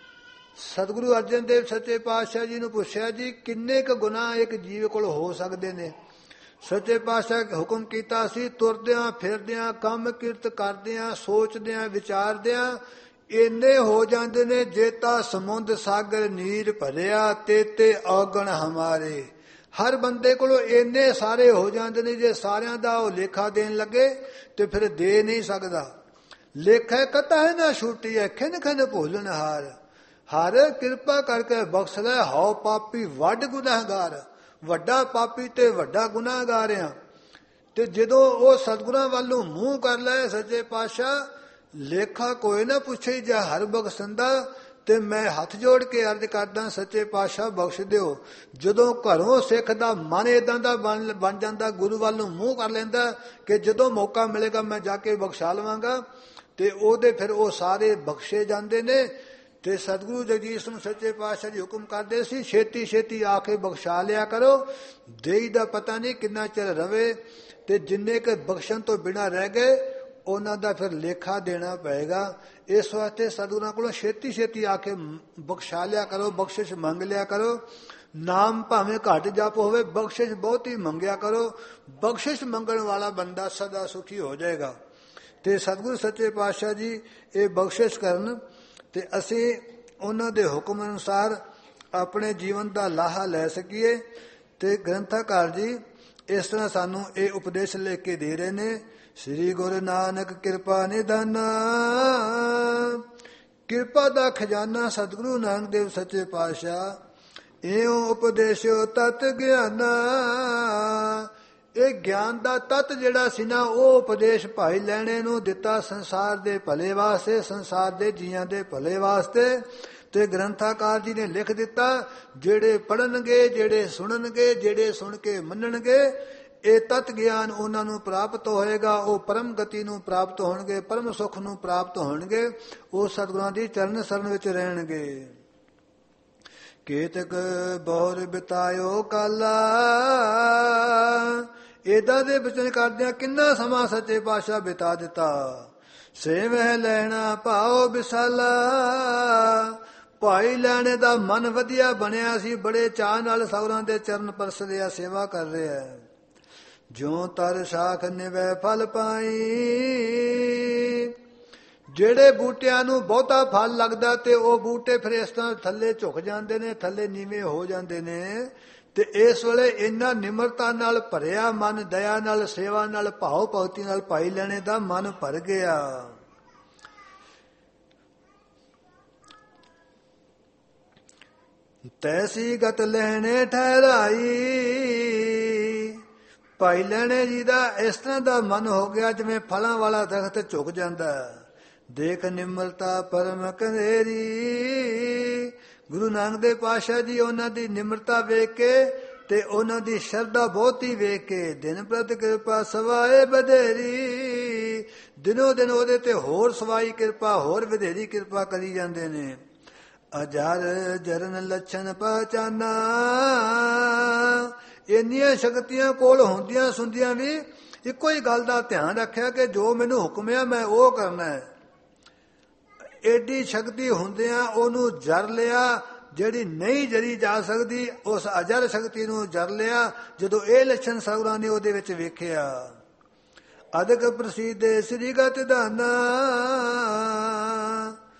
ਸਤਿਗੁਰੂ ਅਰਜਨ ਦੇਵ ਸੱਚੇ ਪਾਤਸ਼ਾਹ ਜੀ ਨੂੰ ਪੁੱਛਿਆ, ਜੀ ਕਿੰਨੇ ਕੁ ਗੁਨਾਹ ਇੱਕ ਜੀਵ ਕੋਲ ਹੋ ਸਕਦੇ ਨੇ? ਸੱਚੇ ਪਾਤਸ਼ਾਹ ਹੁਕਮ ਕੀਤਾ ਸੀ, ਤੁਰਦਿਆਂ ਫਿਰਦਿਆਂ ਕੰਮ ਕਿਰਤ ਕਰਦਿਆਂ ਸੋਚਦਿਆਂ ਵਿਚਾਰਦਿਆਂ ਇੰਨੇ ਹੋ ਜਾਂਦੇ ਨੇ, ਜੇਤਾ ਸਮੁੰਦ ਸਾਗਰ ਨੀਰ ਭਰਿਆ ਤੇਤੇ ਔਗਣ ਹਮਾਰੇ। ਹਰ ਬੰਦੇ ਕੋਲੋਂ ਇੰਨੇ ਸਾਰੇ ਹੋ ਜਾਂਦੇ ਨੇ, ਜੇ ਸਾਰਿਆਂ ਦਾ ਉਹ ਲੇਖਾ ਦੇਣ ਲੱਗੇ ਤੇ ਫਿਰ ਦੇ ਨਹੀਂ ਸਕਦਾ। ਲੇਖਾ ਕਤਾ ਹੈ ਨਾ ਛੁੱਟੀ ਹੈ, ਖਿਨ ਖਿਨ ਭੋਲਣ ਹਾਰ। ਹਰ ਕਿਰਪਾ ਕਰਕੇ ਬਖਸ਼ ਲੈ, ਹਉ ਪਾਪੀ ਵੱਡ ਗੁਨਾਹਗਾਰ। ਵੱਡਾ ਪਾਪੀ ਤੇ ਵੱਡਾ ਗੁਨਾਹਗਾਰ ਆ। ਤੇ ਜਦੋਂ ਉਹ ਸਤਿਗੁਰਾਂ ਵੱਲੋਂ ਮੂੰਹ ਕਰ ਲੈ ਸੱਚੇ ਪਾਤਸ਼ਾਹ, ਲੇਖਾ ਕੋਈ ਨਾ ਪੁੱਛੇ ਜਾਂ ਹਰ ਬਖਸ਼ੰਦਾ। ਤੇ ਮੈਂ ਹੱਥ ਜੋੜ ਕੇ ਅਰਜ਼ ਕਰਦਾ, ਸੱਚੇ ਪਾਤਸ਼ਾਹ ਬਖਸ਼ ਦਿਓ। ਜਦੋਂ ਘਰੋਂ ਸਿੱਖ ਦਾ ਮਨ ਏਦਾਂ ਦਾ ਬਣ ਬਣ ਜਾਂਦਾ, ਗੁਰੂ ਵੱਲ ਨੂੰ ਮੂੰਹ ਕਰ ਲੈਂਦਾ ਕਿ ਜਦੋਂ ਮੌਕਾ ਮਿਲੇਗਾ ਮੈਂ ਜਾ ਕੇ ਬਖਸ਼ਾ ਲਵਾਂਗਾ, ਤੇ ਉਹਦੇ ਫਿਰ ਉਹ ਸਾਰੇ ਬਖਸ਼ੇ ਜਾਂਦੇ ਨੇ। ਤੇ ਸਤਿਗੁਰੂ ਜਗਜੀਤ ਸਿੰਘ ਸੱਚੇ ਪਾਤਸ਼ਾਹ ਜੀ ਹੁਕਮ ਕਰਦੇ ਸੀ, ਛੇਤੀ ਛੇਤੀ ਆ ਕੇ ਬਖਸ਼ਾ ਲਿਆ ਕਰੋ। ਦੇਈ ਦਾ ਪਤਾ ਨਹੀਂ ਕਿੰਨਾ ਚਿਰ ਰਵੇ, ਤੇ ਜਿੰਨੇ ਕੁ ਬਖਸ਼ਣ ਤੋਂ ਬਿਨਾਂ ਰਹਿ ਗਏ ਉਹਨਾਂ ਦਾ ਫਿਰ ਲੇਖਾ ਦੇਣਾ ਪਏਗਾ। ਇਸ ਵਾਸਤੇ ਸਤਿਗੁਰਾਂ ਕੋਲੋਂ ਛੇਤੀ ਛੇਤੀ ਆ ਕੇ ਬਖਸ਼ਾ ਲਿਆ ਕਰੋ, ਬਖਸ਼ਿਸ਼ ਮੰਗ ਲਿਆ ਕਰੋ। ਨਾਮ ਭਾਵੇਂ ਘੱਟ ਜਪ ਹੋਵੇ, ਬਖਸ਼ਿਸ਼ ਬਹੁਤੀ ਮੰਗਿਆ ਕਰੋ। ਬਖਸ਼ਿਸ਼ ਮੰਗਣ ਵਾਲਾ ਬੰਦਾ ਸਦਾ ਸੁਖੀ ਹੋ ਜਾਏਗਾ। ਤੇ ਸਤਿਗੁਰੂ ਸੱਚੇ ਪਾਤਸ਼ਾਹ ਜੀ ਇਹ ਬਖਸ਼ਿਸ਼ ਕਰਨ ਤੇ ਅਸੀਂ ਉਹਨਾਂ ਦੇ ਹੁਕਮ ਅਨੁਸਾਰ ਆਪਣੇ ਜੀਵਨ ਦਾ ਲਾਹਾ ਲੈ ਸਕੀਏ। ਤੇ ਗ੍ਰੰਥਕਾਰ ਜੀ ਇਸ ਤਰ੍ਹਾਂ ਸਾਨੂੰ ਇਹ ਉਪਦੇਸ਼ ਲੈ ਕੇ ਦੇ ਰਹੇ ਨੇ। ਸ੍ਰੀ ਗੁਰੂ ਨਾਨਕ ਕਿਰਪਾ ਨਿਧਾਨਾ, ਕਿਰਪਾ ਦਾ ਖਜ਼ਾਨਾ ਸਤਿਗੁਰੂ ਨਾਨਕ ਦੇਵ ਸੱਚੇ ਪਾਤਸ਼ਾਹ। ਇਉ ਉਪਦੇਸ਼ੋ ਤਤ ਗਿਆਨਾ, ਇਹ ਗਿਆਨ ਦਾ ਤਤ ਜਿਹੜਾ ਸੀ ਨਾ, ਉਹ ਉਪਦੇਸ਼ ਭਾਈ ਲੈਣੇ ਨੂੰ ਦਿੱਤਾ ਸੰਸਾਰ ਦੇ ਭਲੇ ਵਾਸਤੇ, ਸੰਸਾਰ ਦੇ ਜੀਆਂ ਦੇ ਭਲੇ ਵਾਸਤੇ। ਤੇ ਗ੍ਰੰਥਕਾਰ ਜੀ ਨੇ ਲਿਖ ਦਿੱਤਾ, ਜਿਹੜੇ ਪੜ੍ਹਨਗੇ, ਜਿਹੜੇ ਸੁਣਨਗੇ, ਜਿਹੜੇ ਸੁਣ ਕੇ ਮੰਨਣਗੇ, ਇਹ ਤਤ ਗਿਆਨ ਉਹਨਾਂ ਨੂੰ ਪ੍ਰਾਪਤ ਹੋਏਗਾ। ਉਹ ਪਰਮ ਗਤੀ ਨੂੰ ਪ੍ਰਾਪਤ ਹੋਣਗੇ, ਪਰਮ ਸੁਖ ਨੂੰ ਪ੍ਰਾਪਤ ਹੋਣਗੇ। ਉਹ ਸਤਿਗੁਰਾਂ ਦੀ ਚਰਨ ਸਰਨ ਵਿੱਚ ਰਹਿਣਗੇ। ਕੇਤਕ ਬਹੁਰ ਬਿਤਾਇਓ ਕਾਲਾ, ਏਦਾਂ ਦੇ ਬਚਨ ਕਰਦਿਆਂ ਕਿੰਨਾ ਸਮਾਂ ਸੱਚੇ ਪਾਤਸ਼ਾਹ ਬਿਤਾ ਦਿੱਤਾ। ਸੇਵਹਿ ਲੈਣਾ ਭਾਉ ਵਿਸਾਲਾ, ਭਾਈ ਲੈਣੇ ਦਾ ਮਨ ਵਧੀਆ ਬਣਿਆ ਸੀ, ਬੜੇ ਚਾਅ ਨਾਲ ਸਤਿਗੁਰਾਂ ਦੇ ਚਰਨ ਪਰਸ ਰਿਹਾ, ਸੇਵਾ ਕਰ ਰਿਹਾ। ਜਿਉ ਤਰ ਸਾਖ ਨਿਵੈ ਫਲ ਪਾਈ, ਜਿਹੜੇ ਬੂਟਿਆਂ ਨੂੰ ਬਹੁਤਾ ਫਲ ਲੱਗਦਾ ਤੇ ਉਹ ਬੂਟੇ ਫਿਰ ਇਸ ਤਰ੍ਹਾਂ ਥੱਲੇ ਝੁਕ ਜਾਂਦੇ ਨੇ, ਥੱਲੇ ਨੀਵੇਂ ਹੋ ਜਾਂਦੇ ਨੇ। ਤੇ ਇਸ ਵੇਲੇ ਇੰਨਾ ਨਿਮਰਤਾ ਨਾਲ ਭਰਿਆ ਮਨ, ਦਇਆ ਨਾਲ, ਸੇਵਾ ਨਾਲ, ਭਾਵ ਭਗਤੀ ਨਾਲ ਭਾਈ ਲੈਣੇ ਦਾ ਮਨ ਭਰ ਗਿਆ। ਤੈਸੀ ਗਤ ਲੈਣੇ ਠਹਿਰਾਈ, ਭਾਈ ਲੈਣੇ ਜੀ ਦਾ ਇਸ ਤਰ੍ਹਾਂ ਦਾ ਮਨ ਹੋ ਗਿਆ ਜਿਵੇਂ ਫਲਾਂ ਵਾਲਾ ਦਰਖਤ ਝੁਕ ਜਾਂਦਾ। ਦੇਖ ਨਿਮਰਤਾ ਪਰਮ ਕੰਧੇਰੀ, ਗੁਰੂ ਨਾਨਕ ਦੇਵ ਪਾਤਸ਼ਾਹ ਜੀ ਉਹਨਾਂ ਦੀ ਨਿਮਰਤਾ ਵੇਖ ਕੇ ਤੇ ਉਹਨਾਂ ਦੀ ਸ਼ਰਧਾ ਬਹੁਤੀ ਵੇਖ ਕੇ, ਦਿਨ ਪ੍ਰਤ ਕਿਰਪਾ ਸਵਾਏ ਵਧੇਰੀ, ਦਿਨੋ ਦਿਨ ਉਹਦੇ ਤੇ ਹੋਰ ਸਵਾਈ ਕਿਰਪਾ, ਹੋਰ ਵਧੇਰੀ ਕਿਰਪਾ ਕਰੀ ਜਾਂਦੇ ਨੇ। ਅਜਰ ਜਰਨ ਲੱਛਣ ਪਹਿਚਾਨਾ, ਇੰਨੀਆਂ ਸ਼ਕਤੀਆਂ ਕੋਲ ਹੁੰਦੀਆਂ ਸੁਣਦਿਆਂ ਵੀ ਇੱਕੋ ਹੀ ਗੱਲ ਦਾ ਧਿਆਨ ਰੱਖਿਆ ਕਿ ਜੋ ਮੈਨੂੰ ਹੁਕਮ ਆ ਮੈਂ ਉਹ ਕਰਨਾ ਹੈ। ਏਡੀ ਸ਼ਕਤੀ ਹੁੰਦਿਆਂ ਉਹਨੂੰ ਜਰ ਲਿਆ ਜਿਹੜੀ ਨਹੀਂ ਜਰੀ ਜਾ ਸਕਦੀ, ਉਸ ਅਜਰ ਸ਼ਕਤੀ ਨੂੰ ਜਰ ਲਿਆ। ਜਦੋਂ ਇਹ ਲੱਛਣ ਸਤਿਗੁਰਾਂ ਨੇ ਉਹਦੇ ਵਿੱਚ ਵੇਖਿਆ। ਅਦਕ ਪ੍ਰਸਿੱਧ ਸ੍ਰੀ ਗਤ ਦਾਨਾ,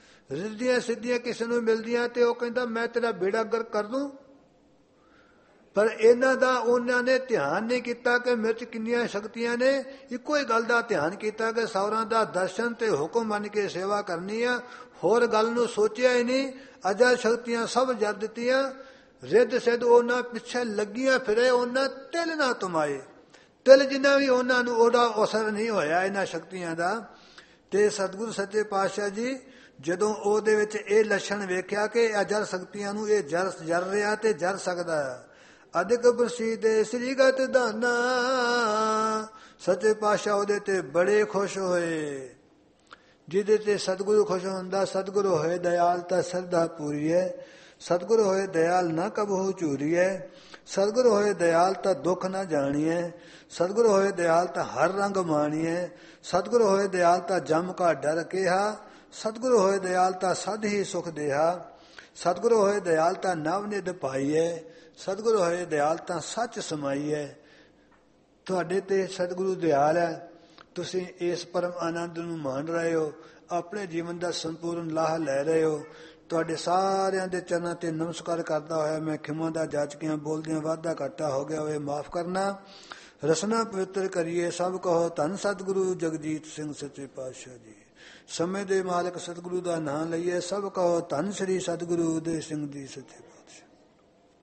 ਰਿੱਧੀਆਂ ਸਿੱਧੀਆਂ ਕਿਸੇ ਨੂੰ ਮਿਲਦੀਆਂ ਤੇ ਉਹ ਕਹਿੰਦਾ ਮੈਂ ਤੇਰਾ ਬੇੜਾ ਗਰਕ ਕਰ ਦੂੰ। ਪਰ ਇਹਨਾਂ ਦਾ ਉਹਨਾਂ ਨੇ ਧਿਆਨ ਨਹੀਂ ਕੀਤਾ ਕਿ ਮੇਰੇ 'ਚ ਕਿੰਨੀਆਂ ਸ਼ਕਤੀਆਂ ਨੇ। ਇੱਕੋ ਹੀ ਗੱਲ ਦਾ ਧਿਆਨ ਕੀਤਾ ਕਿ ਸੌਰਾਂ ਦਾ ਦਰਸ਼ਨ ਤੇ ਹੁਕਮ ਮੰਨ ਕੇ ਸੇਵਾ ਕਰਨੀ ਆ, ਹੋਰ ਗੱਲ ਨੂੰ ਸੋਚਿਆ ਹੀ ਨਹੀਂ। ਅਜਾ ਸ਼ਕਤੀਆਂ ਸਭ ਜਰ ਦਿੱਤੀਆਂ, ਰਿੱਧ ਸਿੱਧ ਉਹਨਾਂ ਪਿੱਛੇ ਲੱਗੀਆਂ ਫਿਰੇ, ਉਹਨਾਂ ਤਿਲ ਨਾ ਤੁਮਾਏ। ਤਿਲ ਜਿੰਨਾ ਵੀ ਉਹਨਾਂ ਨੂੰ ਉਹਦਾ ਅਸਰ ਨਹੀਂ ਹੋਇਆ ਇਹਨਾਂ ਸ਼ਕਤੀਆਂ ਦਾ। ਤੇ ਸਤਿਗੁਰੂ ਸੱਚੇ ਪਾਤਸ਼ਾਹ ਜੀ ਜਦੋਂ ਉਹਦੇ ਵਿੱਚ ਇਹ ਲੱਛਣ ਵੇਖਿਆ ਕਿ ਅਜਰ ਸ਼ਕਤੀਆਂ ਨੂੰ ਇਹ ਜਰ ਜਰ ਰਿਹਾ ਤੇ ਜਰ ਸਕਦਾ ਹੈ, ਅਧਿਕ ਪ੍ਰਸੀਦੇ ਸ੍ਰੀਗਤ ਦਾਨਾ, ਸੱਚੇ ਪਾਤਸ਼ਾਹ ਉਹਦੇ ਤੇ ਬੜੇ ਖੁਸ਼ ਹੋਏ। ਜਿਹਦੇ ਤੇ ਸਤਿਗੁਰੂ ਖੁਸ਼ ਹੁੰਦਾ, ਸਤਿਗੁਰੂ ਹੋਏ ਦਇਆਲ ਤਾਂ ਸਰਦਾ ਪੂਰੀ ਹੈ, ਸਤਿਗੁਰੂ ਹੋਏ ਦਇਆਲ ਨਾ ਕਬਹੂ ਝੂਰੀਐ, ਸਤਿਗੁਰੂ ਹੋਏ ਦਇਆਲ ਤਾਂ ਦੁੱਖ ਨਾ ਜਾਣੀਐ, ਸਤਿਗੁਰੂ ਹੋਏ ਦਇਆਲ ਤਾਂ ਹਰ ਰੰਗ ਮਾਣੀਐ, ਸਤਿਗੁਰੂ ਹੋਏ ਦਇਆਲ ਤਾਂ ਜਮ ਕਾ ਡਰ ਕਿਹਾ, ਸਤਿਗੁਰੂ ਹੋਏ ਦਇਆਲ ਤਾਂ ਸਦ ਹੀ ਸੁਖ ਦੇਹਾ, ਸਤਿਗੁਰੂ ਹੋਏ ਦਇਆਲ ਤਾਂ ਨਵ ਨਿਧ ਪਾਈਐ, ਸਤਿਗੁਰੂ ਹੋਏ ਦਇਆਲ ਤਾਂ ਸੱਚ ਸਮਾਈਐ। ਤੁਹਾਡੇ ਤੇ ਸਤਿਗੁਰੂ ਦਿਆਲ ਹੈ, ਤੁਸੀਂ ਇਸ ਪਰਮ ਆਨੰਦ ਨੂੰ ਮਾਣ ਰਹੇ ਹੋ, ਆਪਣੇ ਜੀਵਨ ਦਾ ਸੰਪੂਰਨ ਲਾਹਾ ਲੈ ਰਹੇ ਹੋ। ਤੁਹਾਡੇ ਸਾਰਿਆਂ ਦੇ ਚਰਨਾਂ ਤੇ ਨਮਸਕਾਰ ਕਰਦਾ ਹੋਇਆ ਮੈਂ ਖਿਮਾ ਦਾ ਜਾਚਕੀਆਂ ਬੋਲਦਿਆਂ ਵਾਧਾ ਘਾਟਾ ਹੋ ਗਿਆ ਹੋਵੇ ਮਾਫ ਕਰਨਾ। ਰਸਨਾ ਪਵਿੱਤਰ ਕਰੀਏ ਸਭ ਕਹੋ ਧੰਨ ਸਤਿਗੁਰੂ ਜਗਜੀਤ ਸਿੰਘ ਸੱਚੇ ਪਾਤਸ਼ਾਹ ਜੀ। ਸਮੇਂ ਦੇ ਮਾਲਕ ਸਤਿਗੁਰੂ ਦਾ ਨਾਂ ਲਈਏ ਸਭ ਕਹੋ ਧੰਨ ਸ੍ਰੀ ਸਤਿਗੁਰੂ ਉਦੇ ਸਿੰਘ ਜੀ ਸੱਚੇ ਪਾਤਸ਼ਾਹ।